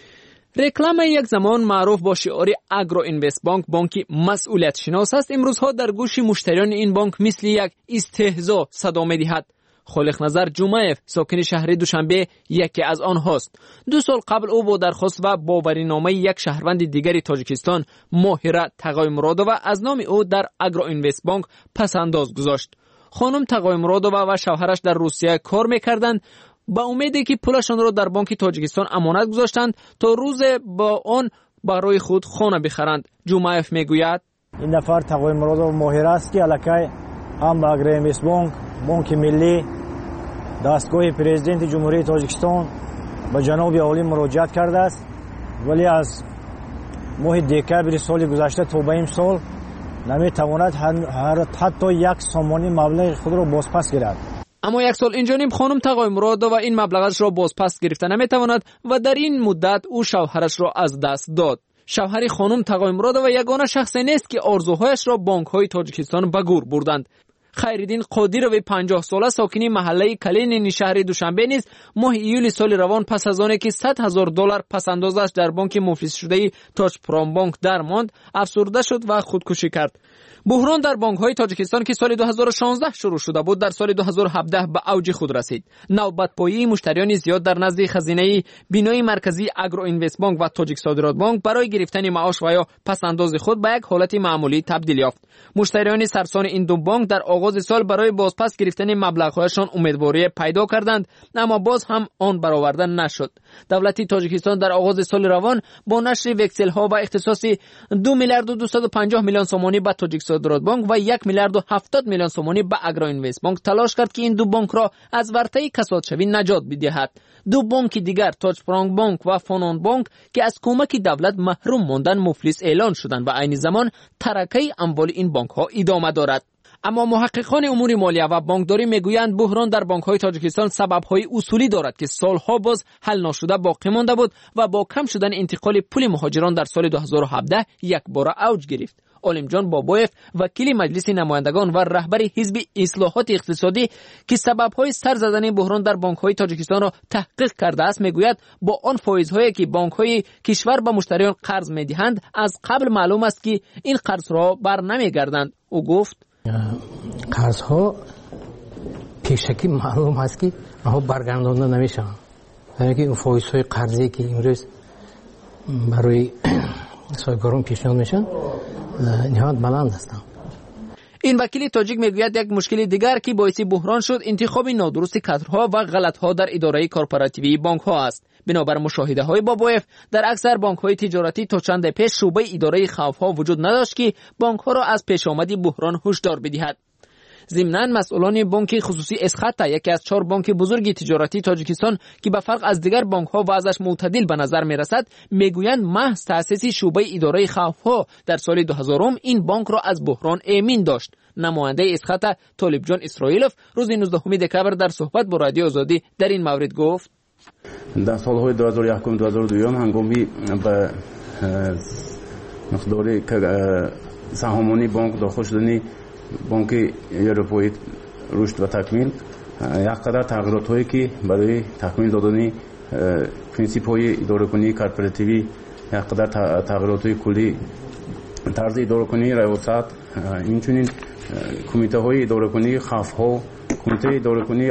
рекламаи як замон маъруф бо шиори Агроинвестбонк, бонки масъулиятшинос аст, имрӯзҳо дар гӯши муштариёни ин бонк мисли як истеҳзо садо медиҳад. холиқназар Ҷумаев, сокини шаҳри Душанбе, яке аз онҳост. 2 сол қабл ӯ бо дархост ва бовариномаи як шаҳрванди дигари Тоҷикистон, Моҳира Тағоимуродова, аз номи ӯ дар Агроинвестбонк пасандоз гузошт. хонум Тағоимуродова ва шавҳараш дар Русия кор мекарданд. ба умеде ки пулашонро дар Бонки Тоҷикистон амонат гузоштанд то рӯзе ба он барои худ хона бихаранд. Ҷумаев мегӯяд: ин нафар Тағоимуродова Моҳира аст, ки аллакай ҳам ба Агроинвестбонк, Бонки Миллӣ, дастгоҳи президенти ҷумҳурии Тоҷикистон ба ҷаноби олӣ муроҷиат кардааст, вале аз моҳи декабри соли гузашта то ба имсол наметавонад ҳатто 1 сомонӣ маблағи худро бозпас гирад. аммо 1 сол инҷониб хонум Тағоимуродова ин маблағашро бозпас гирифта наметавонад ва дар ин муддат ӯ шавҳарашро аз даст дод. шавҳари хонум Тағоимуродова ягона шахсе нест, ки орзуҳояшро бонкҳои Тоҷикистон ба гур бурданд. Хайриддин Қодирови 50 сола, сокини маҳаллаи Калинини шаҳри Душанбе низ моҳи июли соли равон, пас аз оне ки $100,000 пасандозаш дар бонки муфлисшудаи Тоҷпронбонк дармонд, афсурда шуд ва худкушӣ кард. буҳрон дар бонкҳои Тоҷикистон, ки соли 2016 шурӯъ шуда буд, дар соли 2017 ба авҷи худ расид. навбатпоyии муштариёни зиёд дар назди хазинаи бинои марказии Агроинвестбонк ва Тоҷиксодиротбонк барои гирифтани маош ва ё пасандози худ ба як ҳолати маъмулӣ табдил ёфт. муштариёни сарсони ин ду бонк дар оғози сол барои бозпас гирифтани маблағҳояшон умедворие пайдо карданд, аммо боз ҳам он бароварда нашуд. давлати Тоҷикистон дар оғози соли равон бо нашри векселҳо ба ихтисоси 2 миллиарду 250 миллион сомонӣ ба Тоҷиксодиротбонк ва 1 миллиарду 70 миллион сомонӣ ба Агроинвестбонк талош кард, ки ин ду бонкро аз вартаи касодшавӣ наҷот бидиҳад. 2 бонки дигар, Тоҷпронбонк ва Фононбонк, ки аз кӯмаки давлат маҳрум мондан, муфлис эълон шуданд ва айни замон таракаи амволи ин бонкҳо идома дорад. аммо муҳаққиқони умури молия ва бонкдорӣ мегӯянд, буҳрон дар бонкҳои Тоҷикистон сабабҳои усулӣ дорад, ки солҳо боз ҳал ношуда боқӣ монда буд ва бо кам шудани интиқоли пули муҳоҷирон дар соли 2017 якбора авҷ гирифт. Олимҷон Бобоев, вакили маҷлиси намояндагон ва раҳбари ҳизби ислоҳоти иқтисодӣ, ки сабабҳои сар задани буҳрон дар бонкҳои Тоҷикистонро таҳқиқ кардааст, мегӯяд, бо он фоизҳое ки бонкҳои кишвар ба муштариён қарз медиҳанд, аз қабл маълум аст, ки ин қарзҳо барнамегарданд. ӯ гуфт: қарзҳо پیشکی معلوم است که آنها برگردانده نمیشوند. یعنی که فایزهای قرضی که امروز برای صاحبکاران پیشنهاد میشن نهایت بلند هستند. این وکیل تاجیک میگوید یک مشکل دیگر که باعث بحران شد انتخاب نادرست کادرها و غلط‌ها در اداره کارپوراتیوی بانک‌ها است. بنابر مشاهده‌های بابایف در اکثر بانک‌های تجارتی تا چند پیش شعبه اداره خوف‌ها وجود نداشت که بانک‌ها را از پیشامد بحران هشدار بدهد. ضمناً مسئولان بانک خصوصی اسخط، یکی از 4 بانک بزرگ تجارتی تاجیکستان که به فرق از دیگر بانک‌ها وضعش معتدل به نظر می‌رسد، میگویند محض تأسیس شعبه اداره خوف‌ها در سال 2000 این بانک را از بحران امین داشت. نماینده اسخط طالب جان اسرائیلوف روز 19 دکبر در صحبت با رادیو آزادی در این مورد گفت: در سال‌های 2001-2002 هنگامی به مقداری سهامانی بانک داخل شدنی بانک اروپایی رشد و تکمیل یک قدر تغییرات هایی که برای تکمیل دادن پرینسیپ های اداره کنی کارپوراتیوی، یک قدر تغییرات های کلی طرز اداره کنی ریاست، اینچنین کمیته های اداره کنی خوف ها، کمیته اداره کنی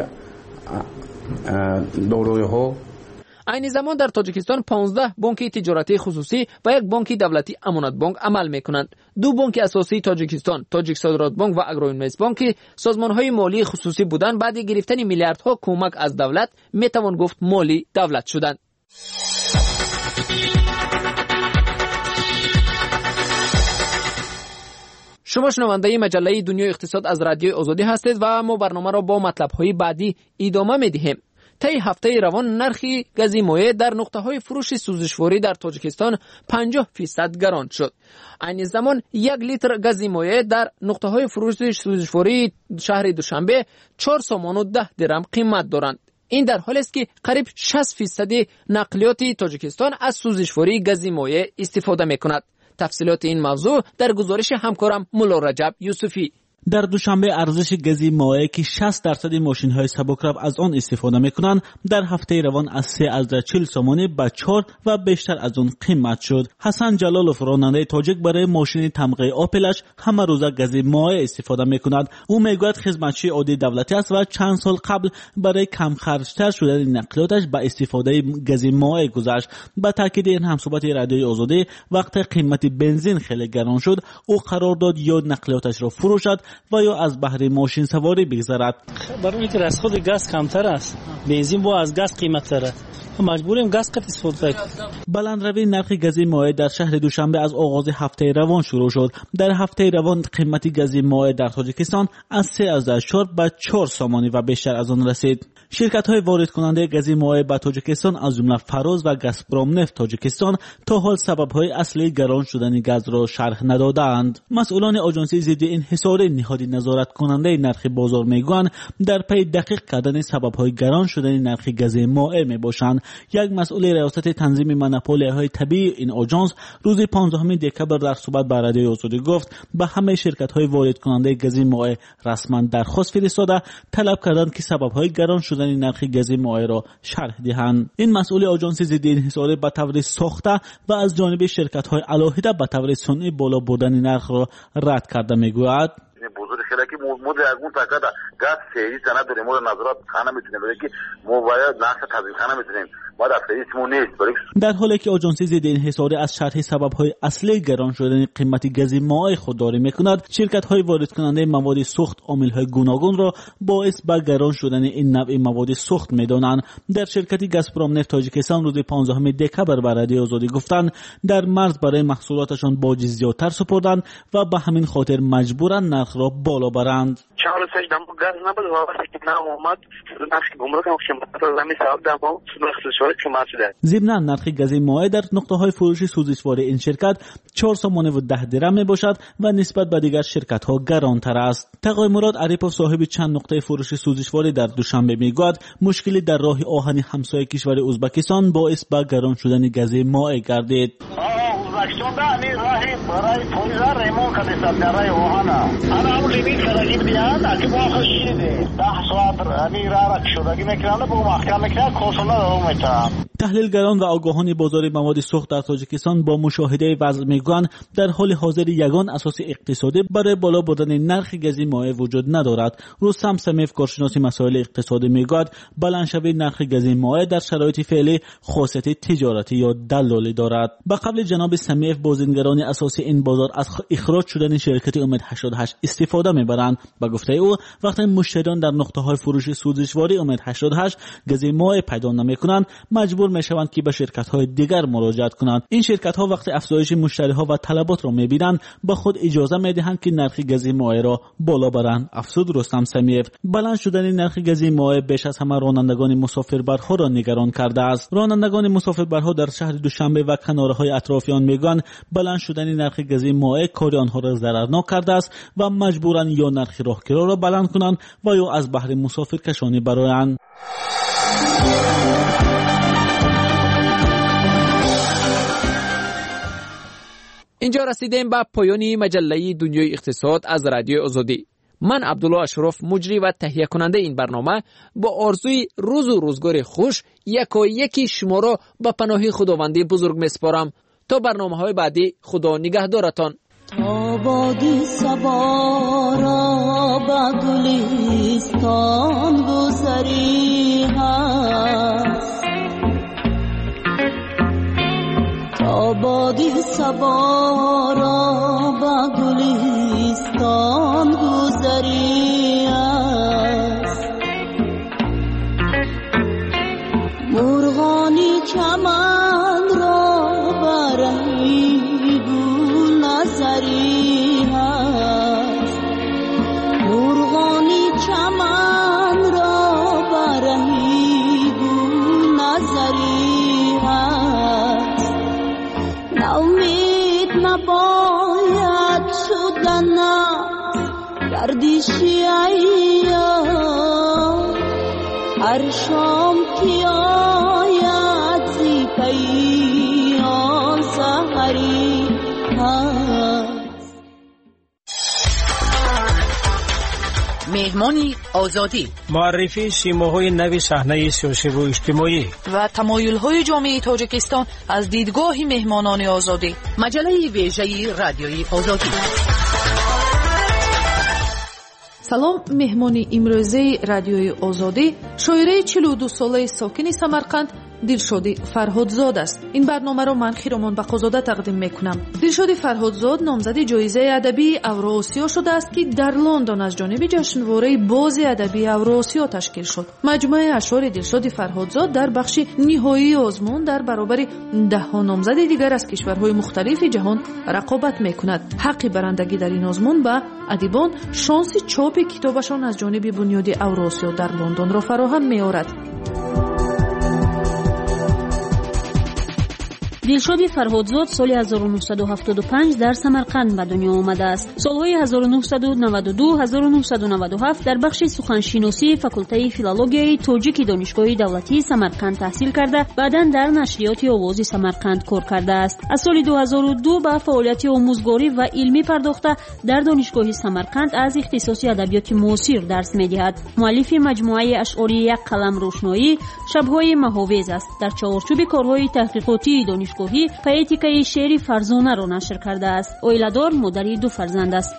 دارایی ها. این زمان در تاجیکستان 15 بانک تجارتی خصوصی و یک بانک دولتی امانت بانک عمل میکنند. 2 بانک اساسی تاجیکستان، تاجیک صادرات بانک و اگروینوست بانک، سازمانهای مالی خصوصی بودند. بعد گرفتن میلیاردها کمک از دولت میتوان گفت مالی دولت شدند. شما شنونده مجله دنیای اقتصاد از رادیو آزادی هستید و ما برنامه را با مطلب‌های بعدی ادامه می‌دهیم. طی هفته روان نرخ گاز مایع در نقطه‌های فروش سوزشواری در تاجیکستان 50% گران شد. این زمان 1 لیتر گاز مایع در نقطه‌های فروش سوزشواری شهر دوشنبه 4 سوم و 10 درم قیمت دارند. این در حالی است که قریب 60% نقلیات تاجیکستان از سوزشواری گاز مایع استفاده می‌کند. تفصیلات این موضوع در گزارش همکارم مولا رجب یوسفی. در دوشنبه ارزش گاز مایع که 60% ماشین‌های سبک‌رو از آن استفاده می‌کنند در هفته روان از 3.40 سومانی به 4 و بیشتر از آن قیمت شد. حسن جلالوف راننده تاجیک برای ماشین تمغه آپلش همه روزه گاز مایع استفاده می‌کند. او میگوید خدمتچی عادی دولتی است و چند سال قبل برای کم خرج‌تر شدن نقلیاتش به استفاده گاز مایع گذشت. با تاکید این همصحبت رادیوی آزادی وقتی قیمت بنزین خیلی گران شد، او قرار داد یا نقلیاتش را فروشد و یا از بهره ماشین سواری بگذرد. برای اینکه از خود گاز کمتر است، بنزین با از گاز قیمت‌تره، مجبوریم گاز قط استفاده کنیم. بلندروی نرخ گاز مایع در شهر دوشنبه از آغاز هفته روان شروع شد. در هفته روان قیمت گاز مایع در تاجیکستان از 3.4 به 4 سومانی و بیشتر از آن رسید. شرکت‌های وارد کننده گاز مایع به تاجیکستان از جمله فراز و گازپروم نفت تاجیکستان تا حال سبب‌های اصلی گران شدن گاز را شرح ندادند. مسئولان آژانس ضد انحصار نهاد نظارت کننده نرخ بازار میگویند در پی دقیق کردن سبب‌های گران شدن نرخ گاز مایع میباشند. یک مسئول ریاست تنظیم منوپولی‌های طبیعی این آژانس روز 15 دکبر در صحبت با رادیو آزادی گفت به همه شرکت‌های وارد کننده گاز مایع رسما درخواست فرستاده طلب کردند که سبب‌های گران شدن نرخ گاز مایع را شرح دهند. این مسئول آژانس ضد انحصار به طور ساخته و از جانب شرکت‌های علاهده به طور صنعی بالا بردن نرخ را رد کرده میگوید. بزرگ خیلی که مود از اون فقط گاز سری سند داریم مورد نظارت خانه میتونیم بده که ما باید نقص تضمین خانه میتونیم ما در سریسمون نیست. در حالی که آژانس ضد انحصار از شرح سبب‌های اصلی گران شدن قیمت گاز مایع خودداری میکند، شرکت‌های وارد کننده مواد سوخت عامل‌های گوناگون را باعث به گران شدن این نوع مواد سوخت می‌دانند. در شرکت گازپروم نفت تاجیکستان روز 15 دکبر به رادیو آزادی گفتند در مرز برای محصولاتشان باج زیادتر سپردند و به همین خاطر مجبورند نرخ را بالا برند. گاز نبود و وقتی که نام اومد نرخ گمرک هم قیمت زمین سبب دما سوزشواری کمتر شده. ضمناً نرخ گاز مایع در نقطه‌های فروش سوزشواری این شرکت 4 سومانی و 10 درم میباشد و نسبت به دیگر شرکت‌ها گرانتر است. تقای مراد عریپوف صاحب چند نقطه فروش سوزشواری در دوشنبه میگوید مشکلی در راه آهن همسایه کشور ازبکستان باعث به گران شدن گاز مایع گردید. ازبکستان در راه برای پلیس ریمون کردن درای اوهانا انا اون لیمیت کردگی بدیان که با خشیده 10 ساعت امی رارک شدگی میکنن با محکم میکنن کنسولا رو میتونن. تحلیلگران و آگاهان بازار مواد سوخت در تاجیکستان با مشاهده وضع میگویند در حال حاضر یگان اساس اقتصادی برای بالا بردن نرخ گاز مایع وجود ندارد. رستم سمیف کارشناس مسائل اقتصادی میگوید بلندشوی نرخ گاز مایع در شرایط فعلی خاصیت تجارتی یا دلالی دارد. به قبل جناب سمیف بازیگران اساسی این بازار از اخراج شدن شرکت امید 88 استفاده میبرند. به گفته او وقتی مشتریان در نقطه‌های فروش سوزشواری امید 88 گاز مایع پیدا نمیکنند مجبور میشوند که به شرکت‌های دیگر مراجعت کنند. این شرکت‌ها وقتی افزایش مشتری‌ها و طلبات را می‌بینند به خود اجازه می‌دهند که نرخ گاز مایع را بالا برند. افزود رستم سمیف بلند شدن نرخ گاز مایع بیش از همه رانندگان مسافربرها را نگران کرده است. رانندگان مسافربرها در شهر دوشنبه و کناره‌های اطراف آن میگویند بلند شدن نرخ گاز مایع کار آنها را ضررناک کرده است و مجبورند یا نرخ راهکرا را بلند کنند و یا از بهر مسافرکشانی برآیند. اینجا رسیدیم به پایان مجله دنیای اقتصاد از رادیو آزادی. من عبدالله اشرف مجری و تهیه کننده این برنامه با آرزوی روز و روزگار خوش یکی شما را به پناه خداوندی بزرگ میسپارم. تا برنامه‌های بعدی خدا نگهدارتان. آبادی صبا را به گلستان گذری هست آبادی صبا را به گلستان گذری هست مرغانی چمن را برهی گل نظری هست مرغانی چمن را برهی گل نظری هست ناامید نباید شدن گردشی ایام هر شام که آید زی پی آن سحری هست. مهمانی آزادی، معرفی سیماهای نوی صحنه سیاسی و اجتماعی و تمایل‌های جامعه تاجیکستان از دیدگاه مهمانان آزادی. مجله ویژه رادیوی آزادی. سلام. مهمانی امروزی رادیوی آزادی شاعره 42 ساله ساکن سمرقند دلشادی فرهادزاد است. این برنامه را من خیرامان بقازاده تقدیم میکنم. دلشادی فرهادزاد نامزد جایزه ادبی اوراسیا شده است که در لندن از جانب جشنواره باز ادبی اوراسیا تشکیل شد. مجموعه اشعار دلشادی فرهادزاد در بخش نهایی آزمون در برابر 10 نامزد دیگر از کشورهای مختلف جهان رقابت میکند. حق برندگی در این آزمون به ادیبان شانس چاپ کتابشان از جانب بنیاد اوراسیا در لندن را فراهم می‌آورد. دلشادی فرهادزاد سال 1975 در سمرقند به دنیا آمده است. سالهای 1992 1997 در بخش سخنشناسی فاکولته فیلولوژیای تاجیک دانشگاه دولتی سمرقند تحصیل کرده، بعداً در نشریات آواز سمرقند کار کرده است. از سال 2002 به فعالیت آموزگاری و علمی پرداخته در دانشگاه سمرقند از اختصاص ادبیات معاصر درس می‌دهد. مؤلف مجموعه اشعار یک قلم روشنایی، شب‌های مهاویز است. در چارچوب کارهای تحقیقاتی دانشگاهی پویتیکای شعر فرزانه را نشر کرده است. اویلادار، مادری 2 فرزند است.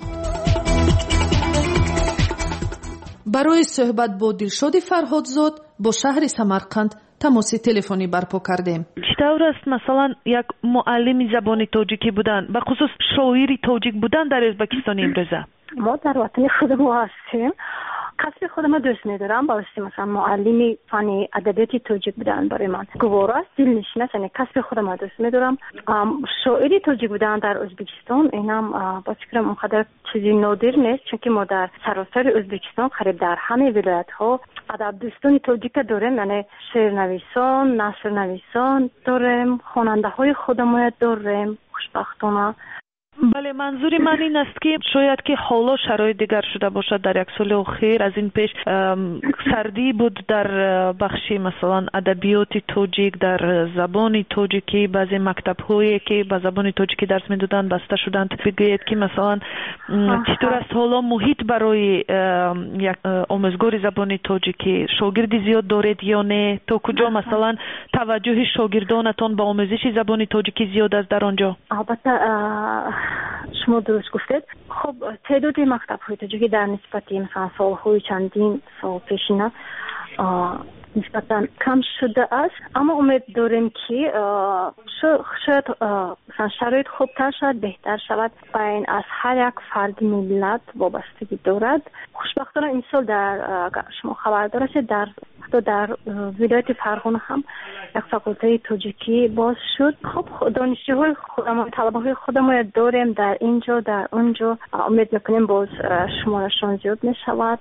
برای صحبت با دلشادی فرهادزاد با شهر سمرقند تماس تلفنی برپا کردیم. چطور است مثلا یک معلم زبان تاجیکی بودن، به خصوص شاعری تاجیک بودن در ازبکستان امروزه؟ ما در وطن خودمون هستیم. کسب خودم دوست می‌دارم. واسه مثلا معلمی فن ادبیات تاجیک بودن برای من گوارا است، دلنشین است. یعنی کسب خودم دوست می‌دارم. شاعری تاجیک بودن در ازبکستان اینم با فکرم اونقدر چیزی نادر نیست، چون ما در سراسر ازبکستان قریب در همه ولایت‌ها ادب دوستان تاجیک داریم. یعنی شعرنویسان، نثرنویسان داریم، خواننده‌های خودمون داریم. خوشبختانه بله، منظور من این است که شاید که حالا شرایط دیگر شده باشد. در یک سال اخیر از این پیش سردی بود در بخشی مثلا ادبیات توجیک، در زبان توجیکی بعضی مکتب هایی که به زبان توجیکی درس میدادند بسته شدند. بگویید که مثلا چطور است حالا محیط برای یک آموزگار زبان توجیکی؟ شاگرد زیاد دارید یا نه؟ تا کجا مثلا توجه شاگردانتان به آموزش زبان توجیکی زیاد است در آنجا؟ البته شما درست گفتید. خب تعداد مکتب‌های توجیکی در نسبت مثلا سال‌های چندین سال پیشینه نسبتاً کم شده است، اما امید داریم که شاید مثلا شرایط خوبتر شد، بهتر شود. این از هر یک فرد ملت وابستگی دارد. خوشبختانه این سال در شما خبر دارید در ولایت فرغانه هم یک فاکولته توجیکی باز شد. خب دانشجوهای خودمان، طلبه‌های خودمان داریم در اینجا در اونجا. امید میکنیم باز شمارشون زیاد میشود.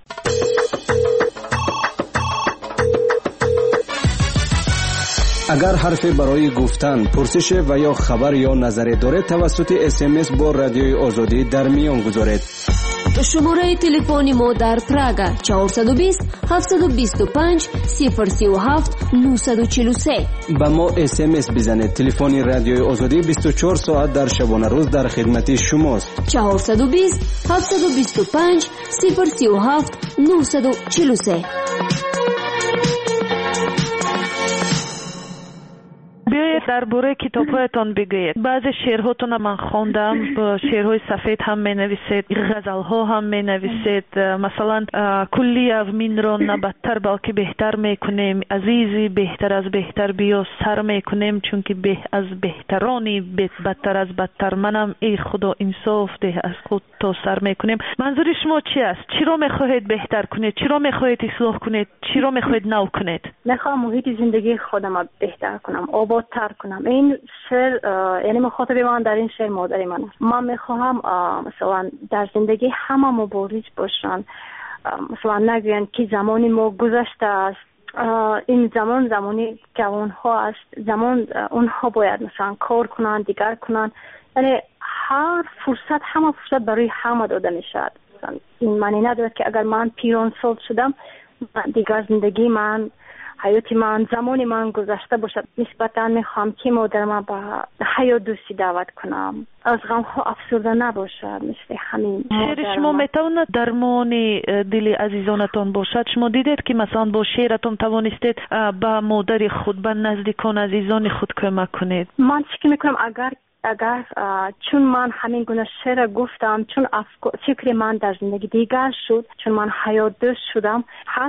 اگر حرفی برای گفتن، پرسش و یا خبر یا نظری دارید توسط SMS با رادیوی آزادی در میان گذارید. شماره تلفنی ما در پراگا 420 725 037 943. با ما SMS بزنید. تلفن رادیوی آزادی 24 ساعت در شبانه روز در خدمت شماست. 420 725 037 943. درباره کتاب‌هایتان بگویید. بعضی شعرهاتون من خواندم، شعرهای سفید هم می‌نویسید، غزل‌ها هم می‌نویسید. مثلا کلی اومین را نه بدتر بلکه بهتر می‌کنیم، عزیزی بهتر از بهتر بیا سر می‌کنیم، چون که به از بهترانی بدتر از بدتر منم، ای خدا انصاف ده از خود تا سر می‌کنیم. منظور شما چی است؟ چی رو می‌خواهید بهتر کنید؟ چی رو می‌خواهید اصلاح کنید؟ چی رو می‌خواهید نو کنید؟ می‌خوام محیط زندگی خودم بهتر کنم، آبادتر کنم. این شعر یعنی مخاطب من در این شعر مادر من است. من میخواهم مثلا در زندگی همه مبارز باشن، مثلا نگوین که زمانی ما گذشته است، این زمانی جوان ها است، زمان اونها باید مثلا کار کنن، دیگر کنن. یعنی هر فرصت، همه فرصت برای همه داده میشد. این معنی ندارد که اگر من پیران سال شدم دیگر زندگی من، حیات من، زمان من گذشته باشد. نسبتا میخوام که مادرم به حیات دوستی دعوت کنم، از غم ها افسرده نباشد. مثل همین شعر شما میتواند درمان دل عزیزانتان باشد؟ شما دیدید که مثلا با شعرتون توانستید به مادر خود، به نزدیکان عزیزان خود کمک کنید؟ من فکر میکنم اگر چون من همین گونه شعر گفتم، چون فکر من در زندگی دیگر شد، چون من حیات دوست شدم، پس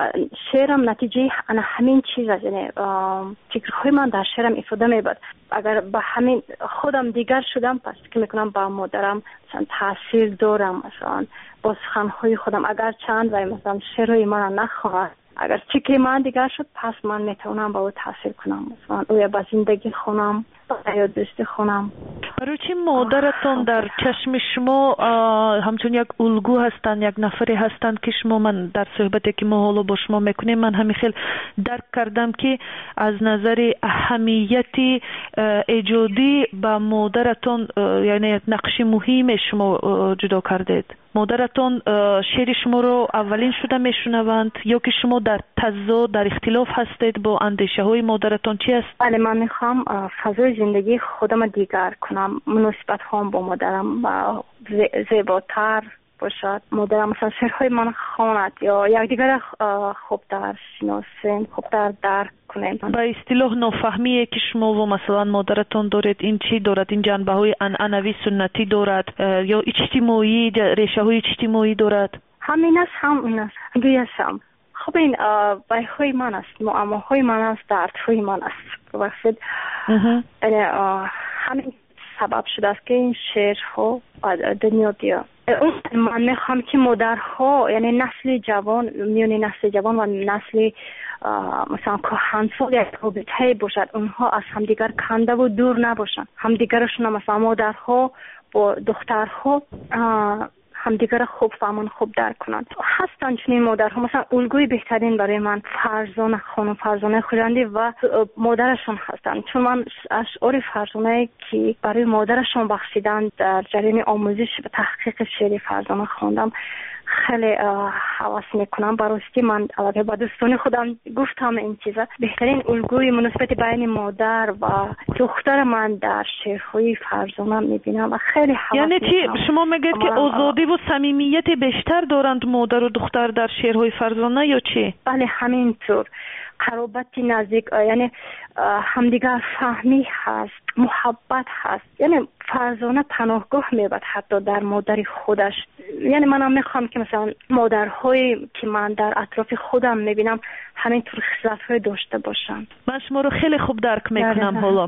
شعرم نتیجه همین چیز است. یعنی فکرهای من در شعرم افاده میبود. اگر به همین خودم دیگر شدم، پس فکر میکنم با مادرم مثلا تاثیر دارم. مثلا با سخنهای خودم اگر چند و مثلا شعرهای من نخواهد، اگر فکر من دیگر شد، پس من میتونم با او تاثیر کنم. مثلا او با زندگی خونم، یا دوستی خونم. برای چی مادرتون در چشم شما همچون یک الگو هستند، یک نفری هستند که شما، من در صحبتی که ما حالا با شما میکنیم من همین خیلی درک کردم که از نظر اهمیتی ایجادی با مادرتون یعنی یک نقش مهم شما جدا کردید. مادرتون شعر شما رو اولین شده میشنوند یا که شما در تضاد، در اختلاف هستید با اندیشه های مادرتون؟ چی است؟ بله، من میخوام فضای زندگی خودم دیگر کنم، مناسبت هم با مادرم زیباتر باشد. مادرم مثلا شعرهای من خواند یا یکدیگر خوبتر شناسیم، خوبتر درک کنیم. با اصطلاح نافهمیه که شما و مثلا مادرتون دارید، این چی دارد؟ این جنبه های عنعنوی سنتی دارد یا اجتماعی، ریشه های اجتماعی دارد؟ همین است، همین است. گویشم خب این بایهای من است، معماهای من است، دردهای من است. ببخشید همین سبب شده است که این شعرها دنیا بیاد. من میخوام که مادرها، یعنی نسل جوان، میون نسل جوان و نسل مثلا کهنسال یک رابطه باشد، اونها از همدیگر کنده و دور نباشن. همدیگرشون مثلا مادرها با دخترها همدیگر خوب فهمن، خوب درک کنند. هستن چنین مادرها، مثلا الگوی بهترین برای من فرزانه خانم فرزانه خویندی و مادرشون هستن، چون من اشعار فرزانه که برای مادرشون بخشیدن در جریان آموزش و تحقیق شعر فرزانه خواندم خیلی حواس میکنم. براستی من البته با دوستان خودم گفتم این چیزا بهترین الگوی مناسبت بین مادر و دختر من در شعرهای فرزانه میبینم و خیلی حواس یعنی چی شما میگید که آزادی و صمیمیت بیشتر دارند مادر و دختر در شعرهای فرزانه یا چی؟ بله همینطور، قرابتی نزدیک، یعنی همدیگر فهمی هست، محبت هست. یعنی فرزانه پناهگاه میبرد حتی در مادر خودش. یعنی منم میخوام که مثلا مادرهایی که من در اطراف خودم میبینم همینطور خصلت‌های داشته باشن. من شما رو خیلی خوب درک میکنم حالا.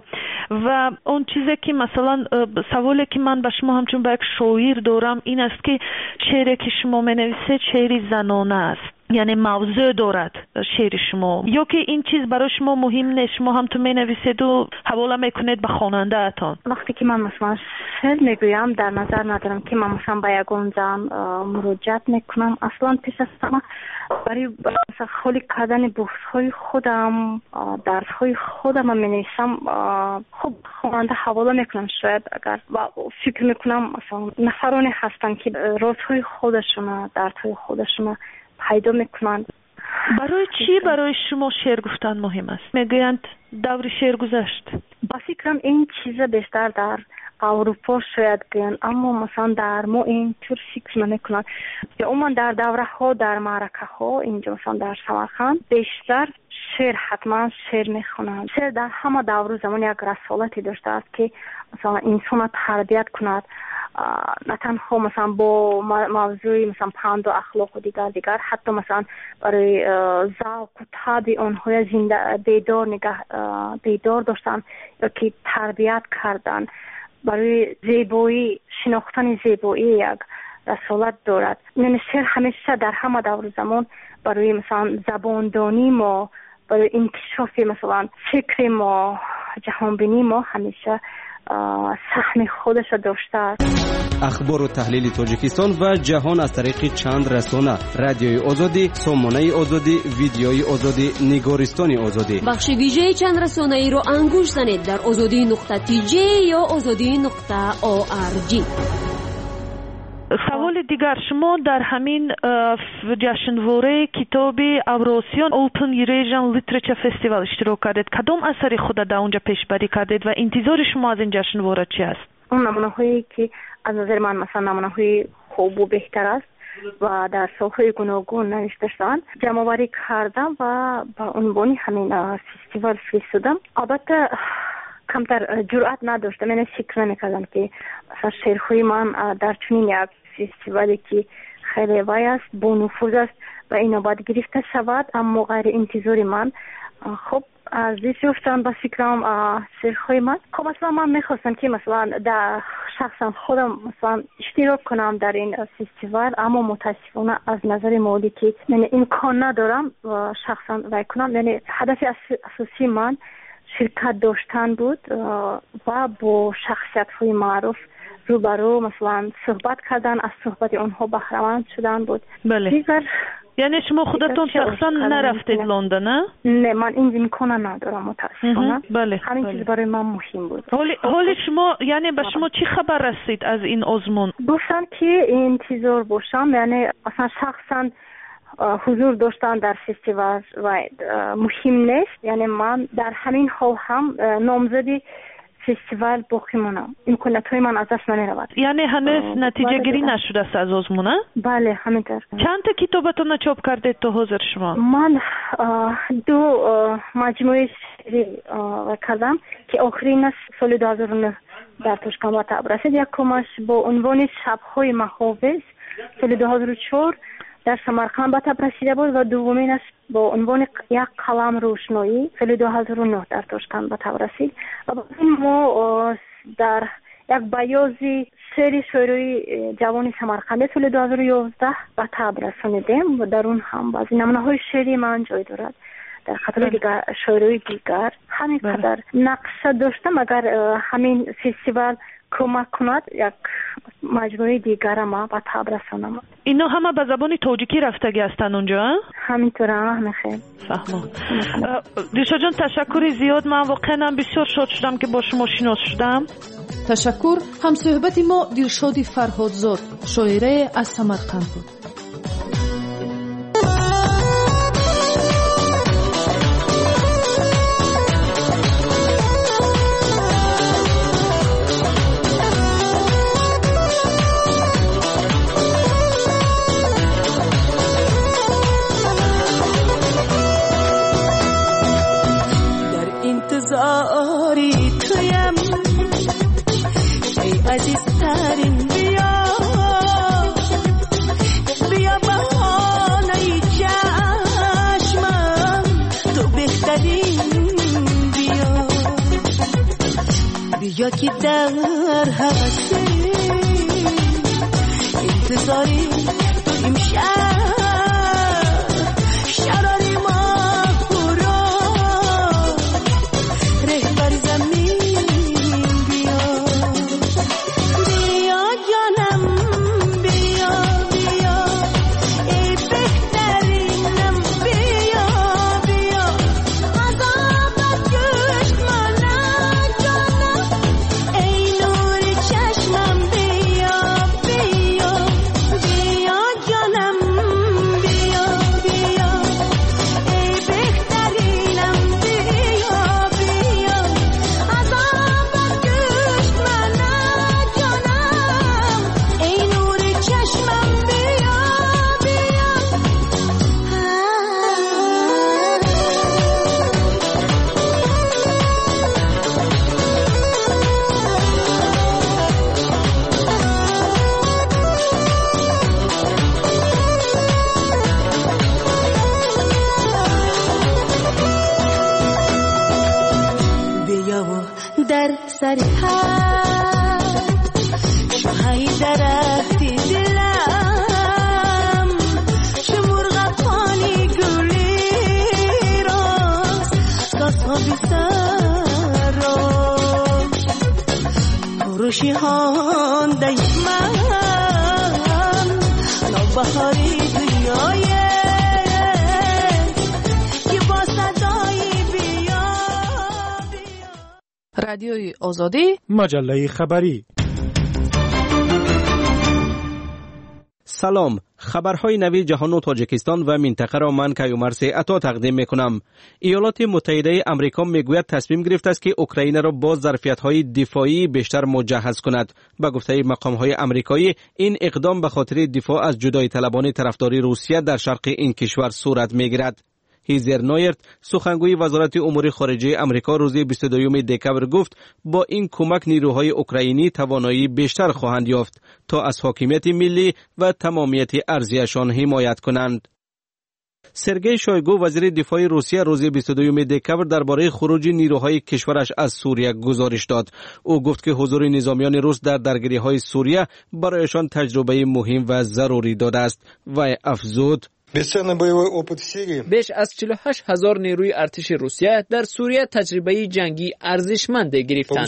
و اون چیزی که مثلا سوالی که من به شما همچون به یک شاعر دارم این است که شعری که شما منویسید شعری زنانه است، یعنی موضوع دارد شعر شما، یا که این چیز برای شما مهم نیست، شما هم تو می نویسید و حواله میکنید به خواننده اتان؟ وقتی که من مثلا شعر میگویم در نظر ندارم که من مثلا به یگان زن مراجعت میکنم. اصلا پیش از همه برای مثلا خالی کردن بحث‌های خودم، درس‌های خودم می نویسم. خب خواننده حواله میکنم شاید اگر و فکر میکنم مثلا نفرانی هستن که رازهای خودشون، دردهای خودشون پیدا میکنند. برای چی برای شما شعر گفتن مهم است؟ میگویند دور شعر گذشت. با فکرم این چیز بیشتر در اروپا شاید گویند، اما مثلا در ما این طور فکر نمیکنند. یا عموما در دوره ها، در معرکه ها، اینجا مثلا در سمرقند بیشتر شعر، حتما شعر میخونند. شعر در همه دور زمان یک رسالتی داشته است که مثلا انسان تربیت کند، نه تنها مثلا با موضوع مثلا پند و اخلاق و دیگر، حتی مثلا برای ذوق و طبع آنها زنده بیدار داشتن یا که تربیت کردن. برای زیبایی، شناختن زیبایی یک رسالت دارد. یعنی شعر همیشه در همه دور زمان برای مثلا زباندانی ما، برای انکشاف مثلا فکر ما، جهانبینی ما همیشه سهم خودش داشته است. اخبار و تحلیل تاجیکستان و جهان از طریق چند رسانه: رادیوی آزادی، سامانه آزادی، ویدیوی آزادی، نگارستان آزادی. بخش ویژه چند رسانه ای رو انگوش زنید در azadi.tj یا azadi.org. سوال دیگر، شما در همین جشنواره کتاب اوراسیان اوپن ایریژن لیتریچر فستیوال اشتراک کردید. کدام اثر خود در اونجا پیشبری کردید و انتظار شما از این جشنواره چی است؟ اون نمونه هایی که از نظر من مثلا نمونه های خوب و بهتر است و در سالهای گوناگون نوشته شدن جمع‌آوری کردم و با عنوان همین فستیوال فرستادم. البته کمتر جرأت نداشتم، من فکر نمی‌کردم که مثلا شعرهای من در چنین یک فستیوالی که خیلی وای است، با نفوذ است و اینو باید گرفته شود، اما غیر انتظار من خب از دیشفتن با فکرم شعرهای من. خب مثلا من میخواستم که مثلا در شخصا خودم مثلا اشتراک کنم در این فستیوال، اما متاسفانه از نظر مالی که من امکان ندارم و شخصا وای کنم. یعنی هدف اساسی من شرکت داشتن بود و با شخصیت‌های معروف روبرو مثلا صحبت کردن، از صحبت اونها بهره‌مند شدن بود. بله. یعنی شما خودتون شخصا نرفتید لندن؟ نه، من این امکان ندارم متاسفانه. بله. همین چیز برای من مهم بود. حالی شما یعنی به شما چی خبر رسید از این آزمون؟ گفتن که انتظار باشم، یعنی اصلا شخصا حضور داشتن در فستیوال و مهم نیست. یعنی من در همین حال هم نامزدی فستیوال باقی مونم، امکانات‌های من از دست نمی‌رود. یعنی هنوز نتیجه گیری نشده است از آزمون؟ بله همینطور. چند تا کتابتون چاپ کردید تا حاضر شما؟ من 2 مجموعه شعری کردم که آخرین سال 2009 در توشکان به طبع رسید. یکمش با عنوان شب‌های محافظ سال 2004 در سمرقند به طبع رسیده بود و دومینش با عنوان یک قلم روشنایی سال 2009 در توشکان به طبع رسید. و ما در یک بیازی سری شعرهای جوان سمرقند سال 2011 به طبع رسانیدیم و در اون هم بعضی نمونه‌های شعری من جای دارد. در خاطر دیگر شعرهای دیگر همین قدر نقشه داشتم. اگر همین فستیوال کمک کند یک مجموعه دیگر ما به تاب رسانم. اینا همه به زبان تاجیکی رفتگی هستن اونجا؟ همینطوره. همه فهمم. دیشا جان تشکر زیاد. من واقعا بسیار شاد شدم که با شما شناس شدم. تشکر. همصحبت ما دلشاد فرهادزاد، شاعره از سمرقند بود. انتظاری تویم ای عزیزترین، بیا بیا بهانه چشمم، تو بهترین، بیا بیا که در حوثی انتظاری تو امشب شراری ما رادیوی آزادی، مجله خبری. سلام، خبرهای نوی جهان و تاجیکستان و منطقه را من کیومرث عطا تقدیم میکنم. ایالات متحده آمریکا میگوید تصمیم گرفته است که اوکراین را با ظرفیت‌های دفاعی بیشتر مجهز کند. به گفته مقام‌های آمریکایی این اقدام به خاطر دفاع از جدایی طلبان طرفداری روسیه در شرق این کشور صورت میگیرد. هیزر نایرت سخنگوی وزارت امور خارجه آمریکا روز 22 دکبر گفت با این کمک نیروهای اوکراینی توانایی بیشتر خواهند یافت تا از حاکمیت ملی و تمامیت ارضیشان حمایت کنند. سرگئی شویگو وزیر دفاع روسیه روز 22 دکبر درباره خروج نیروهای کشورش از سوریه گزارش داد. او گفت که حضور نظامیان روس در درگیری‌های سوریه برایشان تجربه مهم و ضروری داده است و افزود بیش از 48,000 نیروی ارتش روسیه در سوریه تجربه جنگی ارزشمند گرفتند.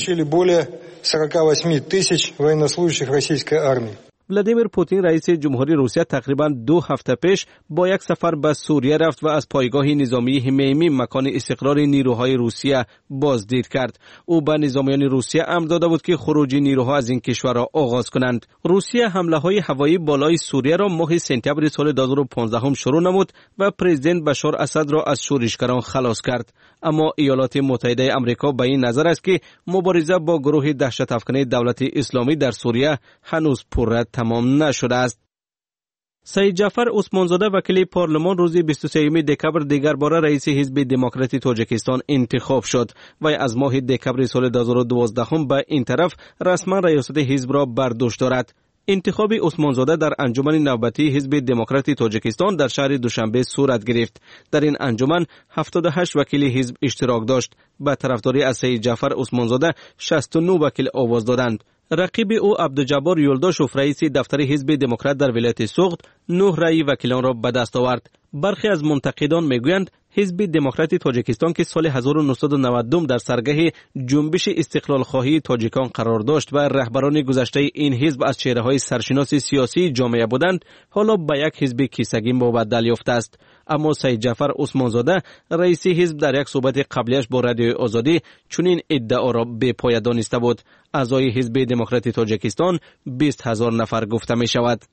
ولادیمیر پوتین رئیس جمهوری روسیه تقریباً 2 هفته پیش با یک سفر به سوریه رفت و از پایگاه نظامی حمیمی مکان استقرار نیروهای روسیه بازدید کرد. او به نظامیان روسیه امر داده بود که خروج نیروها از این کشور را آغاز کنند. روسیه حمله‌های هوایی بالای سوریه را ماه سپتامبر سال 2015 شروع نمود و پرزیدنت بشار اسد را از شورشگران خلاص کرد. اما ایالات متحده آمریکا به این نظر است که مبارزه با گروه دهشت افکنی دولت اسلامی در سوریه هنوز پررد تمام نشده است. سید جعفر عثمانزاده وکیل پارلمان روز 23 دکبر دیگر بار رئیس حزب دموکرات تاجیکستان انتخاب شد و از ماه دکبر سال 2012 به این طرف رسما ریاست حزب را بر دوش دارد. انتخاب عثمانزاده در انجمن نوبتی حزب دموکرات تاجیکستان در شهر دوشنبه صورت گرفت. در این انجمن 78 وکیل حزب اشتراک داشت. به طرفداری از سید جعفر عثمانزاده 69 وکیل آواز دادند. رقیب او عبدالجبار یولداشوف رئیس دفتر حزب دموکرات در ولایت سوغد 9 رأی وکیلان را به دست آورد. برخی از منتقدان میگویند حزب دموکرات تاجیکستان که سال 1992 در سرگه جنبش استقلال خواهی تاجیکان قرار داشت و رهبران گذشته این حزب از چهره‌های سرشناس سیاسی جامعه بودند، حالا به یک حزب کیسگی مبدل یافته است. اما سید جعفر عثمانزاده رئیس حزب در یک صحبت قبلیش با رادیوی آزادی چنین ادعا را به پایه دانسته بود. اعضای حزب دموکرات تاجیکستان 20,000 نفر گفته می شود.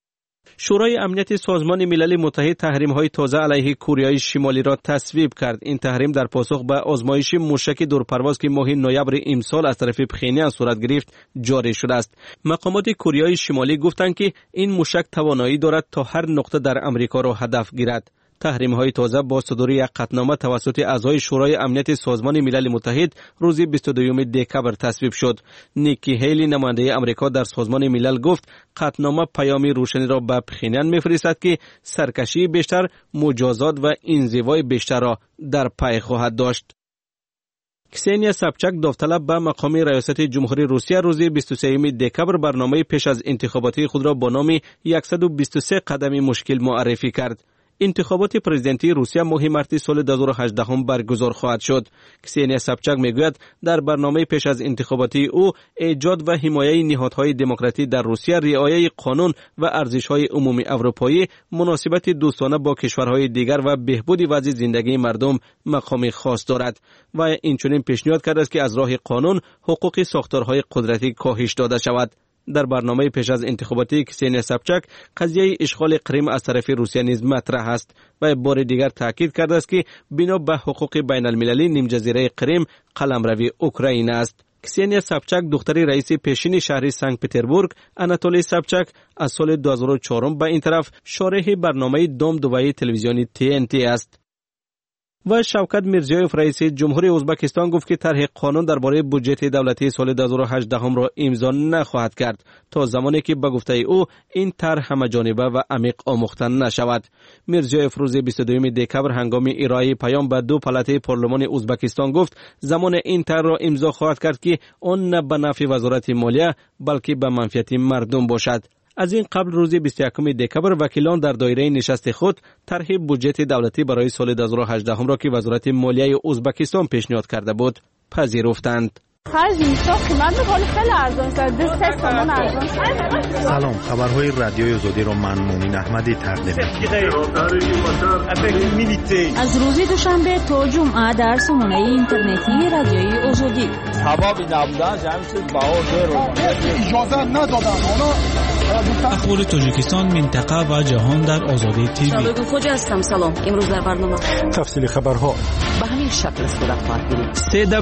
شورای امنیت سازمان ملل متحد تحریم‌های تازه علیه کره شمالی را تصویب کرد. این تحریم در پاسخ به آزمایش موشک دورپرواز که ماه نوامبر امسال از طرف پخینیان صورت گرفت جاری شده است. مقامات کره شمالی گفتند که این موشک توانایی دارد تا هر نقطه در امریکا را هدف گیرد. تحریم‌های تازه با صدور یک قطعنامه توسط اعضای شورای امنیت سازمان ملل متحد روز 22 دکبر تصویب شد. نیکی هیلی نماینده امریکا در سازمان ملل گفت قطعنامه پیامی روشنی را به پخینیان می‌فرستد که سرکشی بیشتر، مجازات و انزوای بیشتر را در پی خواهد داشت. کسینیا سابچاک داوطلب به مقام ریاست جمهوری روسیه روز 23 دکبر برنامه پیش از انتخاباتی خود را با نام 123 قدم مشکل معرفی کرد. انتخابات پرزیدنتی روسیه ماه مارس سال 2018 برگزار خواهد شد. کسینیا سابچاک میگوید در برنامه پیش از انتخاباتی او ایجاد و حمایت نهادهای دموکراتی در روسیه، رعایت قانون و ارزش‌های عمومی اروپایی، مناسبت دوستانه با کشورهای دیگر و بهبود وضع زندگی مردم مقام خاص دارد و اینچنین پیشنهاد کرده است که از راه قانون حقوق ساختارهای قدرتی کاهش داده شود. در برنامه پیش از انتخاباتی کسینیا سابچاک قضیه اشغال کریم از طرف روسیه نیز مطرح است و بار دیگر تاکید کرده است که بنا به حقوق بین المللی نیم جزیره کریم قلمرو اوکراین است. کسینیا سابچاک دختر رئیس پیشین شهر سنت پتربورگ آناتولی سابچاک از سال 2004 به این طرف شارح برنامه دام دوایی تلویزیونی TNT است. و شوکت میرزیویف رئیس جمهوری ازبکستان گفت که طرح قانون درباره بودجه دولتی سال 2018 را امضا نخواهد کرد تا زمانی که به گفته او این طرح همه‌جانبه و عمیق آموخته نشود. میرزیویف روز 22 دکبر هنگام ارائه پیام به دو پالات پارلمان ازبکستان گفت زمان این طرح را امضا خواهد کرد که آن نه به نفع وزارت مالیه بلکه به منفعت مردم باشد. از این قبل روز 21 دکبر وکیلان در دایره نشست خود طرح بودجه دولتی برای سال 2018 را که وزارت مالیه ازبکستان پیشنهاد کرده بود پذیرفتند. سلام، خبرهای رادیوی آزادی را من مومن احمدی تقدیم می‌کنم. از روز دوشنبه تا جمعه در سامانه اینترنتی رادیوی آزادی. سبب نبودن جمعیت باور اجازه ندادن. اخبار تاجیکستان، منطقه و جهان در آزادی تیوی. شباب خوجا هستم. سلام. امروز در برنامه تفصیل خبرها به همین شکل صورت خواهد گرفت.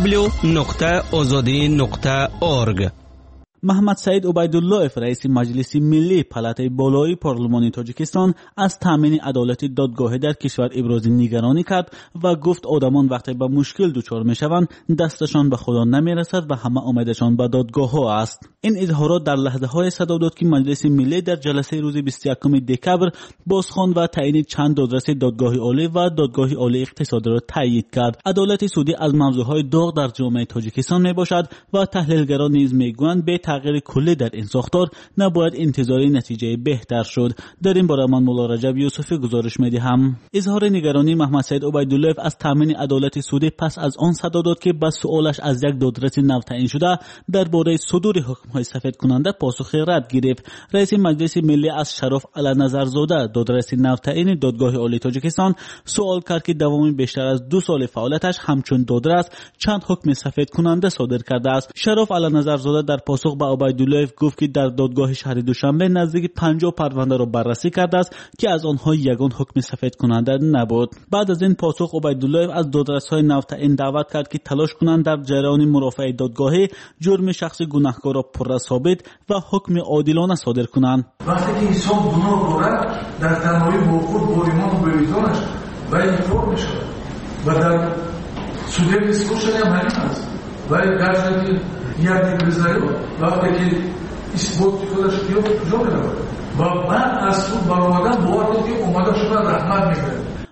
www.azadi.org. محمد سعید عبیدالله رئیس مجلس ملی پالاتای بالای پارلمانی تاجیکستان از تامین عدالت دادگاهی در کشور ابراز نگرانی کرد و گفت آدمان وقتی به مشکل دچار میشوند دستشان به خدا نمیرسد و همه امیدشان به دادگاه ها است. این اظهارات در لحظه های صدا داد که مجلس ملی در جلسه روز 21 دکبر بازخواند و تعیین چند دادرس دادگاه عالی و دادگاه عالی اقتصادی را تایید کرد. عدالت سودی از موضوعهای داغ در جامعه تاجیکستان میباشد و تحلیلگران نیز میگویند به تغییر کلی در این ساختار نباید انتظاری نتیجه بهتر شد. در این باره من مولا رجب یوسفی گزارش میدهم. اظهار نگرانی محمد سعید عبیدالله از تامین عدالت سودی پس از آن صدا داد که به سوالش از یک دادرس نو تعیین شده درباره صدور حکم‌های سفید کننده پاسخ رد گرفت. رئیس مجلس ملی از شرف علنظرزاده دادرس نو تعیین دادگاه عالی تاجیکستان سوال کرد که دوام بیشتر از 2 سال فعالیتش همچون دادرس چند حکم سفید کننده صادر کرده است. شرف علنظرزاده در پاسخ به عبیدالله گفت که در دادگاه شهر دوشنبه نزدیک 50 پرونده را بررسی کرده است که از آنها یگان حکم سفید کننده نبود. بعد از این پاسخ عبیدالله از دادرس‌های نو تعیین دعوت کرد که تلاش کنند در جریان مرافعه دادگاهی جرم شخص گناهکار را پر ثابت و حکم عادلانه صادر کنند. وقتی که انسان گناه دارد در تنهایی با خود با ایمان و وجدانش باید اقرار بشود و در سوده دیسکوشن هم همین است. باید گرچه که یک بزنید وقتی که اثبات خودش کجا می‌رود و بعد از خود برآمدن با وقتی که اومده شما رحمت می‌کنه.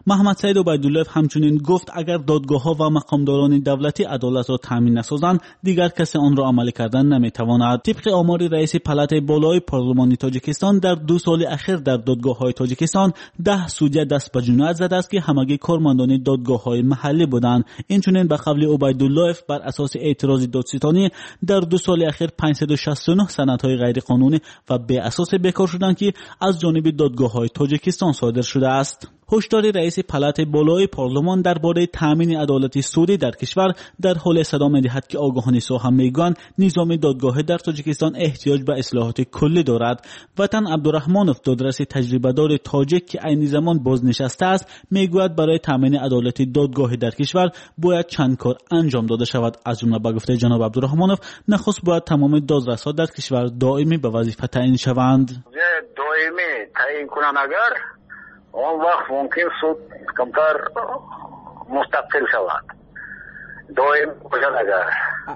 محمد سعید عبیدالله همچنین گفت اگر دادگاه‌ها و مقامداران دولتی عدالت را تامین نسازند دیگر کسی آن را عملی کردن نمیتواند. طبق آمار رئیس پلات بالای پارلمانی تاجیکستان در 2 سال اخیر در دادگاه‌های تاجیکستان 10 سودیه دست به جنایت زده است که همگی کارمندان دادگاه‌های محلی بودند. اینچنین به قول عبیدالله بر اساس اعتراض دادستانی در 2 سال اخیر 569 سندهای غیر قانونی و بی اساس بیکار شدند که از جانب دادگاه‌های تاجیکستان صادر شده است. هشدار رئیس پلات بالای پارلمان درباره تامین عدالت سودی در کشور در حال صدا می‌دهد که آگاهان ساحه میگویند نظام دادگاهی در تاجیکستان احتیاج به اصلاحات کلی دارد. وطن عبدالرحمانوف دادرس تجربه‌دار تاجیک که عین زمان بازنشسته است میگوید برای تامین عدالت دادگاهی در کشور باید چند کار انجام داده شود. از جمله به گفته جناب عبدالرحمانوف نخست باید تمام دادرس‌ها در کشور دائمی به وظیفه تعیین شوند. دائمی تعیین کنند اگر اون وقت ممکن سود کمتر مستقل شود. دائم باشد اگر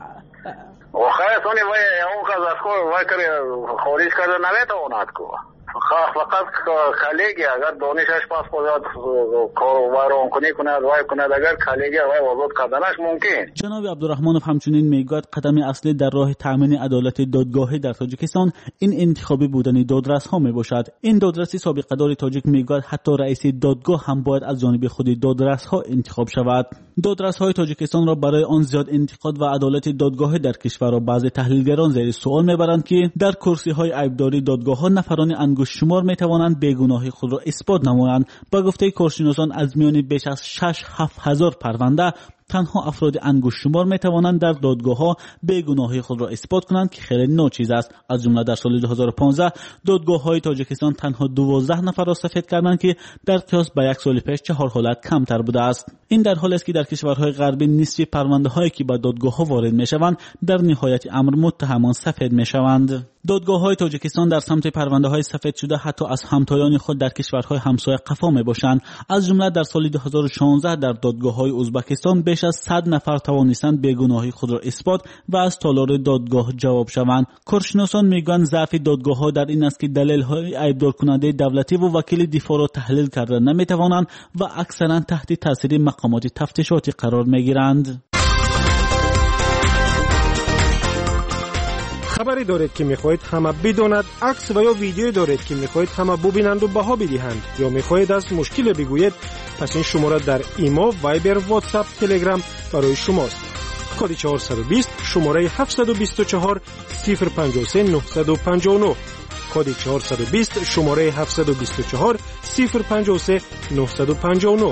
خواهد اونی اون که از خارج کرده نمیتواند که فقط کلیگی اگر دانشش پاس خودت کارو کنی کند وای کند اگر کلیگی وای آزاد کردنش ممکن. جناب عبدالرحمانوف همچنین میگوید قدم اصلی در راه تامین عدالت دادگاهی در تاجیکستان این انتخابی بودن دادرس ها می باشد. این دادرسی سابقه دار تاجیک میگوید حتی رئیس دادگاه هم باید از جانب خود دادرس ها انتخاب شود. دادرس های تاجیکستان را برای آن زیاد انتقاد و عدالت دادگاهی در کشور را بعضی تحلیلگران زیر سوال میبرند که در کرسی های عیبداری دادگاه ها نفران انگشت شمار میتوانند بیگناهی خود را اثبات نمایند. با گفته کارشناسان از میان بیش از 6-7 هزار پرونده تنها افراد انگشت شمار میتوانند در دادگاه‌ها بیگناهی خود را اثبات کنند که خیلی ناچیز است. از جمله در سال 2015 دادگاه‌های تاجیکستان تنها 12 نفر را سفید کردند که در قیاس به 1 سال پیش 4 حالت کمتر بوده است. این در حالی است که در کشورهای غربی نصف پرونده‌هایی که به دادگاه‌ها وارد میشوند در نهایت امر متهمان سفید میشوند. دادگاه‌های تاجیکستان در سمت پرونده‌های سفید شده حتی از همتایان خود در کشورهای همسایه قفا میباشند. از جمله در سال 2016 در دادگاه‌های ازبکستان بیش از 100 نفر توانستند بیگناهی خود را اثبات و از تالار دادگاه جواب شوند. کارشناسان میگویند ضعف دادگاه‌ها در این است که دلایل عیبدار کننده دولتی و وکیل دفاع را تحلیل کرده نمیتوانند و اکثرا تحت تاثیر مقامات تفتیشاتی قرار میگیرند. خبری دارید که میخواهید همه بداند، عکس و یا ویدیو دارید که میخواهید همه ببینند و بها بدهند یا میخواهید از مشکل بگویید، پس این شماره در ایما، وایبر، واتساپ، تلگرام برای شماست. کد 420 شماره 724 053 959 کد 420 شماره 724 053 959.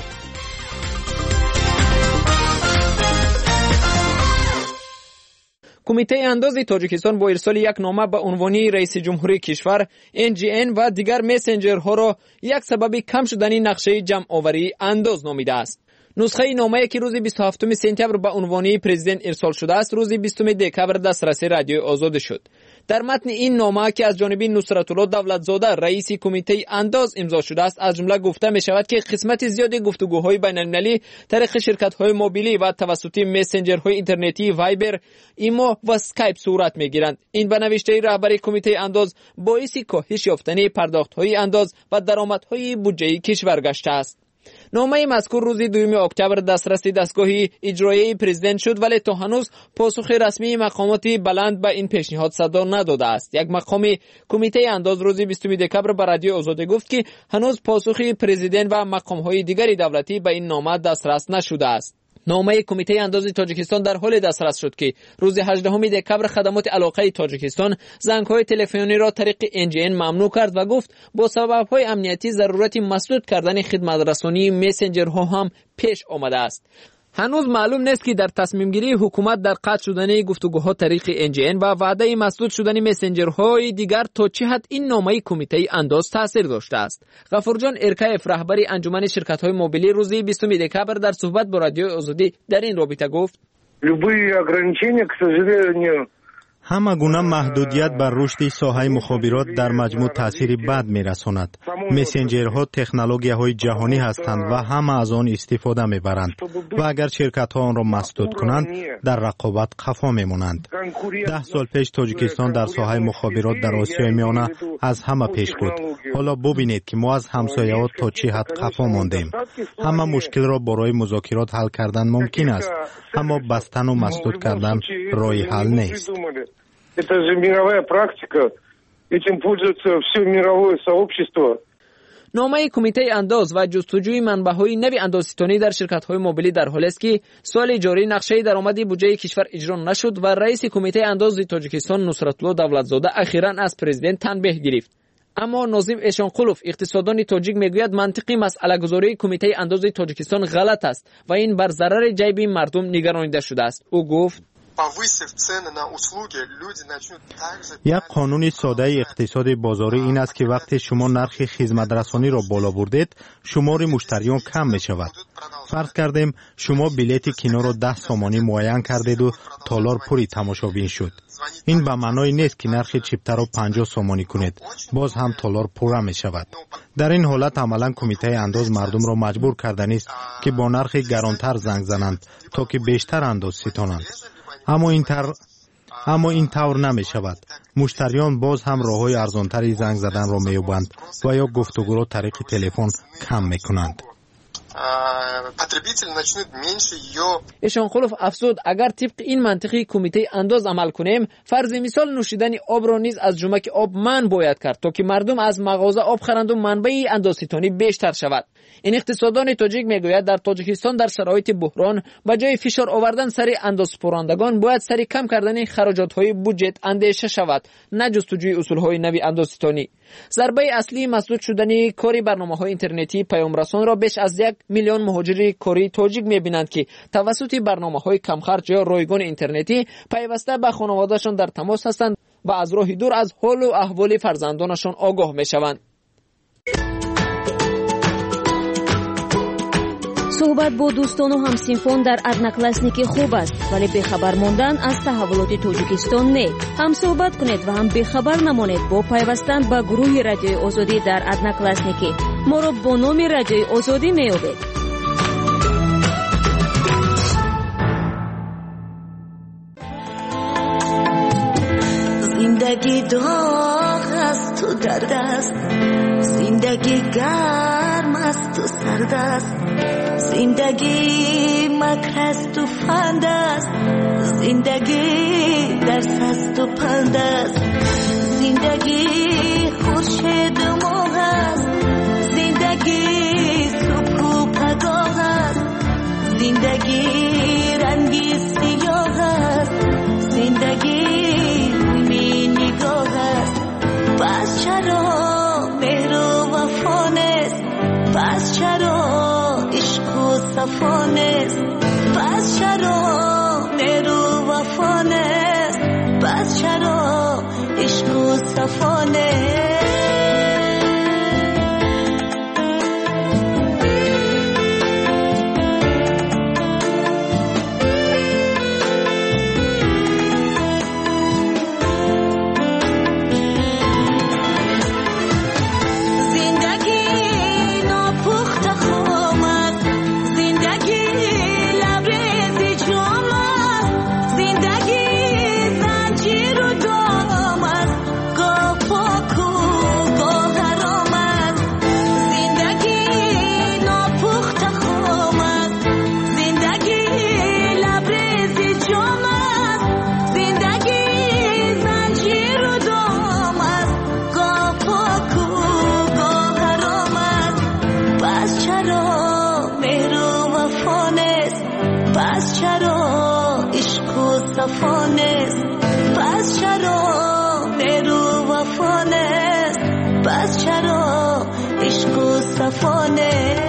کمیته انداز تاجیکستان با ارسال یک نامه به عنوان رئیس جمهوری کشور NGN و دیگر مسنجرها را یک سبب کم شدن نقشه جمع آوری انداز نامیده است. نسخه نامه‌ای که روز 27 سپتامبر به عنوان پرزیدنت ارسال شده است روز 20 دکمبر دسترس رادیو آزاد شد. در متن این نامه که از جانب نصرت‌الله دولتزاده رئیس کمیته انداز امضا شده است از جمله گفته می شود که قسمت زیادی گفتگوهای بین‌المللی طریق شرکت‌های موبیلی و توسط مسنجرهای اینترنتی وایبر، ایما و اسکایپ صورت می‌گیرند. این به نوشته رهبر کمیته انداز باعث کاهش یافتن پرداخت‌های انداز و درآمدهای بودجه‌ای کشور گشته است. نامه مذکور روز 2 اکتبر دسترس دستگاه اجرایی پرزیدنت شد ولی تا هنوز پاسخ رسمی مقامات بلند به این پیشنهاد صدا نداده است. یک مقام کمیته انداز روز 20 دکمبر به رادیو آزاد گفت که هنوز پاسخ پرزیدنت و مقام‌های دیگری دولتی به این نامه دسترس نشده است. نامه کمیته انداز تاجیکستان در حال دسترس شد که روز 18 دکمبر خدمات علاقه تاجیکستان زنگ‌های تلفنی را طریق NGN ممنوع کرد و گفت با سبب‌های امنیتی ضرورت مسدود کردن خدمت رسانی مسنجرها هم پیش آمده است. هنوز معلوم نیست که در تصمیم گیری حکومت در قطع شدن گفتگوها طریق NGN و وعده مسدود شدن مسنجرهای دیگر تا چه حد این نامه کمیته انداز تاثیر داشته است. غفورجان ارکایف رهبر انجمن شرکت‌های موبیلی روز 20 دکمبر در صحبت با رادیو آزادی در این رابطه گفت: همه گونه محدودیت بر رشد ساحه مخابرات در مجموع تأثیر بد می‌رساند. مسنجرها تکنولوژی‌های جهانی هستند و همه از آن استفاده می‌برند و اگر شرکت‌ها آن را مسدود کنند در رقابت قفا می‌مانند. 10 سال پیش تاجیکستان در ساحه مخابرات در آسیای میانه از همه پیش بود. حالا ببینید که ما از همسایه‌ها تا چه حد قفا ماندیم. همه مشکل را برای مذاکرات حل کردن ممکن است، اما بستن و مسدود کردن راه حل نیست. Это же мировая практика. Этим пользуется все мировое сообщество. نامه کمیته انداز و جستجوی منبع‌های نوی اندازه‌ستانی در شرکت‌های موبیلی در حالی است که سال جاری نقشه درآمدی بودجه کشور اجرا نشد و رئیس کمیته انداز تاجیکستان نصرتالله دولتزاده اخیراً از پرزیدنت تنبیه گرفت. اما ناظم اشانقولوف اقتصاددان تاجیک میگوید منطقی مسئله گذاری کمیته انداز تاجیکستان غلط است و این بر ضرر جیب مردم نگرانیده شده است. او گفت یک قانون ساده اقتصاد بازاری این است که وقتی شما نرخ خدمت رسانی را بالا بردید شمار مشتریان کم می شود. فرض کردیم شما بلیت کینو را 10 سامانی معین کردید و تالار پوری تماشابین شد. این به معنای نیست که نرخ چیپتر را 50 سامانی کنید، باز هم تالار پر می شود. در این حالت عملا کمیته انداز مردم را مجبور کردن است که با نرخ گرانتر زنگ زنند تا که بیشتر انداز ستانند. اما این طور نمی شود. مشتریان باز هم راه‌های ارزانتری زنگ زدن را می‌یابند و یا گفتگو را طریق تلفن کم می‌کنند. اشانقولوف افزود اگر طبق این منطقی کمیته انداز عمل کنیم فرض مثال نوشیدن آب را نیز از جمک آب منع باید کرد تا که مردم از مغازه آب خرند و منبع اندازه‌ستانی بیشتر شود. این اقتصاددان تاجیک میگوید در تاجیکستان در شرایط بحران به جای فشار آوردن سر اندازه‌پرندگان باید سر کم کردن خراجات‌های بودجه اندیشه شود، نه جستجوی اصول‌های نوی اندازه‌ستانی. ضربه اصلی مسدود شدن کاری برنامه‌های اینترنتی پیام‌رسان را بیش از 1 میلیون مهاجر کاری تاجیک می‌بینند که توسط برنامه‌های کم خرج یا رایگان اینترنتی پیوسته به خانواده‌شان در تماس هستند و از راه دور از حال و احوال فرزندانشان آگاه می‌شوند. صحبت با دوستان و همسینفون در ادناکلاسنیکی خوب است، ولی بخبر ماندن از تحولات تاجیکستان نه. هم صحبت کنید و هم بخبر نمانید با پیوستن به گروه رادیوی آزادی در ادناکلاسنیکی. ما را با نام رادیوی آزادی میابید. زندگی داغ است و درد است، زندگی گرم است و سرد است، زندگی مکر است و فند است، زندگی درس است و پند است، زندگی خورشید و ماه است، زندگی صبح و پگاه است، زندگی رنگی سیاه است، زندگی می نگاه است. پس چرا مهر و وفا نیست؟ پس چرا عشق و صفا نیست؟ پس چرا مهر و وفا نیست؟ پس چرا عشق و صفا نیست؟ پس چرا مهر و وفا نیست؟ پس چرا عشق و صفا نیست؟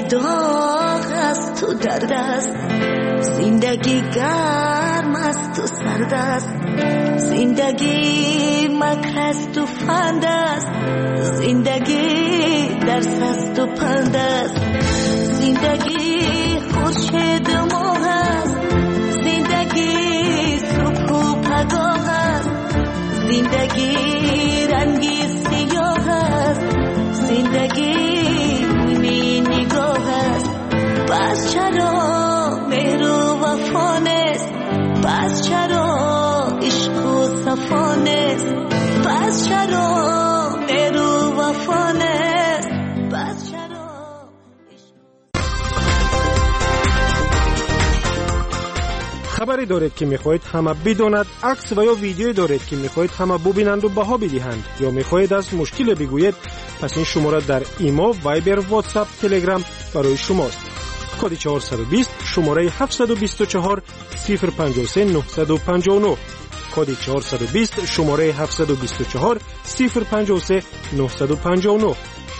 داغ است تو درد است زندگی گرم است تو سرد است زندگی مکر است و فند است زندگی درس است و پند است زندگی خورشید ماه است زندگی صبح و پگاه است زندگی رنگی سیاه است زندگی نیمی نگاه است پس چرا مهر و وفا نیست پس چرا عشق و صفا نیست پس چرا مهر و وفا نیست پس چرا خبری دارید که میخواهید همه بداند، عکس و یا ویدیویی دارید که میخواهید همه ببینند و بها بدهند یا میخواهید از مشکل بگویید، پس این شماره در ایما، وایبر، واتساپ، تلگرام برای شماست. کد 420 شماره 724 053 959 کد 420 شماره 724 053 959.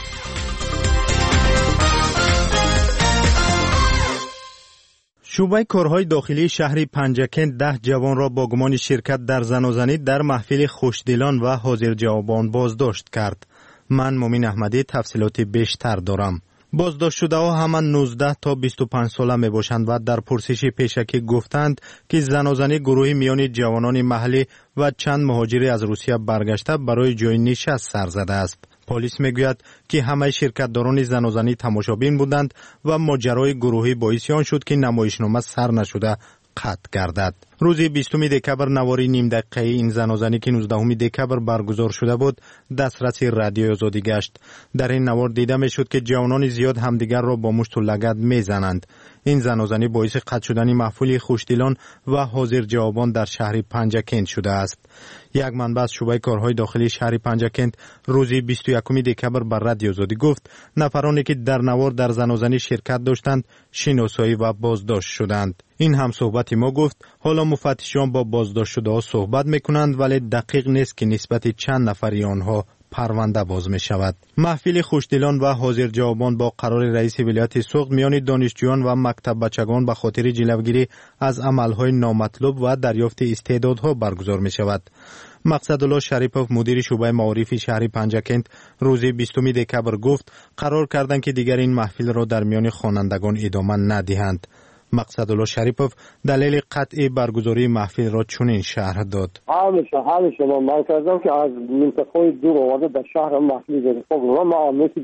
شعبه کارهای داخلی شهر پنجکند 10 جوان را با گمان شرکت در زنازنی در محفل خوشدلان و حاضر جوابان بازداشت کرد. من مومن احمدی تفصیلات بیشتر دارم. بازداشت شده ها همان 19 تا 25 ساله می باشند و در پرسش پیشکی گفتند که زنازنی گروهی میان جوانان محلی و چند مهاجری از روسیه برگشته برای جای نشست سر زده است. پلیس میگوید که همه شرکتداران زنازنی تماشابین بودند و ماجرای گروهی باعث آن شد که نمایشنامه سر نشده قطع گردد. روز 20 دکبر نواری نیم دقیقه این زنازنی که 19 دکبر برگزار شده بود دسترس رادیوی آزادی گشت. در این نوار دیده می شد که جوانان زیاد همدیگر را با مشت و لگد می زنند. این زنازنی باعث قطع شدن محفل خوشدلان و حاضر جوابان در شهر پنجکند شده است. یک منبع از شعبه کارهای داخلی شهر پنجکند روز 21 دکبر بر رادیو آزادی گفت نفرانی که در نوار در زنازنی شرکت داشتند شناسایی و بازداشت شدند. این هم صحبت ما گفت حالا مفتشان با بازداشت شده ها صحبت میکنند ولی دقیق نیست که نسبت چند نفری آنها پرونده باز می شود. محفل خوشدلان و حاضر جوابان با قرار رئیس ولایت سوخت میان دانشجویان و مکتب بچگان به خاطر جلوگیری از عملهای نامطلوب و دریافت استعدادها برگزار می شود. مقصدالله شریپوف مدیر شعبه معارف شهر پنجکند روز 20 دکبر گفت قرار کردند که دیگر این محفل را در میان خوانندگان ادامه ندهند. مقصدالله شریپوف دلیل قطعی برگزاری محفل را چنین شرح داد. همیشه من کردم که از منطقه دور آمده در شهر محفل گرفتم و ما مثل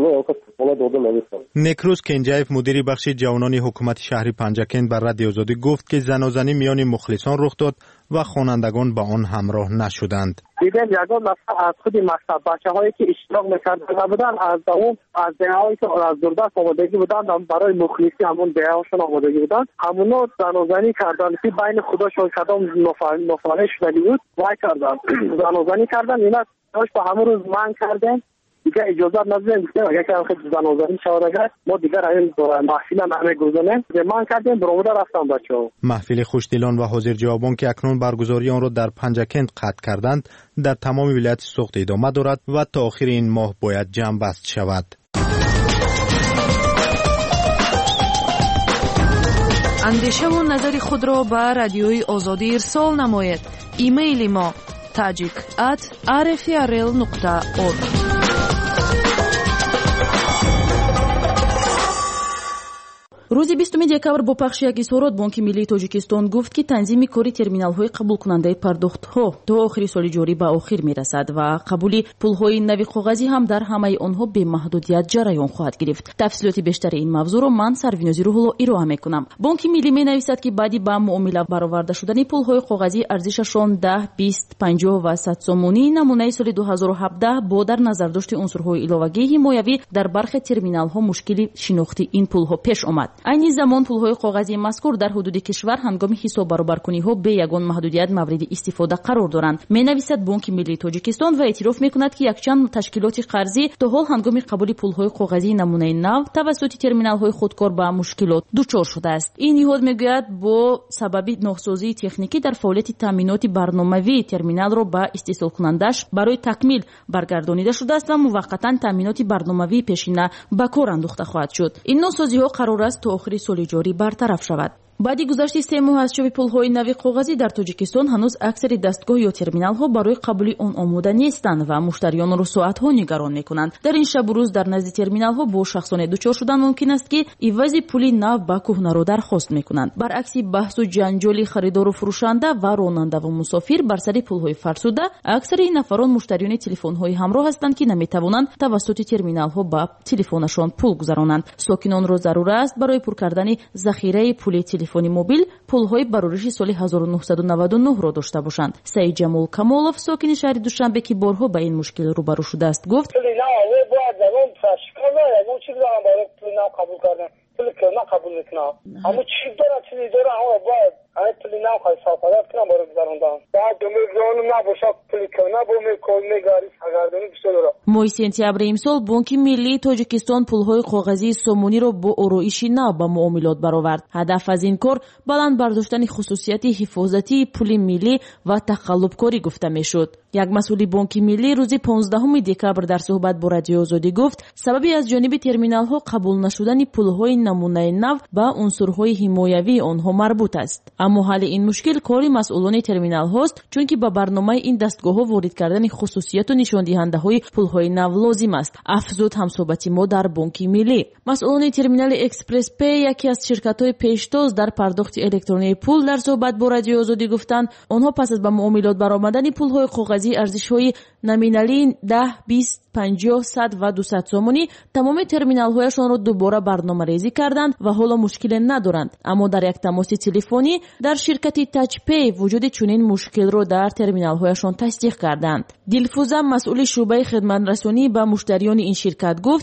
بخشی نکروز کنجایف مدیر بخش جوانان حکومت شهر پنجکند بر رادیو آزادی گفت که زنازنی میان مخلصان رخ داد و خوانندگان با آن همراه نشدند. دیدم یگان نفر از خود مکتب بچه‌هایی که اشتراک می‌کردن بودن از اون از دههایی که از دوردست آمادگی بودن برای مخلصی همون دههاشون آمادگی بودن همونا زنازنی کردن که بین خودشون کدام نفرانه شدنی بود وای کردن زنازنی کردن اینا داشت با همون روز من کردن دیگه اجازه ندادن که اگه که زنازنی شود اگر ما دیگر این محفل همه گذاشتیم من کردیم برآمده رفتم بچه‌ها. محفل خوشدلان و حاضر جوابان که اکنون برگزاری آن را در پنجکند قطع کردند در تمام ولایت سوخت ادامه دارد و تا آخر این ماه باید جمع بست شود. اندیشه و نظر خود را به رادیوی آزادی ارسال نمایید. ایمیل ما tajik@rfrl.org. روز 20 دکبر با پخش یک اظهارات بانک ملی تاجیکستان گفت که تنظیم کاری ترمینال‌های قبول کننده پرداخت‌ها تا آخر سال جاری به آخر می‌رسد و قبول پول‌های نوی کاغذی هم در همه آنها به محدودیت جریان خواهد گرفت. تفصیلات بیشتر این موضوع را من سروینازی روح‌الله ارائه می‌کنم. بانک ملی می‌نویسد که بعدی با معامله برآورده شدن پول‌های کاغذی ارزششان 10, 20, 50 و 100 سومونی نمونه سال 2017 با در نظر داشت عنصرهای علاوه‌ای حمایوی در برخی ترمینال‌ها مشکلی شناختی این پول‌ها پیش آمد. айни замон пулҳои коғазии мазкур дар ҳудуди кишвар ҳангоми ҳисоббаробаркуниҳо бе ягон маҳдудият мавриди истифода қарор доранд, менависад Бонки Миллии Тоҷикистон ва эътироф мекунад ки якчанд ташкилоти қарзӣ то ҳол ҳангоми қабули пулҳои коғазии намунаи нав тавассути терминалҳои худкор ба мушкилот дучор шудааст. ин ниҳод мегӯяд бо сабаби ноҳсозии техникӣ дар фаъолияти таъминоти барномавии терминалро ба истеҳсолкунандаш барои такмил баргардонида шудааст ва муваққатан таъминоти барномавии пешина ба кор андохта хоҳад шуд. ин носозиҳо қарор аст то охири соли ҷорӣ бартараф шавад. баъди гузашти 3 моҳ аз чоби пулҳои нави коғазӣ дар Тоҷикистон ҳанӯз аксари дастгоҳ ё терминалҳо барои қабули он омода нестанд ва муштариёнро соатҳо нигорон мекунанд. дар ин шабу рӯз дар назди терминалҳо бо шахсоне дучор шудан мумкин аст ки ивази пули нав ба кӯҳнаро дархост мекунанд. баръакси баҳсу ҷанҷоли харидору фурӯшанда ва ронандаву мусофир бар сари пулҳои фарсуда, аксари нафарон муштариёни телефонҳои ҳамроҳ ҳастанд ки наметавонанд тавассути терминалҳо ба телефонашон пул гузаронанд. сокинонро зарур аст барои пур кардани захираи пули телефони мобил пулҳои барориши соли 1999-ро дошта бошанд. Саид Ҷамол Камолов, сокини шаҳри Душанбе, ки борҳо ба ин мушкил рӯбарӯ шудааст, гуфт: моҳи сентябри имсол Бонки Миллии Тоҷикистон пулҳои коғазии сомониро бо ороиши нав ба муомилот баровард. ҳадаф аз ин кор баланд бардоштани хусусияти ҳифозатии пули миллӣ ва тақаллубкорӣ гуфта мешуд. як масъули Бонки Миллӣ рӯзи 15 декабр дар суҳбат бо Радиои Озодӣ гуфт, сабаби аз ҷониби терминалҳо қабул нашудани пулҳои намунаи нав ба унсурҳои ҳимоявии онҳо марбут аст. аммо ҳалли ин мушкил кори масъулони терминалҳост, чунки ба барномаи ин дастгоҳҳо ворид кардани хусусияту нишондиҳандаҳои пулҳои нав лозим аст, афзуд ҳамсоҳбати мо дар Бонки Миллӣ. масъулони терминали Экспресс Пей, яке аз ширкатҳои пештоз дар пардохти электронии пул, дар суҳбат бо Радиои Озодӣ гуфтанд, онҳо пас аз ба муомилот баромадани пулҳои коғазӣ арзишҳои номиналии 10, 20, 50, 100 ва 200 сомонӣ тамоми терминалҳояшонро дубора барномарезӣ карданд ва ҳоло мушкиле надоранд. аммо дар як тамоси телефонӣ дар ширкати Тачпей вуҷуди чунин мушкилро дар терминалҳояшон тасдиқ карданд. Дилфуза, масъули шуъбаи хидматрасонӣ ба муштариёни ин ширкат гуфт: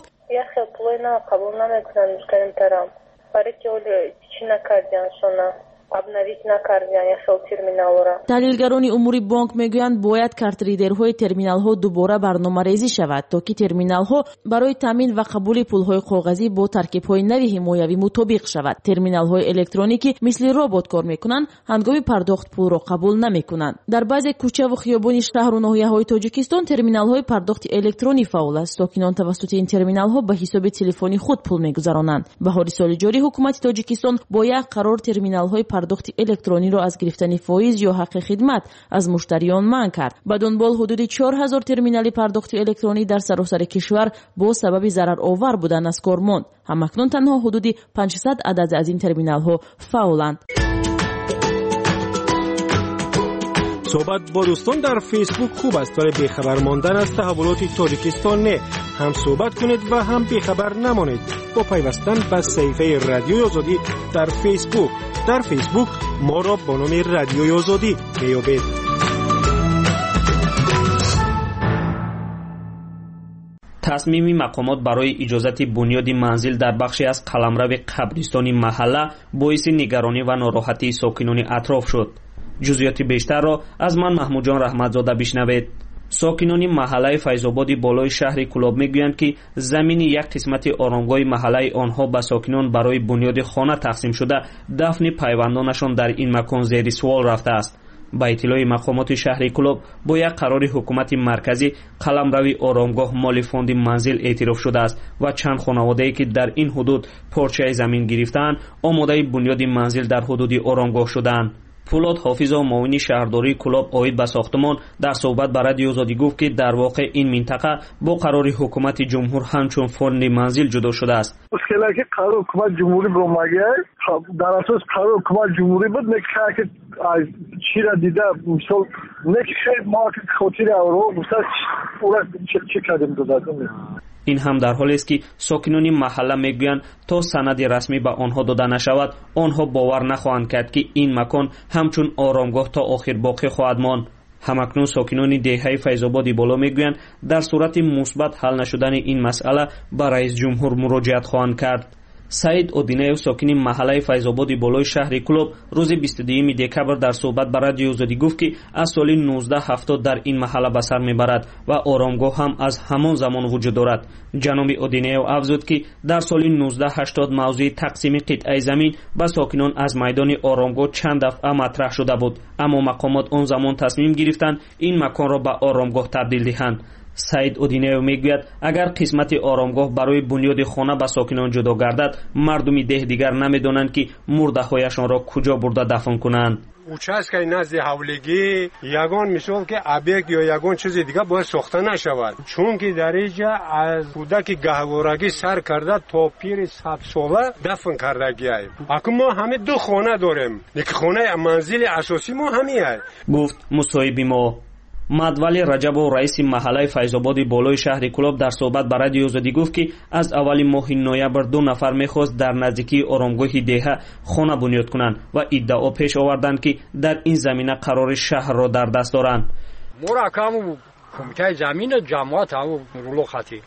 қабул намекунанд муштарим тарам, барои ки чӣ накардиан шона обновить накардиан яхел терминалро. Таҳлилгарони умури бонк мегӯянд, бояд картридерҳои терминалҳо дубора барномарезӣ шавад, то ки терминалҳо барои таъмин ва қабули пулҳои коғазӣ бо таркибҳои нави ҳимоявӣ мутобиқ шавад. терминалҳои электроникӣ мисли робот кор мекунанд, ҳангоми пардохт пулро қабул намекунанд. дар баъзе кӯчаву хиёбони шаҳру ноҳияҳои Тоҷикистон терминалҳои пардохти электронӣ фаъол аст. сокинон тавассути ин терминалҳо ба ҳисоби телефони худ пул мегузаронанд. баҳори соли ҷорӣ ҳукумати Тоҷикистон бо як қарор терминалҳои пардохти электрониро аз гирифтани фоиз ё ҳаққи хидмат аз муштариён манъ кард. ба дунбол ҳудуди 4000 терминали пардохти электронӣ дар саросари кишвар бо сабаби зараровар будан аз кор монд. ҳамакнун танҳо ҳудуди 500 адад аз ин терминалҳо фаъоланд. صحبت با دوستان در فیسبوک خوب است، ولی بیخبر ماندن از تحولات تاجیکستان نه. هم صحبت کنید و هم بیخبر نمانید با پیوستن به صفحه رادیوی آزادی در فیسبوک. در فیسبوک ما را با نام رادیوی آزادی میابید. تصمیم مقامات برای اجازت بنیاد منزل در بخشی از قلمرو قبرستان محله باعث نگرانی و ناراحتی ساکنان اطراف شد. جزئیات بیشتر را از من محمود جان رحمتزاده بشنوید. ساکنان محله فیض‌آباد بالای شهر کلاب میگویند که زمین یک قسمت آرامگاه محله آنها به ساکنان برای بنیاد خانه تقسیم شده، دفن پیوندانشان در این مکان زیر سوال رفته است. با اطلاع مقامات شهر کلاب با یک قرار حکومت مرکزی قلمرو آرامگاه مال فوند منزل اعتراف شده است و چند خانواده‌ای که در این حدود پارچه زمین گرفتند آماده بنیاد منزل در حدود آرامگاه شدند. فولاد حافظ معاون شهرداری کلاب عاید به ساختمان در صحبت با رادیو آزادی گفت که در واقع این منطقه با قرار حکومت جمهور همچون فوند منزل جدا شده است. مشکلی که قرار حکومت جمهوری با مگه در اساس قرار حکومت جمهوری بود که چی را دیده مثلا نکشید ما که خاطر اورو مثلا اورا چه کردیم دادن. این هم در حالی است که ساکنان محله میگویند تا سند رسمی به آنها داده نشود آنها باور نخواهند کرد که این مکان همچون آرامگاه تا آخر باقی خواهد ماند. همکنون ساکنان دهه فیض‌آباد بالا میگویند در صورت مثبت حل نشدن این مسئله به رئیس جمهور مراجعت خواهند کرد. سعید اودینیو ساکن محله فیض‌آباد بالای شهر کلوب روز 22 دکبر در صحبت با رادیو آزادی گفت که از سال 1970 در این محله به سر میبرد و آرامگاه هم از همان زمان وجود دارد. جناب اودینیو افزود که در سال 1980 موضوع تقسیم قطعه زمین به ساکنان از میدان آرامگاه چند دفعه مطرح شده بود، اما مقامات آن زمان تصمیم گرفتند این مکان را به آرامگاه تبدیل دهند. سعید اودینیو میگوید اگر قسمت آرامگاه برای بنیاد خانه به ساکنان جدا گردد، مردم ده دیگر نمیدانند که مرده هایشان را کجا برده دفن کنند. участка نزد حولگی یگان مثال که ابیکت یا یگان چیز دیگه باید ساخته نشود، چون که در اینجا از کودک گهوارگی سر کرده تا پیر 100 ساله دفن کردگی است. اکنون ما همه دو خانه داریم، یک خانه منزل اساسی ما همین است. گفت مصاحب ما مدولی رجبو رئیس محله فیض‌آباد بالای شهر کلوب در صحبت با رادیو آزادی گفت که از اول ماه نوامبر 2 نفر میخواست در نزدیکی آرامگاه دهه خانه بنیاد کنند و ادعا پیش آوردند که در این زمینه قرار شهر را در دست دارند. مرکم کمیته زمین جماعت او رولو خاطی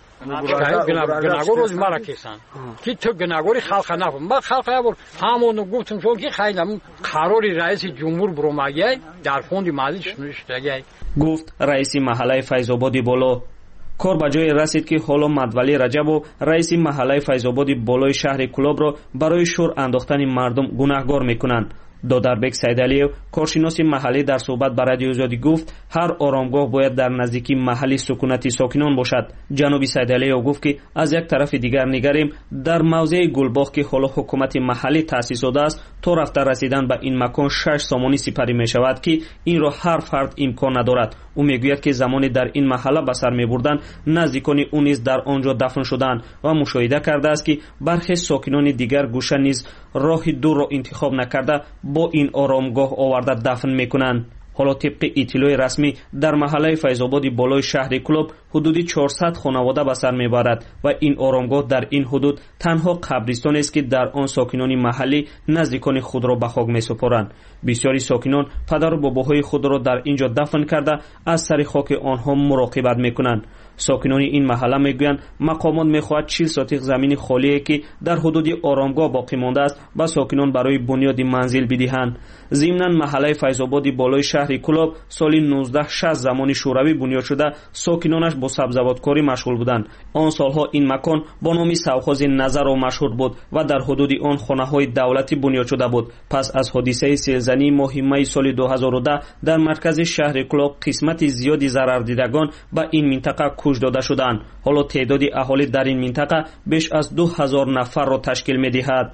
گناگور روز مرا کسان که تو گناگوری خلق نفهم ما خلق نبود همون گفتم چون که خیلی قراری رئیس جمهور بروماگی در فوند مجلس نوشته. گفت رئیس محله فیض‌آباد بالا کار به جای رسید که حالا مدولی رجبو رئیس محله فیض‌آباد بالای شهر کلوب را برای شور انداختن مردم گناهگار میکنند. دادربک سیدعلیو کارشناس محلی در صحبت با رادیو آزادی گفت هر آرامگاه باید در نزدیکی محلی سکونتی ساکنان باشد. جناب سیدعلیو گفت که از یک طرف دیگر نگریم در موضع گلباغ که حالا حکومت محلی تأسیس شده است تا رفته رسیدن به این مکان 6 سامانی سپری می شود که این را هر فرد امکان ندارد. او میگوید که زمانی در این محله به سر میبردند نزدیکان او نیز در آنجا دفن شدند و مشاهده کرده است که برخی ساکنان دیگر گوشه نیز راه دور را انتخاب نکرده با این آرامگاه آورده دفن میکنند. حالا طبق اطلاع رسمی در محله فیض‌آباد بالای شهر کلوب حدود 400 خانواده به سر میبرد و این آرامگاه در این حدود تنها قبرستان است که در آن ساکنان محلی نزدیکان خود را به خاک میسپارند. بسیاری ساکنان پدر و باباهای خود را در اینجا دفن کرده از سر خاک آنها مراقبت میکنند. ساکنان این محله میگویند مقامات میخواهد 40 ساتق زمین خالی که در حدود آرامگاه باقی مانده است به ساکنان برای بنیاد منزل بدهند. ضمناً محله فیض‌آباد بالای شهر کلوب سال 1960 زمانی شوروی بنیاد شده ساکنانش با سبزوارکاری مشغول بودند. آن سالها این مکان با نام سوخاز نظر و مشهور بود و در حدود آن خانه‌های دولتی بنیاد شده بود. پس از حادثه سیلزنی ماه می سال 2010 در مرکز شهر کلوب قسمت زیادی ضرر دیدگان به این منطقه کوچ داده شدند. حالا تعداد اهالی در این منطقه بیش از 2000 نفر را تشکیل می‌دهد.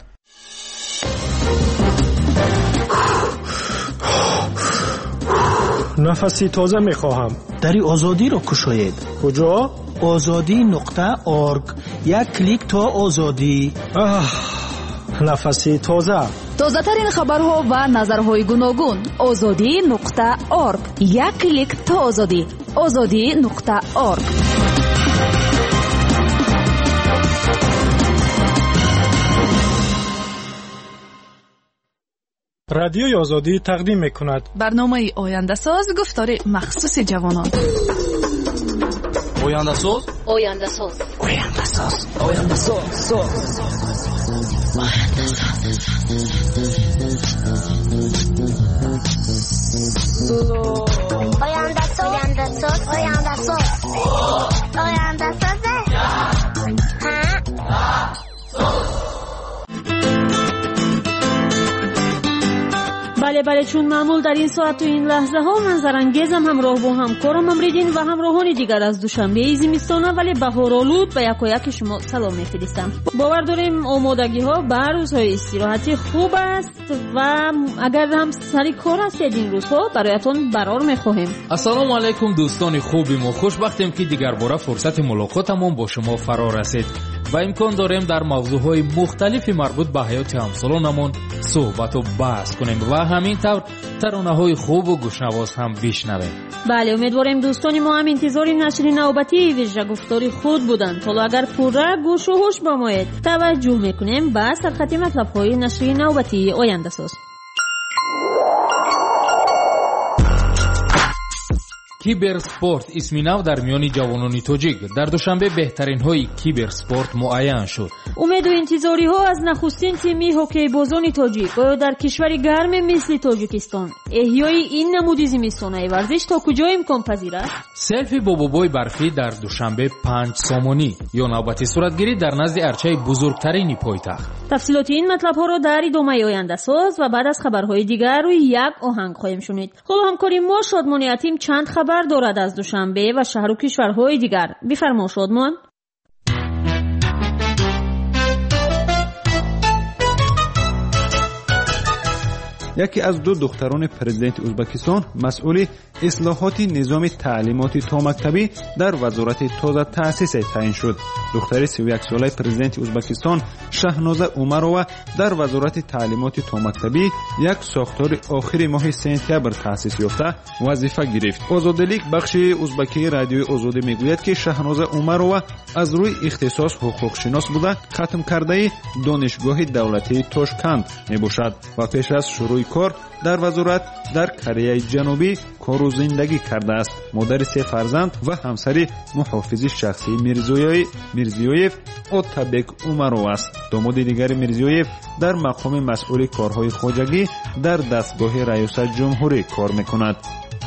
نفسی تازه میخواهم. دری آزادی را کشاید. کجا؟ azadi.org. یک کلیک تا آزادی. نفسی تازه. تازه ترین خبرها و نظرهای گوناگون. azadi.org. یک کلیک تا آزادی. azadi.org. رادیوی آزادی تقدیم میکند برنامه آینده ساز گفتار مخصوص جوانان. آینده ساز آینده ساز آینده ساز آینده ساز آینده ساز آینده ساز آینده ساز آینده ساز بله چون معمول در این ساعت و این لحظه ها من زرنگیزم همراه با همکارم امریدین و همراهان دیگر از دوشنبه زمستانه ولی بهارآلود به یک و یک شما سلام میفرستم. باور داریم آمادگی ها بر روزهای استراحتی خوب است و اگر هم سری کار هستید این روزها برایتون برار میخواهیم. السلام علیکم دوستان خوبی ما، خوشبختیم که دیگر باره فرصت ملاقاتمون با شما فرا رسید و امکان داریم در موضوعهای مختلفی مربوط به حیات همسالانمون صحبت و بحث کنیم و همینطور ترانه‌های خوب و گوشنواز هم بشنویم. بله امیدواریم دوستان ما هم انتظار نشر نوبتی ویژه گفتاری خود بودند. حالا اگر پوره گوش و هوش بمایید توجه میکنیم به سرخط مطلب‌های نشر نوبتی آینده ساز. киберспорт исми нав дар миёни ҷавонони тоҷик дар душанбе беҳтаринҳои киберспорт муайян шуд. умеду интизориҳо аз нахустин тими ҳоккейбозони тоҷик оё дар кишвари гарме мисли тоҷикистон эҳёи ин намуди зимистонаи варзиш то куҷо имконпазир аст? селфи бо бобои барфӣ дар душанбе 5 сомонӣ ё навбати суратгирӣ дар назди арчаи бузургтарини пойтахт. тафсилоти ин матлабҳоро дар идомаи ояндасоз ва баъд аз хабарҳои дигар рӯи як оҳанг хоҳем шунид. ҳоло ҳамкори мо шодмони атим чанд хабар дорад аз душанбе ва шаҳру кишварҳои дигар. бифармо шодмон. яке аз ду духтарони президенти ӯзбекистон масъули ислоҳоти низоми таълимоти томактабӣ дар вазорати тоза таъсисе таъин шуд. духтари 31-солаи президенти ӯзбекистон шаҳноза умарова дар вазорати таълимоти томактабӣ як сохтори охири моҳи сентябр таъсис ёфта вазифа гирифт. озодилик бахши ӯзбакии радиои озодӣ мегӯяд ки шаҳноза умарова аз рӯи ихтисос ҳуқуқшинос буда хатмкардаи донишгоҳи давлатии тошканд мебошад ва пеш аз шурӯи кор дар вазорат дар Кореяи ҷанубӣ кору зиндагӣ кардааст. модари 3 фарзанд ва ҳамсари муҳофизи шахсии Мирзиёев Оттабек Умаров аст. домоди дигари Мирзиёев дар мақоми масъули корҳои хоҷагӣ дар дастгоҳи раёсатҷумҳурӣ кор мекунад.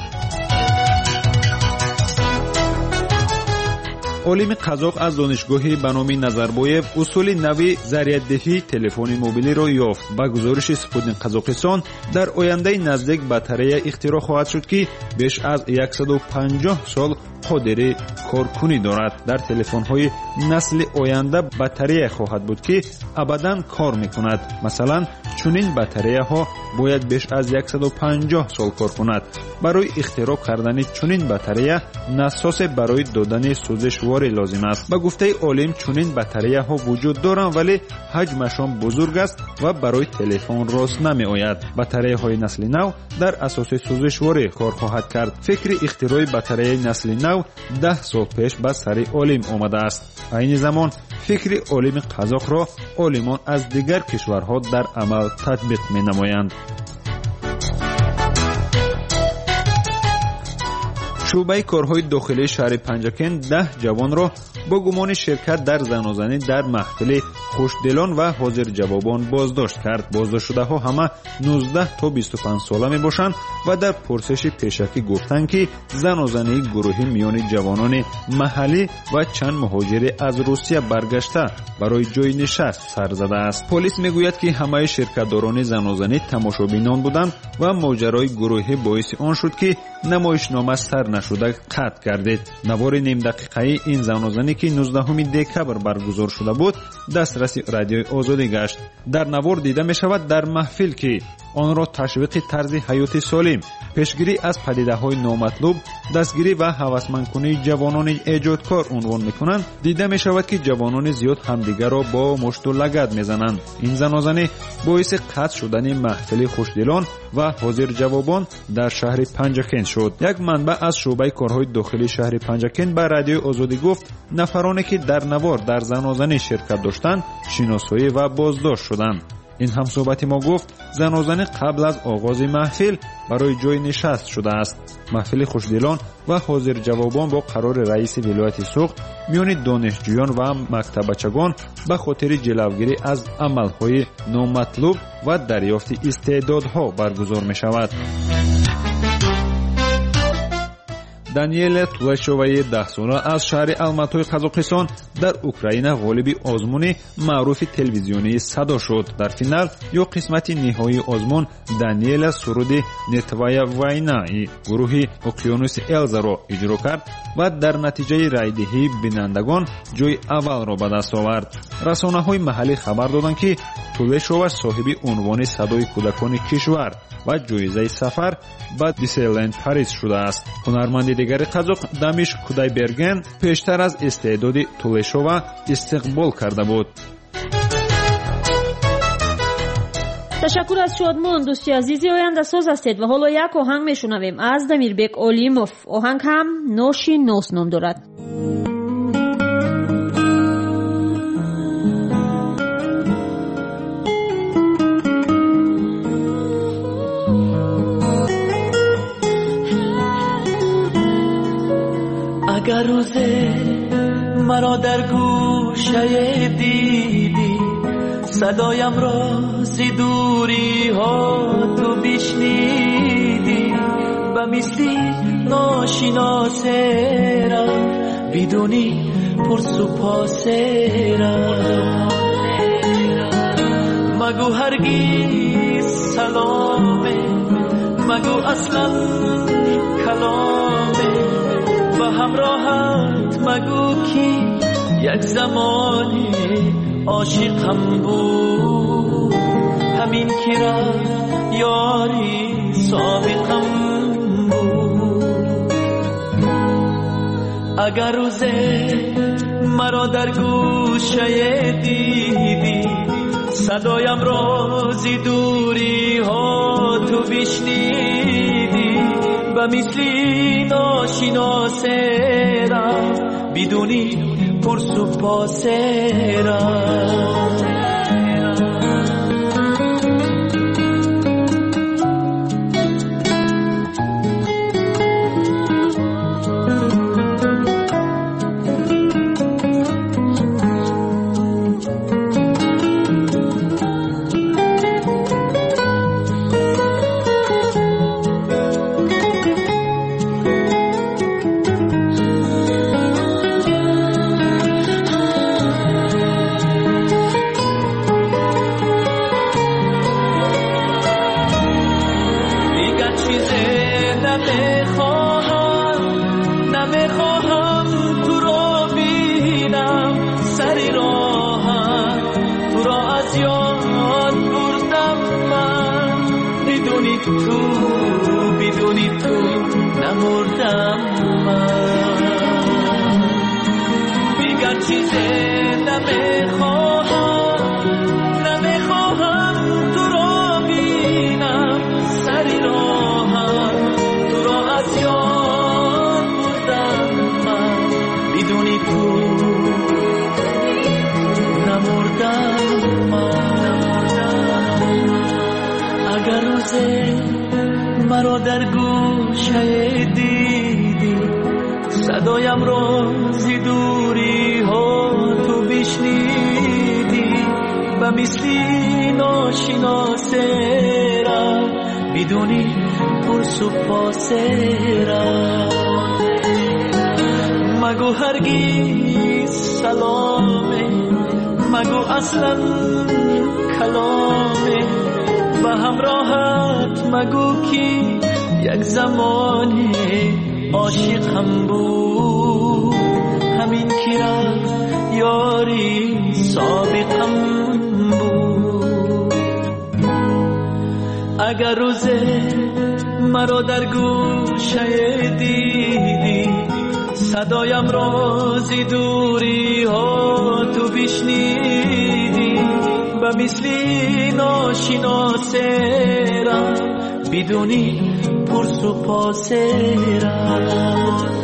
олими қазоқ аз донишгоҳи ба номи Назарбоев усули нави заряддиҳии телефони мобилиро ёфт. ба гузориши Спутник Қазоқистон дар ояндаи наздик батарея ихтироъ хоҳад шуд ки беш аз 150 сол қодири коркунӣ дорад. дар телефонҳои насли оянда батарея хоҳад буд ки абадан кор мекунад. масалан чунин батареяҳо бояд беш аз 150 сол кор кунад. барои ихтироъ кардани чунин батарея насосе барои додани сӯзишворӣ лозим аст. ба гуфтаи олим чунин батареяҳо вуҷуд доранд вале ҳаҷмашон бузург аст ва барои телефон рост намеояд. батареяҳои насли нав дар асоси сӯзишворӣ кор хоҳад кард. фикри ихтирои батареяи насли нав 10 сол пеш ба сари олим омадааст. айни замон фикри олими қазоқро олимон аз дигар кишварҳо дар амал татбиқ менамоянд. шӯъбаи корҳои дохилии шаҳри Панҷакен 10 ҷавонро бо гумони ширкат дар занозанӣ дар маҳфили хушдилон ва ҳозирҷавобон боздошт кард. боздоштшудаҳо ҳама 19 то 25 сола мебошанд ва дар пурсиши пешакӣ гуфтанд ки занозании гурӯҳи миёни ҷавонони маҳаллӣ ва чанд муҳоҷире аз Русия баргашта барои ҷойи нишаст сар задааст. полис мегӯяд ки ҳамаи ширкатдорони занозанӣ тамошобинон буданд ва моҷарои гурӯҳӣ боиси он шуд ки намоишнома сар нашуда қатъ гардид. навори нимдақиқаи ин занозанӣ ки 19 декабр баргузор шуда буд дастраси радиои озодӣ гашт. дар навор дида мешавад дар маҳфил ки онро ташвиқи тарзи ҳаёти солим, пешгирӣ аз падидаҳои номатлуб, дастгирӣ ва ҳавасмандкунии ҷавонони эҷодкор унвон мекунанд. дида мешавад ки ҷавонони зиёд ҳамдигарро бо мушту лагат мезананд. ин занозанӣ боиси қатъ шудани маҳфили хушдилон ва ҳозирҷавобон дар шаҳри Панҷакен шуд. як манбаъ аз шӯъбаи корҳои дохилии шаҳри Панҷакен ба радиои озодӣ гуфт нафароне ки дар навор дар занозанӣ ширкат доштанд шиносоӣ ва боздошт шуданд. ин ҳамсоҳбати мо гуфт занозанӣ қабл аз оғози маҳфил барои ҷойи нишаст шудааст. маҳфили хушдилон ва ҳозирҷавобон бо қарори раиси вилояти Суғд миёни донишҷӯён ва мактабачагон ба хотири ҷилавгирӣ аз амалҳои номатлуб ва дарёфти истеъдодҳо баргузор мешавад. Даниэла Тулешоваи 10 сола аз шаҳри Алматои Қазоқистон дар Украина ғолиби озмуни маъруфи телевизионии Садо шуд. дар финал ё қисмати ниҳоии озмун Даниэла суруди «Нетвая вайна»-и гурӯҳи Уқёнуси Элзаро иҷро кард ва дар натиҷаи райдиҳии бинандагон ҷойи аввалро ба даст овард. расонаҳои маҳаллӣ хабар доданд ки Тулешова соҳиби унвони Садои кӯдакони кишвар ва ҷоизаи сафар ба Дисейленд Парис шудааст. ҳунарманди дигари қазоқ Дамиш Кудайберген пештар аз истеъдоди Тулешова истиқбол карда буд. ташаккур аз шодмон. дӯсти азизи ояндасоз ҳастед ва ҳоло як оҳанг мешунавем аз Дамирбек Олимов. оҳанг ҳам ноши нос ном дорад. مرا در گوشه دیدی، صدایم را ز دوری ها تو بشنیدی، و مثلی ناشناس رفت بدونی پرس و پاس رفت. مگو هرگز سلامه، مگو اصلا کلامه، و همراهت مگو کی یک زمانی عاشقم بود، همین که رفت یاری سابقم بود. اگر روزه مرا در گوشه دیدی، صدایم را ز دوری ها تو بشنیدی، و مثلی ناشناس رفت بدونی پرس و پاس رفت. مرا در گوشه دیدی، صدایم را ز دوری ها تو بشنیدی، و مثلی ناشناس رفت بدونی پرس و پاس رفت. مگو هرگز سلامه، مگو اصلا کلامه، و همراهت مگو کی یک زمانی عاشقم بود، همین که رفت یاری سابقم بود. اگر روزه مرا در گوشه دیدی، صدایم را ز دوری ها تو بشنیدی، و مثلی ناشناس رفت بدونی پرس و پاس رفت.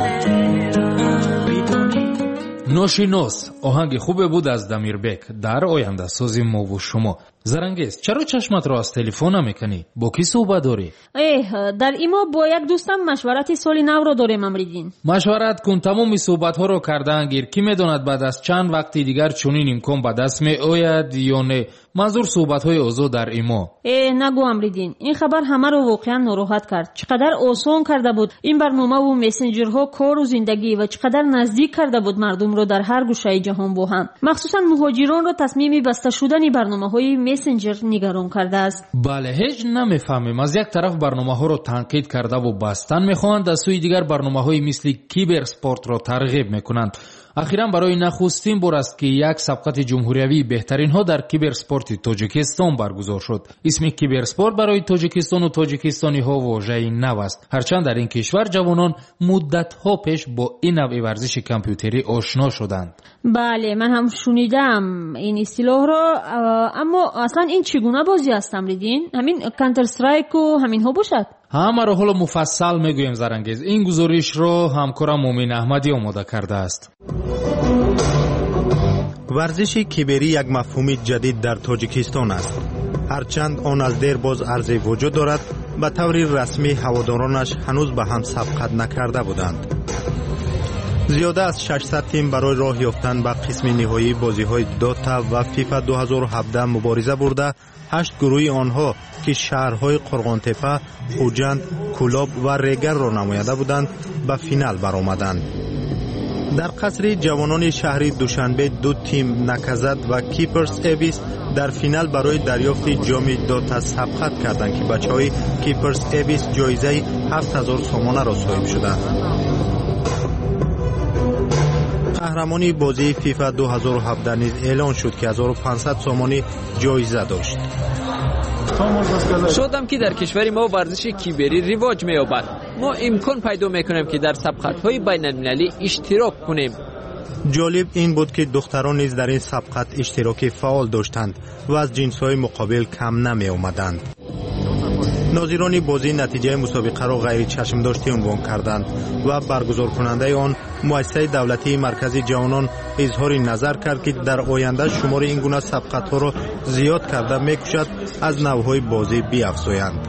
ناشناس آهنگ خوبه بود از دمیربک. در آینده سازی ما و شما. زرنگیز چرا چشمت را از تلفن نمیکنی؟ با کی صحبت داری؟ در ایما با یک دوستم مشورت سال نو را داریم امریدین. مشورت کن، تمام صحبت ها را کردن گیر. کی میداند بعد از چند وقتی دیگر چنین امکان به دست می آید یا نه؟ منظور صحبت های اوضاع در ایما. نگو امریدین، این خبر همه رو واقعا ناراحت کرد. چقدر آسان کرده بود این برنامه و مسنجرها کار و زندگی، و چقدر نزدیک کرده بود مردم رو در هر گوشه جهان با هم. مخصوصا مهاجران رو تصمیم بسته شدن برنامه‌های مسنجر نگران کرده است. بله، هیچ نمیفهمیم. از یک طرف برنامه‌ها رو تنقید کرده و بستن میخواهند، از سوی دیگر برنامه‌های مثل کیبر اسپورت رو ترغیب میکنند. اخیراً برای نخستین بار است که یک سبقت جمهوریوی بهترین ها در کیبر اسپورت تاجیکستان برگزار شد. اسم کیبر اسپورت برای تاجیکستان و تاجیکستانی ها واژه‌ای نو است، هرچند در این کشور جوانان مدت ها پیش با این نوع ورزش کامپیوتری آشنا شدند. بله، من هم شنیدم این اصطلاح را، اما اصلا این چگونه بازی است امریدین؟ همین کانتر استرایک و همین ها باشد؟ همه را حالا مفصل میگویم زرنگیز. این گزارش را همکارم مومن احمدی آماده کرده است. ورزش کیبری یک مفهوم جدید در تاجیکستان است. هرچند آن از دیر باز عرضه وجود دارد، به طور رسمی هوادارانش هنوز به هم سبقت نکرده بودند. زیاده از 600 تیم برای راه یافتن به قسم نهایی بازی‌های دوتا و فیفا 2017 مبارزه برده. 8 گروه آنها که شهرهای قرغانتپه، خوجند، کولاب و ریگر را نمایانده بودند به فینال برآمدند. در قصر جوانان شهر دوشنبه 2 تیم نکزد و کیپرز ابیس در فینال برای دریافت جام دوتا سبقت کردند که بچه‌های کیپرز ابیس جایزه 7000 سومانه را صاحب شدند. قهرمانی بازی فیفا 2017 نیز اعلان شد که 1500 سومانی جایزه داشت. شدم که در کشور ما ورزش کیبری رواج می‌یابد. ما امکان پیدا می‌کنیم که در سبقت‌های بین‌المللی اشتراک کنیم. جالب این بود که دختران نیز در این سبقت اشتراک فعال داشتند و از جنس‌های مقابل کم نمی‌آمدند. ناظران بازی نتیجه مسابقه را غیر چشم داشته عنوان کردند و برگزار کننده آن مؤسسه دولتی مرکز جوانان اظهار نظر کرد که در آینده شمار این گونه سبقت‌ها را زیاد کرده می‌کوشد از نوع‌های بازی بیافزایند.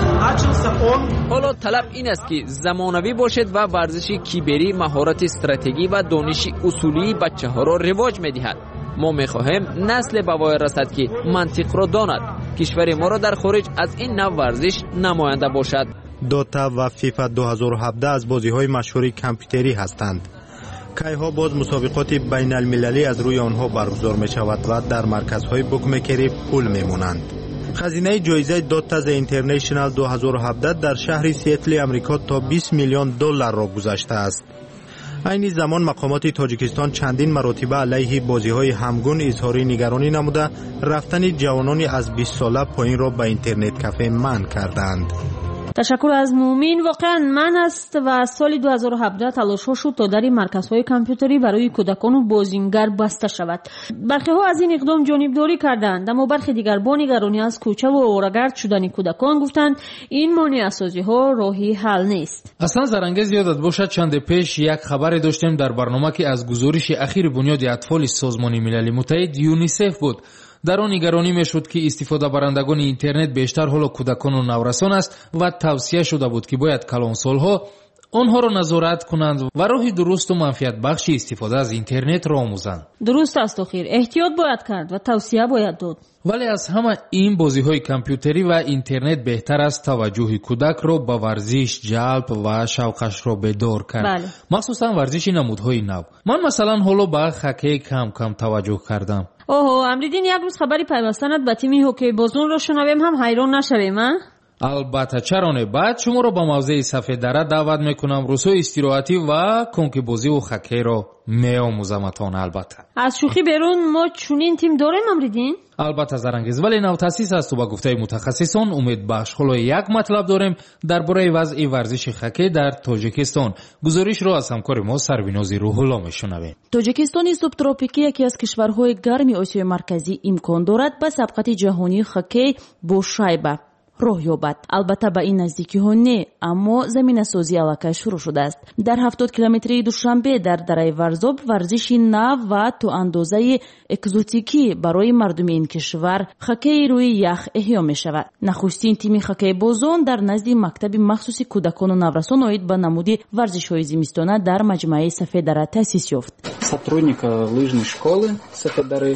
حالا طلب این است که زمانوی باشد و ورزش کیبری مهارت استراتژی و دانش اصولی بچه‌ها را رواج می‌دهد. ما می‌خواهیم نسل به وای رسد که منطق را داند. کشور ما را در خارج از این نوع ورزش نماینده باشد. دوتا و فیفا 2017 از بازی‌های مشهور کامپیوتری هستند. کیها باز مسابقات بین المللی از روی آنها برگزار می‌شود و در مرکزهای بوکمکری پول می‌مانند. خزینه جایزه دوتا ز اینترنشنال 2017 در شهر سیاتل آمریکا تا 20 میلیون دلار را گذشته است. این زمان مقامات تاجیکستان چندین مراتبه علیه بازی‌های همگون اظهار نگرانی نموده رفتن جوانان از 20 ساله پایین را به اینترنت کافه منع کردند. تشکر از مومین. واقعا من است و از سال 2017 تلاش‌ها شد تا در این مرکزهای کامپیوتری برای کودکان و بازیگر بسته شود. برخی‌ها از این اقدام جانبداری کردند، اما برخی دیگر با نگرانی از کوچه و آواره‌گرد شدن کودکان گفتند این مانع‌سازی‌ها راهی حل نیست. اصلا زرانگیز یادت باشد چند پیش یک خبر داشتیم در برنامه که از گزارش اخیر بنیاد اطفال سازمان ملل متحد یونیسف بود. در آن نگرانی میشد که استفاده برندگان اینترنت بیشتر حول کودکان و نورسان است و توصیه شده بود که باید کلانسال‌ها آنها را نظارت کنند و راه درست و منفعت بخش استفاده از اینترنت را آموزند. درست است اخیر احتیاط باید کرد و توصیه باید داد. ولی از همه این بازی‌های کامپیوتری و اینترنت بهتر است توجه کودک را به ورزش جلب و شوقش را بیدار کرد. بله. مخصوصا ورزش نمودهای نو. من مثلا حالا به هاکی کم توجه کردم. اوه امریدین یک روز خبری پیوستنت به تیم هاکی بازون را شنویم هم حیران نشویم ها؟ البته چرانه. بعد شما را به موضع صفحه دره دعوت میکنم. روزهای استراحتی و کنک بازی و هاکی را میآموزمتان. البته از شوخی بیرون ما چونین تیم داریم امریدین؟ البته زرانگیز ولی نو تاسیس است و با گفته متخصصان امید بخش. حالا یک مطلب داریم درباره وضع ورزش هاکی در تاجیکستان. گزارش را از همکار ما سرویناز روح الله میشنویم. تاجیکستان سوبتروپیکی یکی از کشورهای گرم آسیای مرکزی امکان دارد به سبقت جهانی هاکی با شایبه راه یابد. البته به این نزدیکی ها نه، اما زمین سازی علاقه شروع شده است. در 70 کیلومتری دوشنبه در دره ورزوب ورزش نو و تو اندازه اکزوتیکی برای مردم این کشور هاکی روی یخ احیا می شود. نخستین تیم هاکی بازون در نزد مکتب مخصوص کودکان و نورسان اوید به نمودی ورزش های زمستانه در مجمع صفحه دره تأسیس یافت. сотрудника лыжной школы صفحه دره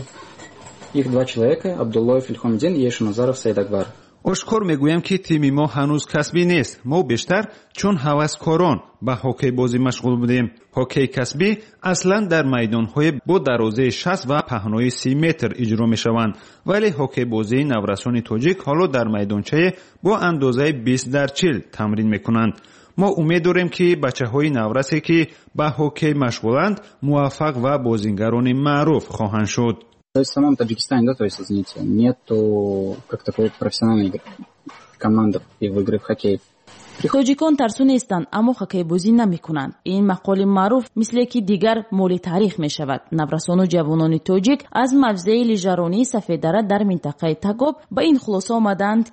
их 2 человека Абдуллаев Ильхомдин и Шаназаров Сайдагвар. آشکار میگویم که تیم ما هنوز کسبی نیست. ما بیشتر چون هوسکاران به هاکی بازی مشغول بودیم. هاکی کسبی اصلا در میدان‌های با درازه 60 و پهنای 30 متر اجرا می‌شوند، ولی هاکی بازی نورسان تاجیک حالا در میدانچه با اندازه 20 در 40 تمرین می‌کنند. ما امید داریم که بچه‌های نورسی که به هاکی مشغولند موفق و بازیگران معروف خواهند شد. То есть в самом Таджикистане, да, то есть, извините, нету как такой профессиональной команды в игры в хоккей. توجیکان ترسو نیستند اما هاکی بازی نمی کنند. این مقال معروف مثل که دیگر مول تاریخ می شود. نورسان و جوانان تاجیک از موضع لیژرانی صفحه دره در منطقه تگاب به این خلاصه آمدند که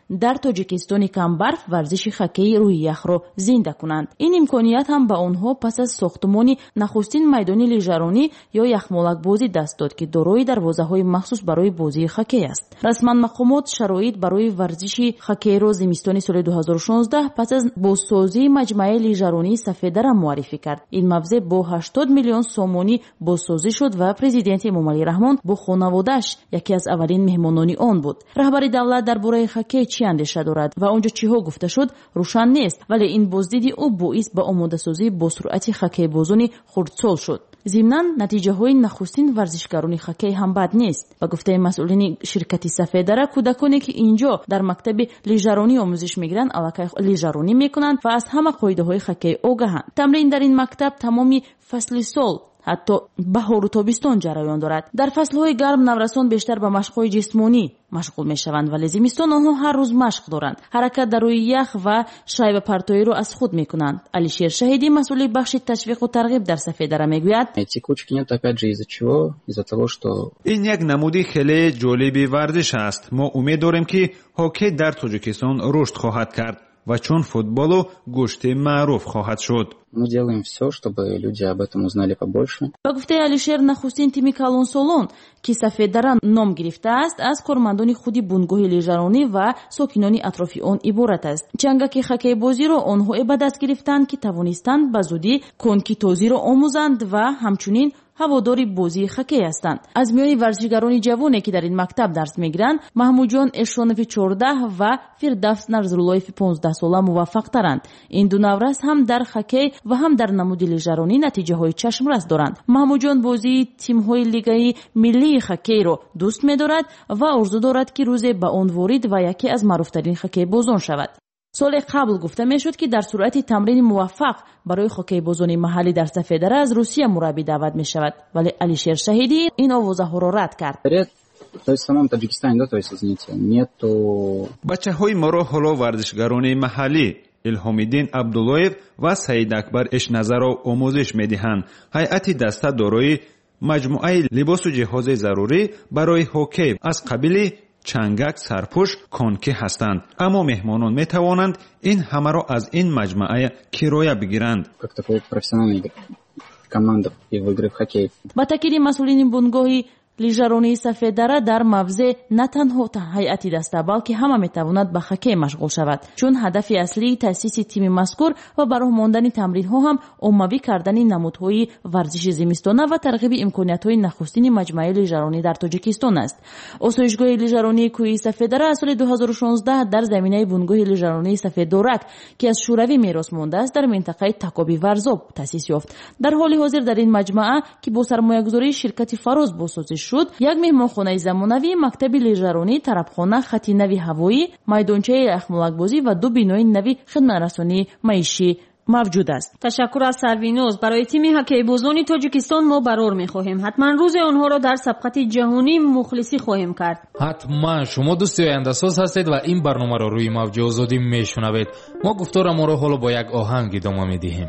дар тоҷикистони камбарф варзиши хоккеи рӯи яхро зинда кунанд. Ин имконият ҳам ба онҳо пас аз сохтмони нахустин майдони лижаронӣ ё яхмолакбозӣ даст дод, ки дорои дарвозаҳои махсус барои бозии хоккей аст. Расман мақомот шароит барои варзиши хоккейро зимистони соли 2016 пас аз бозсозии маҷмӯаи лижаронии Сафедара муаррифӣ кард. Ин мавзеъ бо 80 миллион сомонӣ бозсозӣ шуд ва президенти Эмомалӣ Раҳмон бо хонаводааш яке аз аввалин меҳмонони он буд. раҳбари давлат дар бораи хоккей чӣ андеша дорад ва онҷо чиҳо гуфта шуд рӯшан нест, вале ин боздиди ӯ боис ба омодасозии босуръати хоккейбозони хурдсол шуд. зимнан натиҷаҳои нахустин варзишгарони хоккей ҳам бад нест. ба гуфтаи масъулини ширкати Сафедара, кӯдаконе ки инҷо дар мактаби лижаронӣ омӯзиш мегиранд аллакай лижаронӣ мекунанд ва аз ҳама қоидаҳои хоккей огаҳанд. тамрин дар ин мактаб тамоми фасли сол ҳатто баҳору тобистон ҷараён дорад. дар фаслҳои гарм наврасон бештар ба машқҳои ҷисмонӣ машғул мешаванд, вале зимистон онҳо ҳар рӯз машқ доранд. ҳаракат дар рӯи ях ва шайбапартоиро аз худ мекунанд. Алишер Шаҳидӣ, масъули бахши ташвиқу тарғиб дар Сафедара мегӯяд: текучки нет опять же из-за чего? Из-за того, что ин як намуди хеле ҷолиби варзиш аст. мо умед дорем ки ҳоккей дар Тоҷикистон рушд хоҳад кард ва чун футболу гӯшти маъруф хоҳад шуд. Мы делаем все, чтобы люди об этом узнали побольше. Ба гуфтаи Алишер, нахустин тими Калонсолон ки Сафедара ном гирифтааст, аз кормандони худи бунгоҳи лижаронӣ ва сокинони атрофи он иборат аст. чангаки хоккейбозиро онҳое ба даст гирифтанд, ки тавонистанд ба зудӣ конки тозиро омӯзанд ва ҳамчунин ҳаводори бозии хоккей ҳастанд. аз миёни варзишгарони ҷавоне ки дар ин мактаб дарс мегиранд, Маҳмудҷон Эшонови 14 ва Фирдавс Нарзуллоеви 15 сола муваффақтаранд. ин ду наврас ҳам дар хоккей ва ҳам дар намуди лижаронӣ натиҷаҳои чашмрас доранд. Маҳмудҷон бозии тимҳои лигаи миллии хоккейро дӯст медорад ва орзу дорад ки рӯзе ба он ворид ва яке аз маъруфтарин хоккейбозон шавад. соли қабл гуфта мешуд ки дар сурати тамрини муваффақ барои хоккейбозони маҳаллӣ дар Сафедара аз Русия мураббӣ даъват мешавад, вале Алишер Шаҳидӣ ин овозаҳоро рад кард. То есть в самом Таджикистане, да, то есть, извините, нету... бачаҳои моро ҳоло варзишгарони маҳаллӣ Илҳомиддин Абдуллоев ва Саид Акбар Эшназаров омӯзиш медиҳанд. ҳайати даста дорои маҷмӯаи либосу ҷиҳози зарурӣ барои ҳоккей аз қабили чангак, сарпӯш, конки ҳастанд. аммо меҳмонон метавонанд ин ҳамаро аз ин маҷмӯа кироя бигиранд. Как такой профессиональный команда и в игры в хоккей. ба такиди масъулини бунгоҳи лижаронии Сафедара дар мавзеъ на танҳо ҳайати даста, балки ҳама метавонад ба хоккей машғул шавад, чун ҳадафи аслии таъсиси тими мазкур ва бароҳ мондани тамринҳо ҳам оммавӣ кардани намудҳои варзиши зимистона ва тарғиби имкониятҳои нахустини маҷмӯаи лижаронӣ дар Тоҷикистон аст. осоишгоҳи лижаронии кӯҳи Сафедара аз соли 2016 дар заминаи бунгоҳи лижаронии Сафедорак, ки аз шӯравӣ мерос мондааст, дар минтақаи Такоби Варзоб таъсис ёфт. дар ҳоли ҳозир дар ин маҷмӯа, ки бо сармоягузории ширкати Фароз босозӣ шуд, як меҳмонхонаи замонавӣ, мактаби лижаронӣ, тарабхона, хати нави ҳавоӣ, майдончаи яхмолакбозӣ ва ду бинои нави хидматрасонии маишӣ мавҷуд аст. ташаккур аз Сарвиноз. барои тими ҳоккейбозони Тоҷикистон мо барор мехоҳем. ҳатман рӯзе онҳоро дар сабқати ҷаҳонӣ мухлисӣ хоҳем кард. ҳатман шумо дӯсти ояндасоз ҳастед ва ин барномаро рӯи мавҷи озодӣ мешунавед. мо гуфторамонро ҳоло бо як оҳанг идома медиҳем.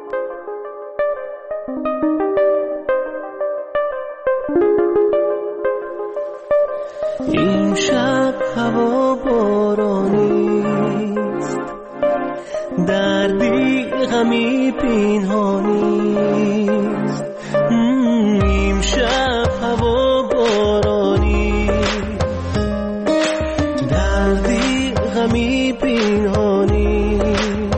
امشب هوا بارانیست، دردی غمی پنهانیست. امشب هوا بارانیست، دردی غمی پنهانیست.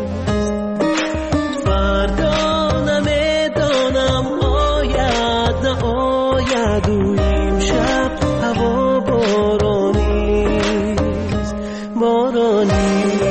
فردا نمیدانم آید نه آید. امشب هوا بارانیست، بارانیست،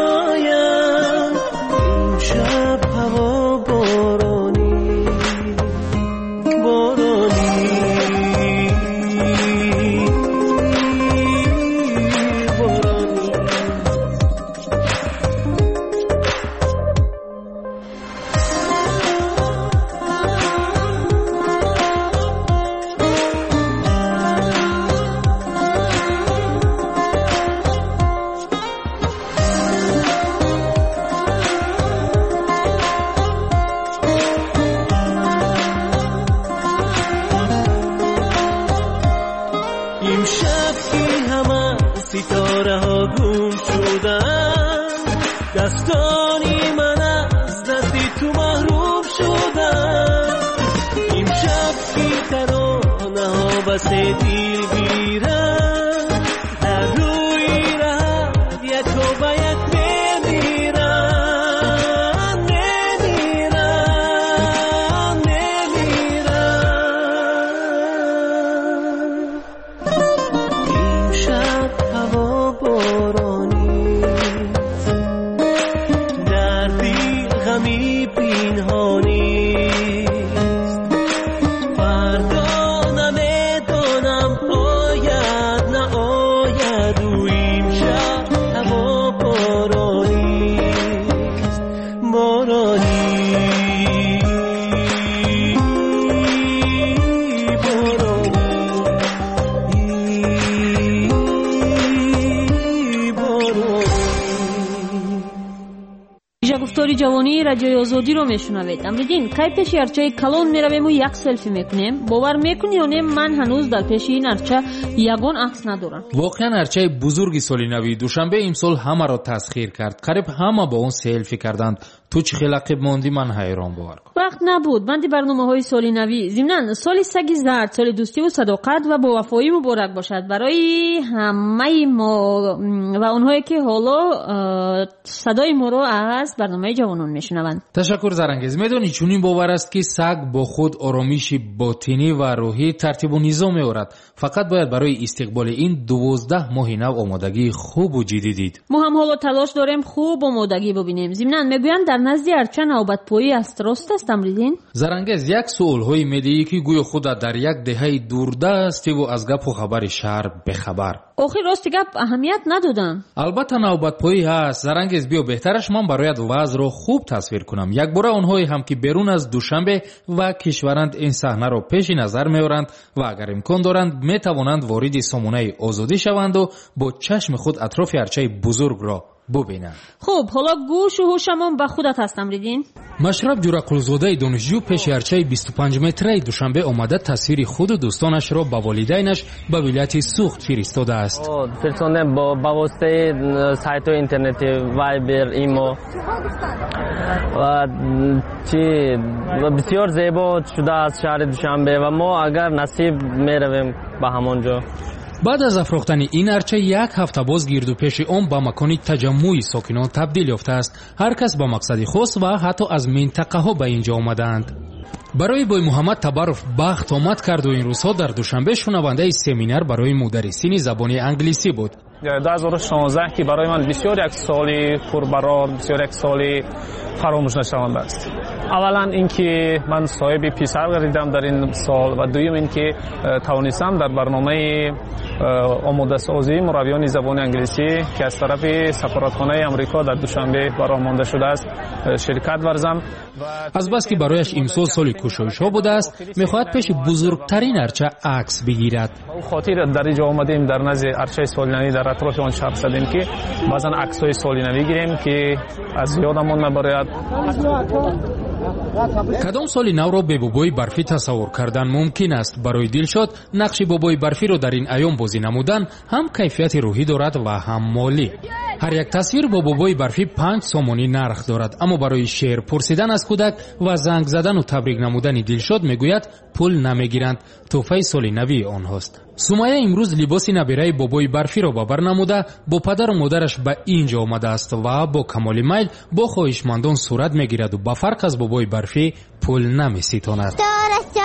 آیم امشب هوا بارانی بارانی امشب که همه ستاره ها گم شدن دستانی من از دست تو محروم شدن امشب که ترانه ها بس دل گیرن در روی راه یک و یک بمیرن غمی پنهانی فردا نمیدانم آید نه آید و امشب هوا بارانی بارانی گفتاری جوانی رادیوی آزادی رو میشنوید. امروز کی پیش ارچه کلون میرویم و یک سلفی میکنیم. باور میکنی یا نه من هنوز در پیش این ارچه یگان عکس ندارم. واقعا ارچه بزرگی سالی نوی دوشنبه امسال همه را تسخیر کرد. قریب همه با اون سلفی کردند. تو چه خلقی موندی من حیران باور کن. وقت نبود بندی برنامه‌های سالی نوی. ضمن سال سگ زرد، سال دوستی و صداقت و با وفایی مبارک باشد برای همه ما و اونهایی که حالا صدای ما رو از برنامه جوانان میشنوند. تشکر زرنگیز. میدونی چونین باور است که سگ با خود آرامش باطنی و روحی ترتیب و نظام می‌آورد. فقط باید برای استقبال این 12 ماه نو آمادگی خوب و جدی دید. ما هم حالا تلاش داریم خوب آمادگی ببینیم. ضمن میگویند در نزد ارچه نوبت‌پایی است. راست است امریدین؟ زرنگیز یک سوال‌های میدهی که گویا خود در یک دهه دوردست و از گپ و خبر شهر بخبر. آخه راستی گپ اهمیت ندادن. البته نوبت‌پایی هست. زرنگیز بیا بهترش من برایت وضع رو خوب تصویر کنم. یک بار اونهایی هم که بیرون از دوشنبه و کشورند این صحنه رو پیش نظر می‌آورند و اگر امکان دارند می‌توانند وارد سامانه آزادی شوند و با چشم خود اطراف ارچه بزرگ را ببینند. خب حالا گوش و هوشمون به خودت هستم ریدین. مشرف جورقلزاده دانشجو پیش ارچه 25 متری دوشنبه آمده تصویر خود و دوستانش را به والدینش به ولایت سوخت فرستاده است. فرستاده با واسطه سایت اینترنتی وایبر ایمو و چی بسیار زیبا شده از شهر دوشنبه و ما اگر نصیب میرویم به همونجا. بعد از افروختن این ارچه یک هفته باز گرد و پیش آن به مکانی تجمع ساکنان تبدیل یافته است. هر کس با مقصدی خاص و حتی از منطقه ها به اینجا آمدند. برای بای محمد تبارف بخت آمد کرد و این روزها در دوشنبه شنونده سمینار برای مدرسین زبان انگلیسی بود. 2016 که برای من بسیار یک سالی پربرار، بسیار یک سالی فراموش نشونده است. اولا اینکه من صاحب پسر گردیدم در این سال و دوم اینکه توانستم در برنامه آماده سازی مرویان زبان انگلیسی که از طرف سفارتخانه آمریکا در دوشنبه برآورده شده است شرکت ورزم. از بس که برایش امسال سال کوشش ها بوده است میخواهد پیش بزرگترین ارچه عکس بگیرد. خاطر در اینجا آمدیم در نزد ارچه سالینوی در اطراف آن شب زدیم که بعضا عکس‌های سالینوی گیریم که از یادمون نبراید. کدام سالی نو را به بابای برفی تصور کردن ممکن است؟ برای دلشاد نقش بابای برفی را در این ایام بازی نمودن هم کیفیت روحی دارد و هم مالی. هر یک تصویر با بابای برفی 5 سومانی نرخ دارد، اما برای شعر پرسیدن از کودک و زنگ زدن و تبریک نمودن دلشاد میگوید پول نمیگیرند، تحفه سال نوی آنهاست. سمیه امروز لباس نبیره بابای برفی را ببر نموده با پدر و مادرش به اینجا آمده است و با کمال میل با خواهشمندان صورت میگیرد و به فرق از بابای برفی پول نمیستاند.